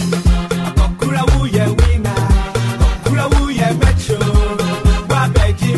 Speaker 11: Metro,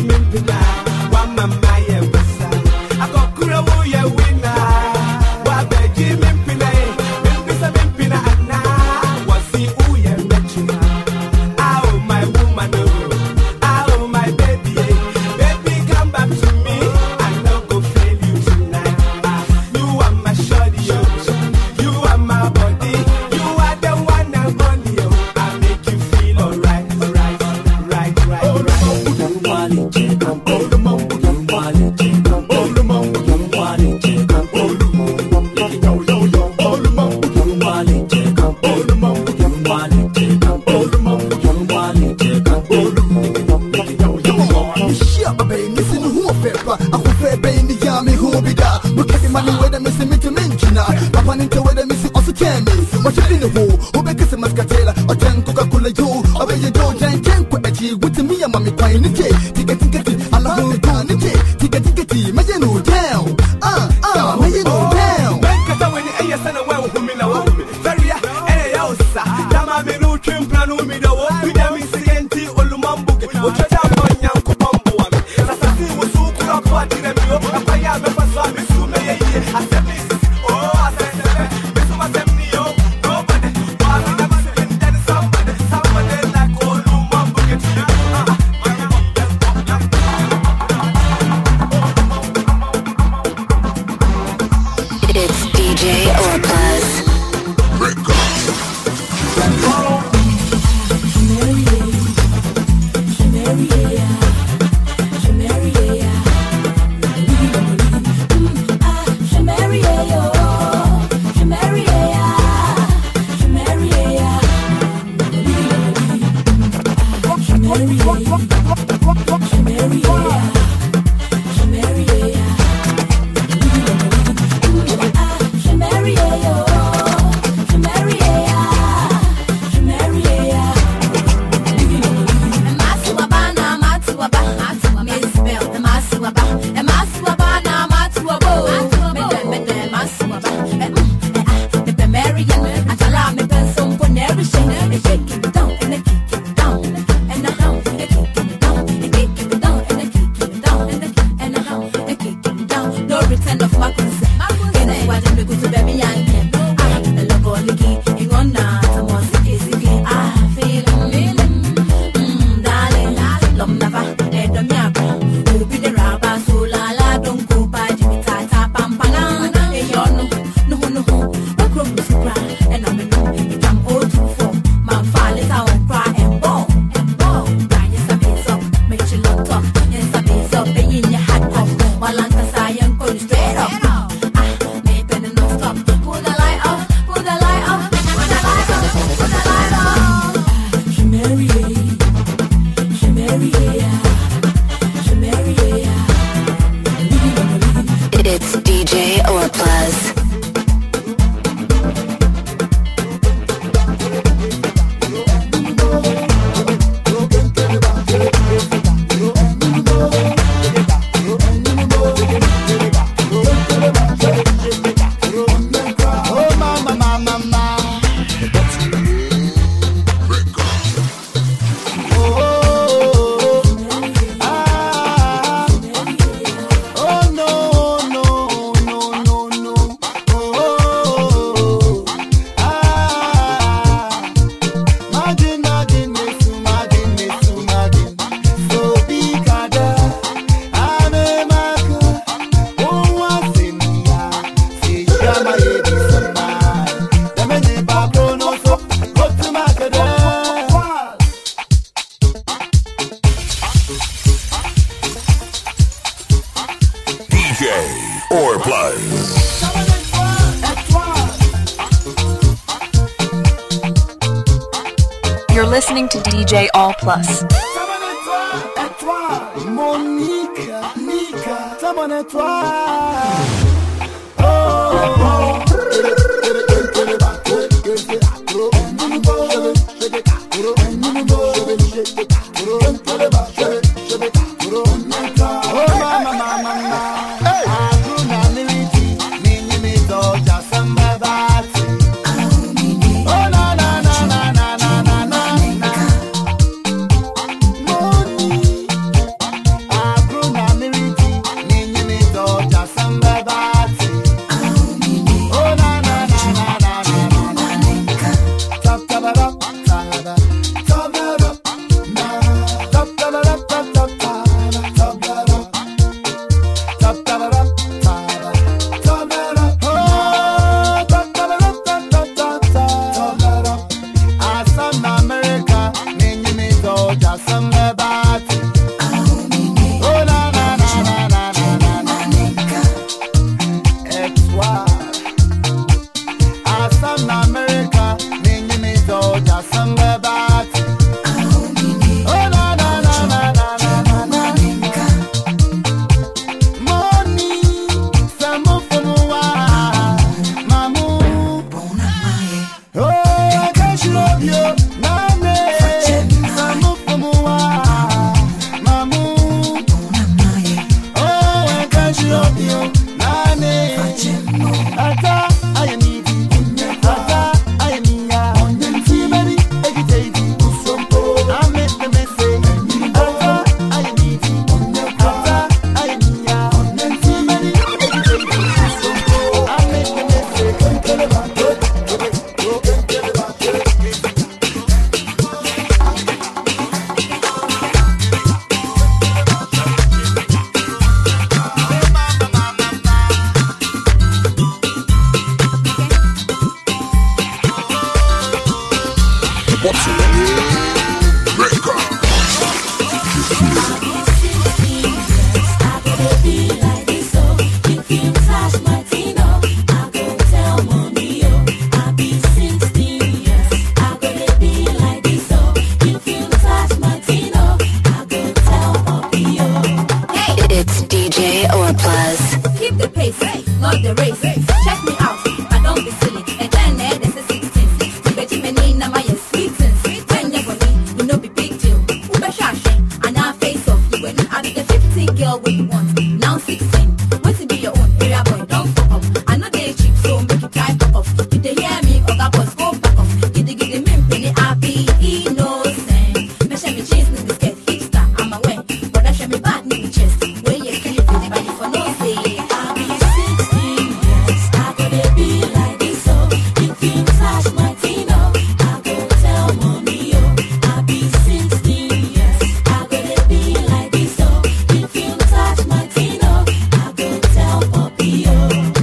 Speaker 17: You're listening to D J All Plus.
Speaker 8: Monica, Nika, oh, Now
Speaker 18: not the race. Check me out, I don't be silly. And then eh, there's a sixteen. Betty me name na my sweet sense. When you body, you know be big deal. Ube shash, and I face off. You when I be the fifteen girl what you want. Now sixteen. Wait to be your own area boy, don't fuck up. I know they cheap, so make you try fuck off. You they hear me, or that boss go back off. Giddy giddy min penny, I be innocent. Me share me cheese, me biscuit, hipster, I'm aware. Brother share me back, me chest. Where you can live anybody for no say. I be sixteen, yes, I gotta be like this, so if you touch my Tino, I go tell mommy, yo. I be sixteen, yes, I gotta be like this, so if you touch my Tino, I go tell Poppy, yo.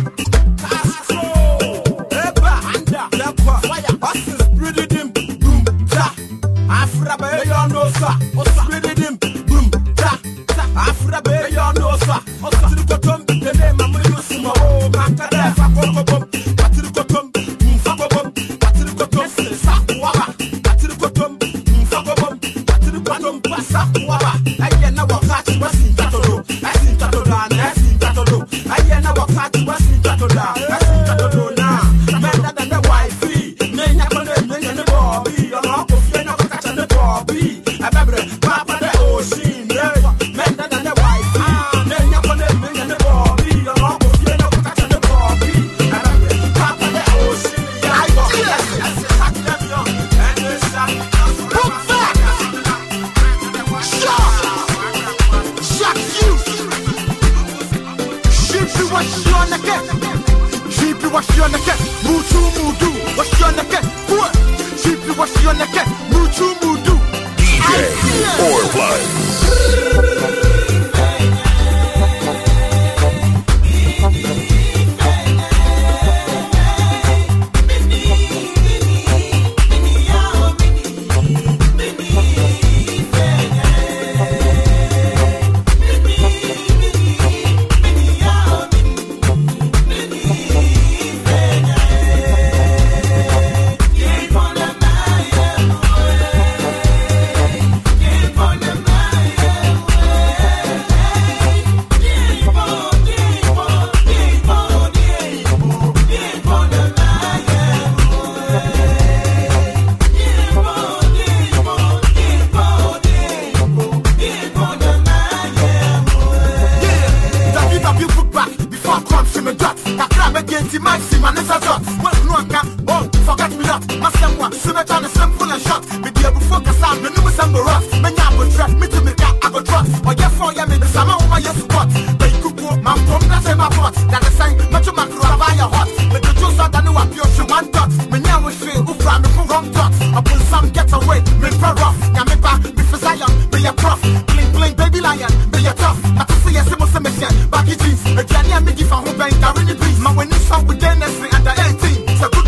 Speaker 2: D J or Plus.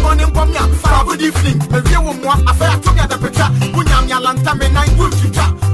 Speaker 10: Good evening, me view moi affaire to me at the picture. Bunyam ya lanta me nine wood to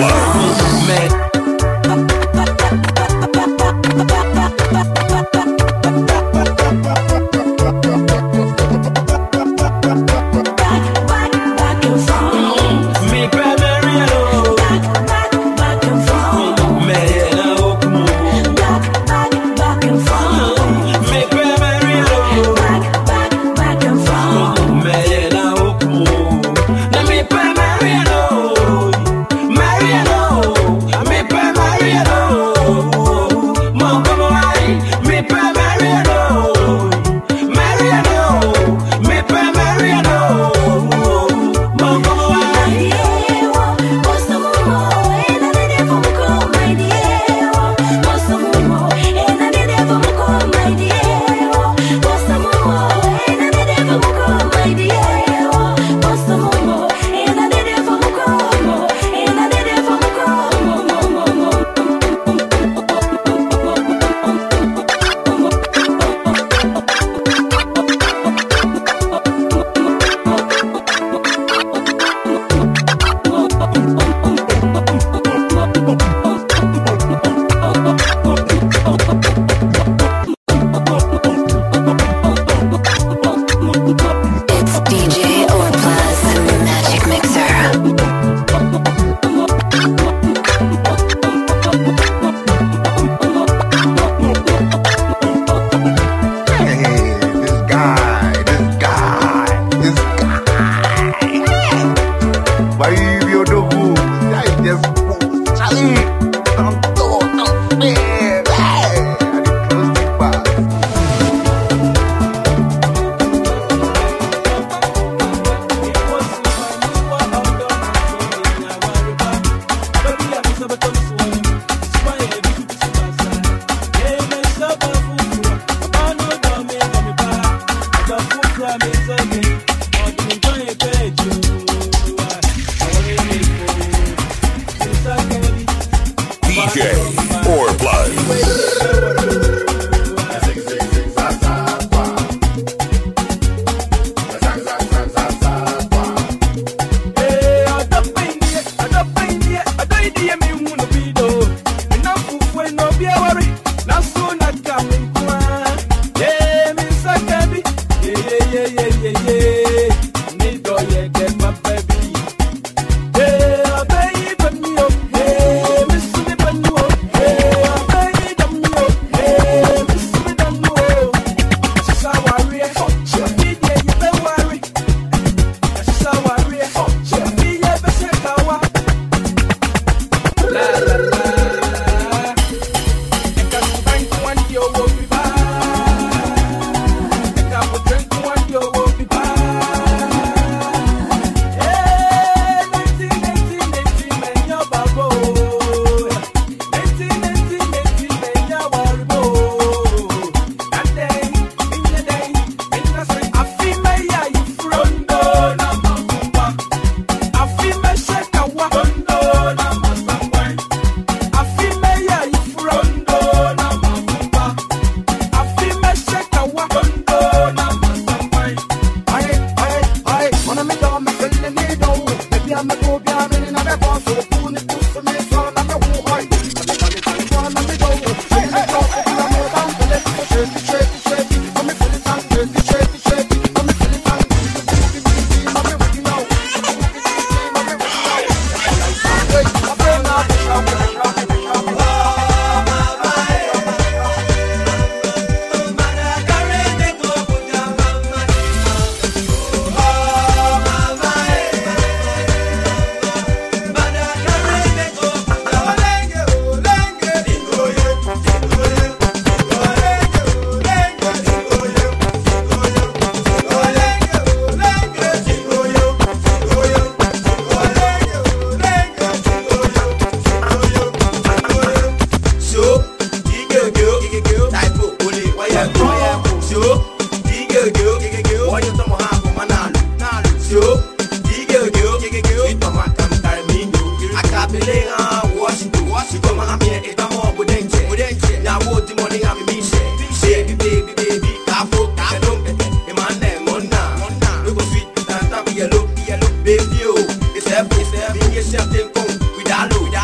Speaker 11: Baby, oh, it's a, it's a, it's a, it's a,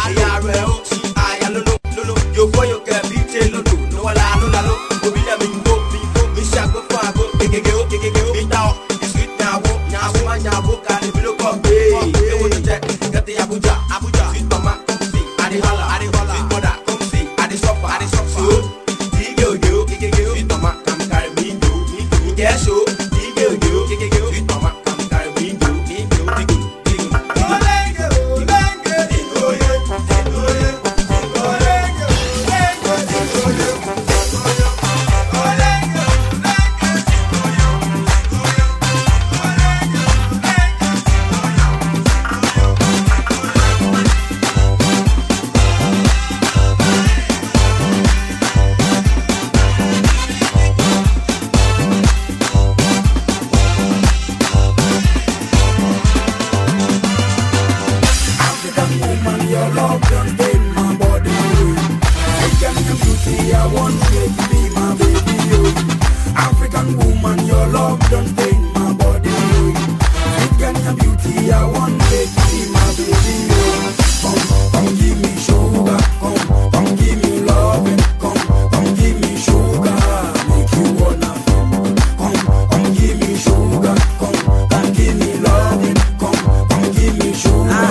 Speaker 4: your love don't take my body. African beauty, I want you to be my baby. African woman, your love don't take my body. African beauty, I want you to be my baby. Come, come give me sugar, come, come give me loving, come, come give me sugar, make you wanna feel. Come, come give me sugar, come, come give me loving, come, come give me sugar.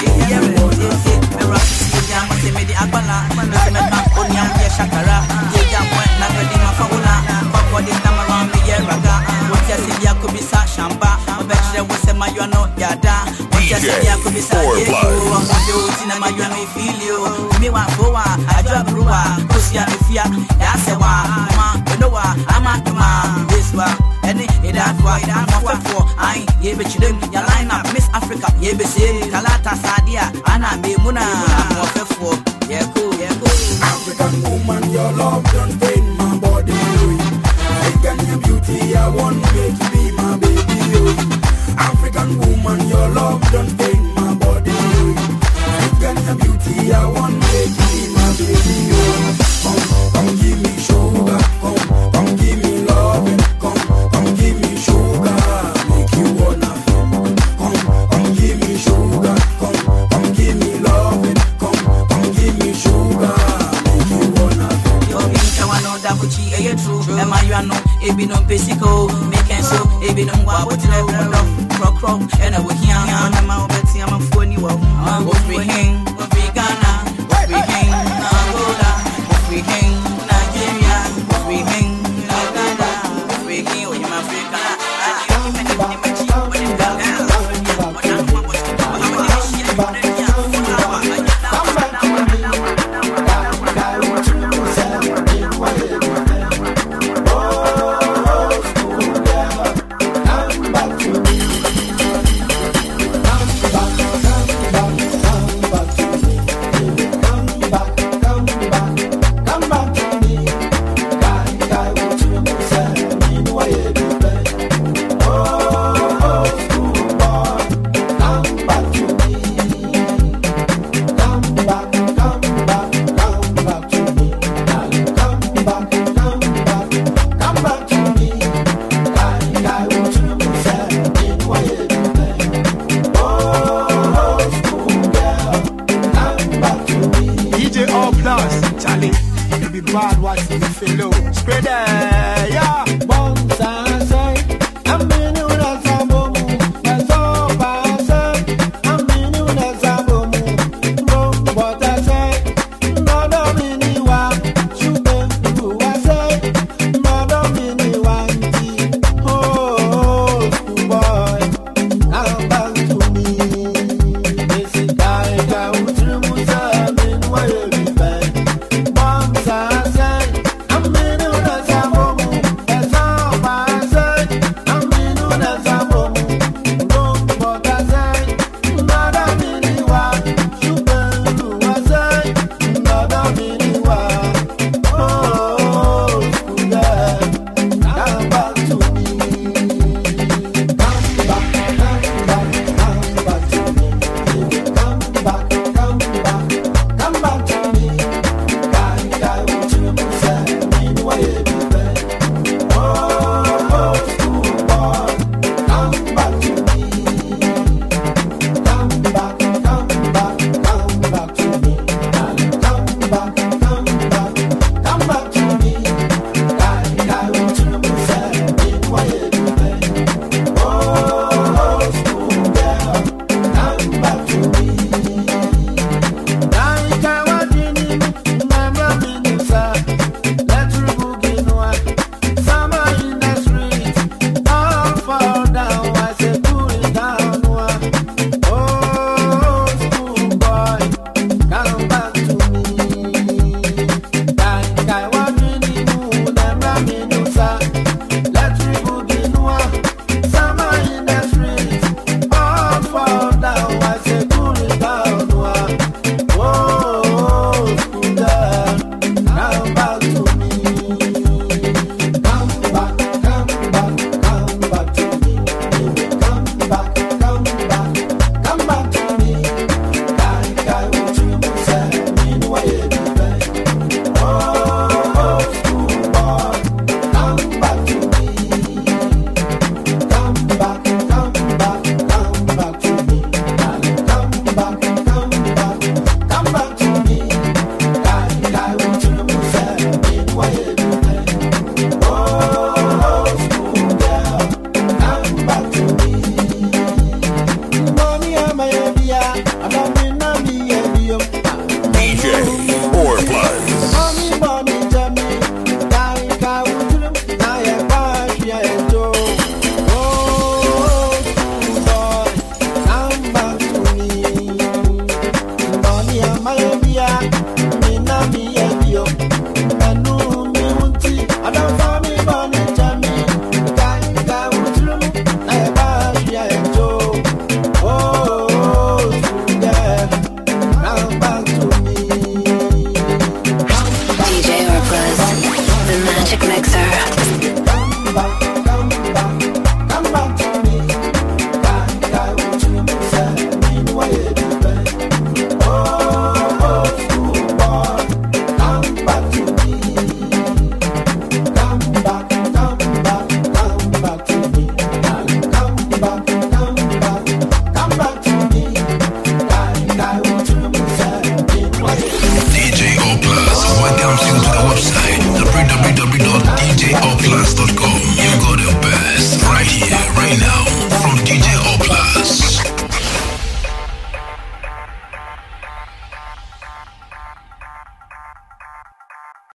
Speaker 6: Miss Africa, yeah, be say, Kalata Sadia, Anna be Muna, yeah, cool, yeah, cool.
Speaker 4: African woman, your love don't pain my body. African beauty, I want you to be my baby. African woman, your love don't pain my body. African beauty, I want you to be my baby. Come, come give me sugar, come, come give me loving, come, come give me sugar, make you wanna feel. Come, come give me sugar, come, come give me loving, come, come give me sugar.
Speaker 6: Am I you know, it be no physical, making so, it be no what you know, croc croc, and I will hear I'm out betting I'm a funny one. What we hang, what we Ghana, what we hang, Angola, what we hang, Nigeria, what we hang, Uganda, what we hang, or you Africa.
Speaker 4: Bad what you feel, spread it, yeah.
Speaker 8: Bom, Miami.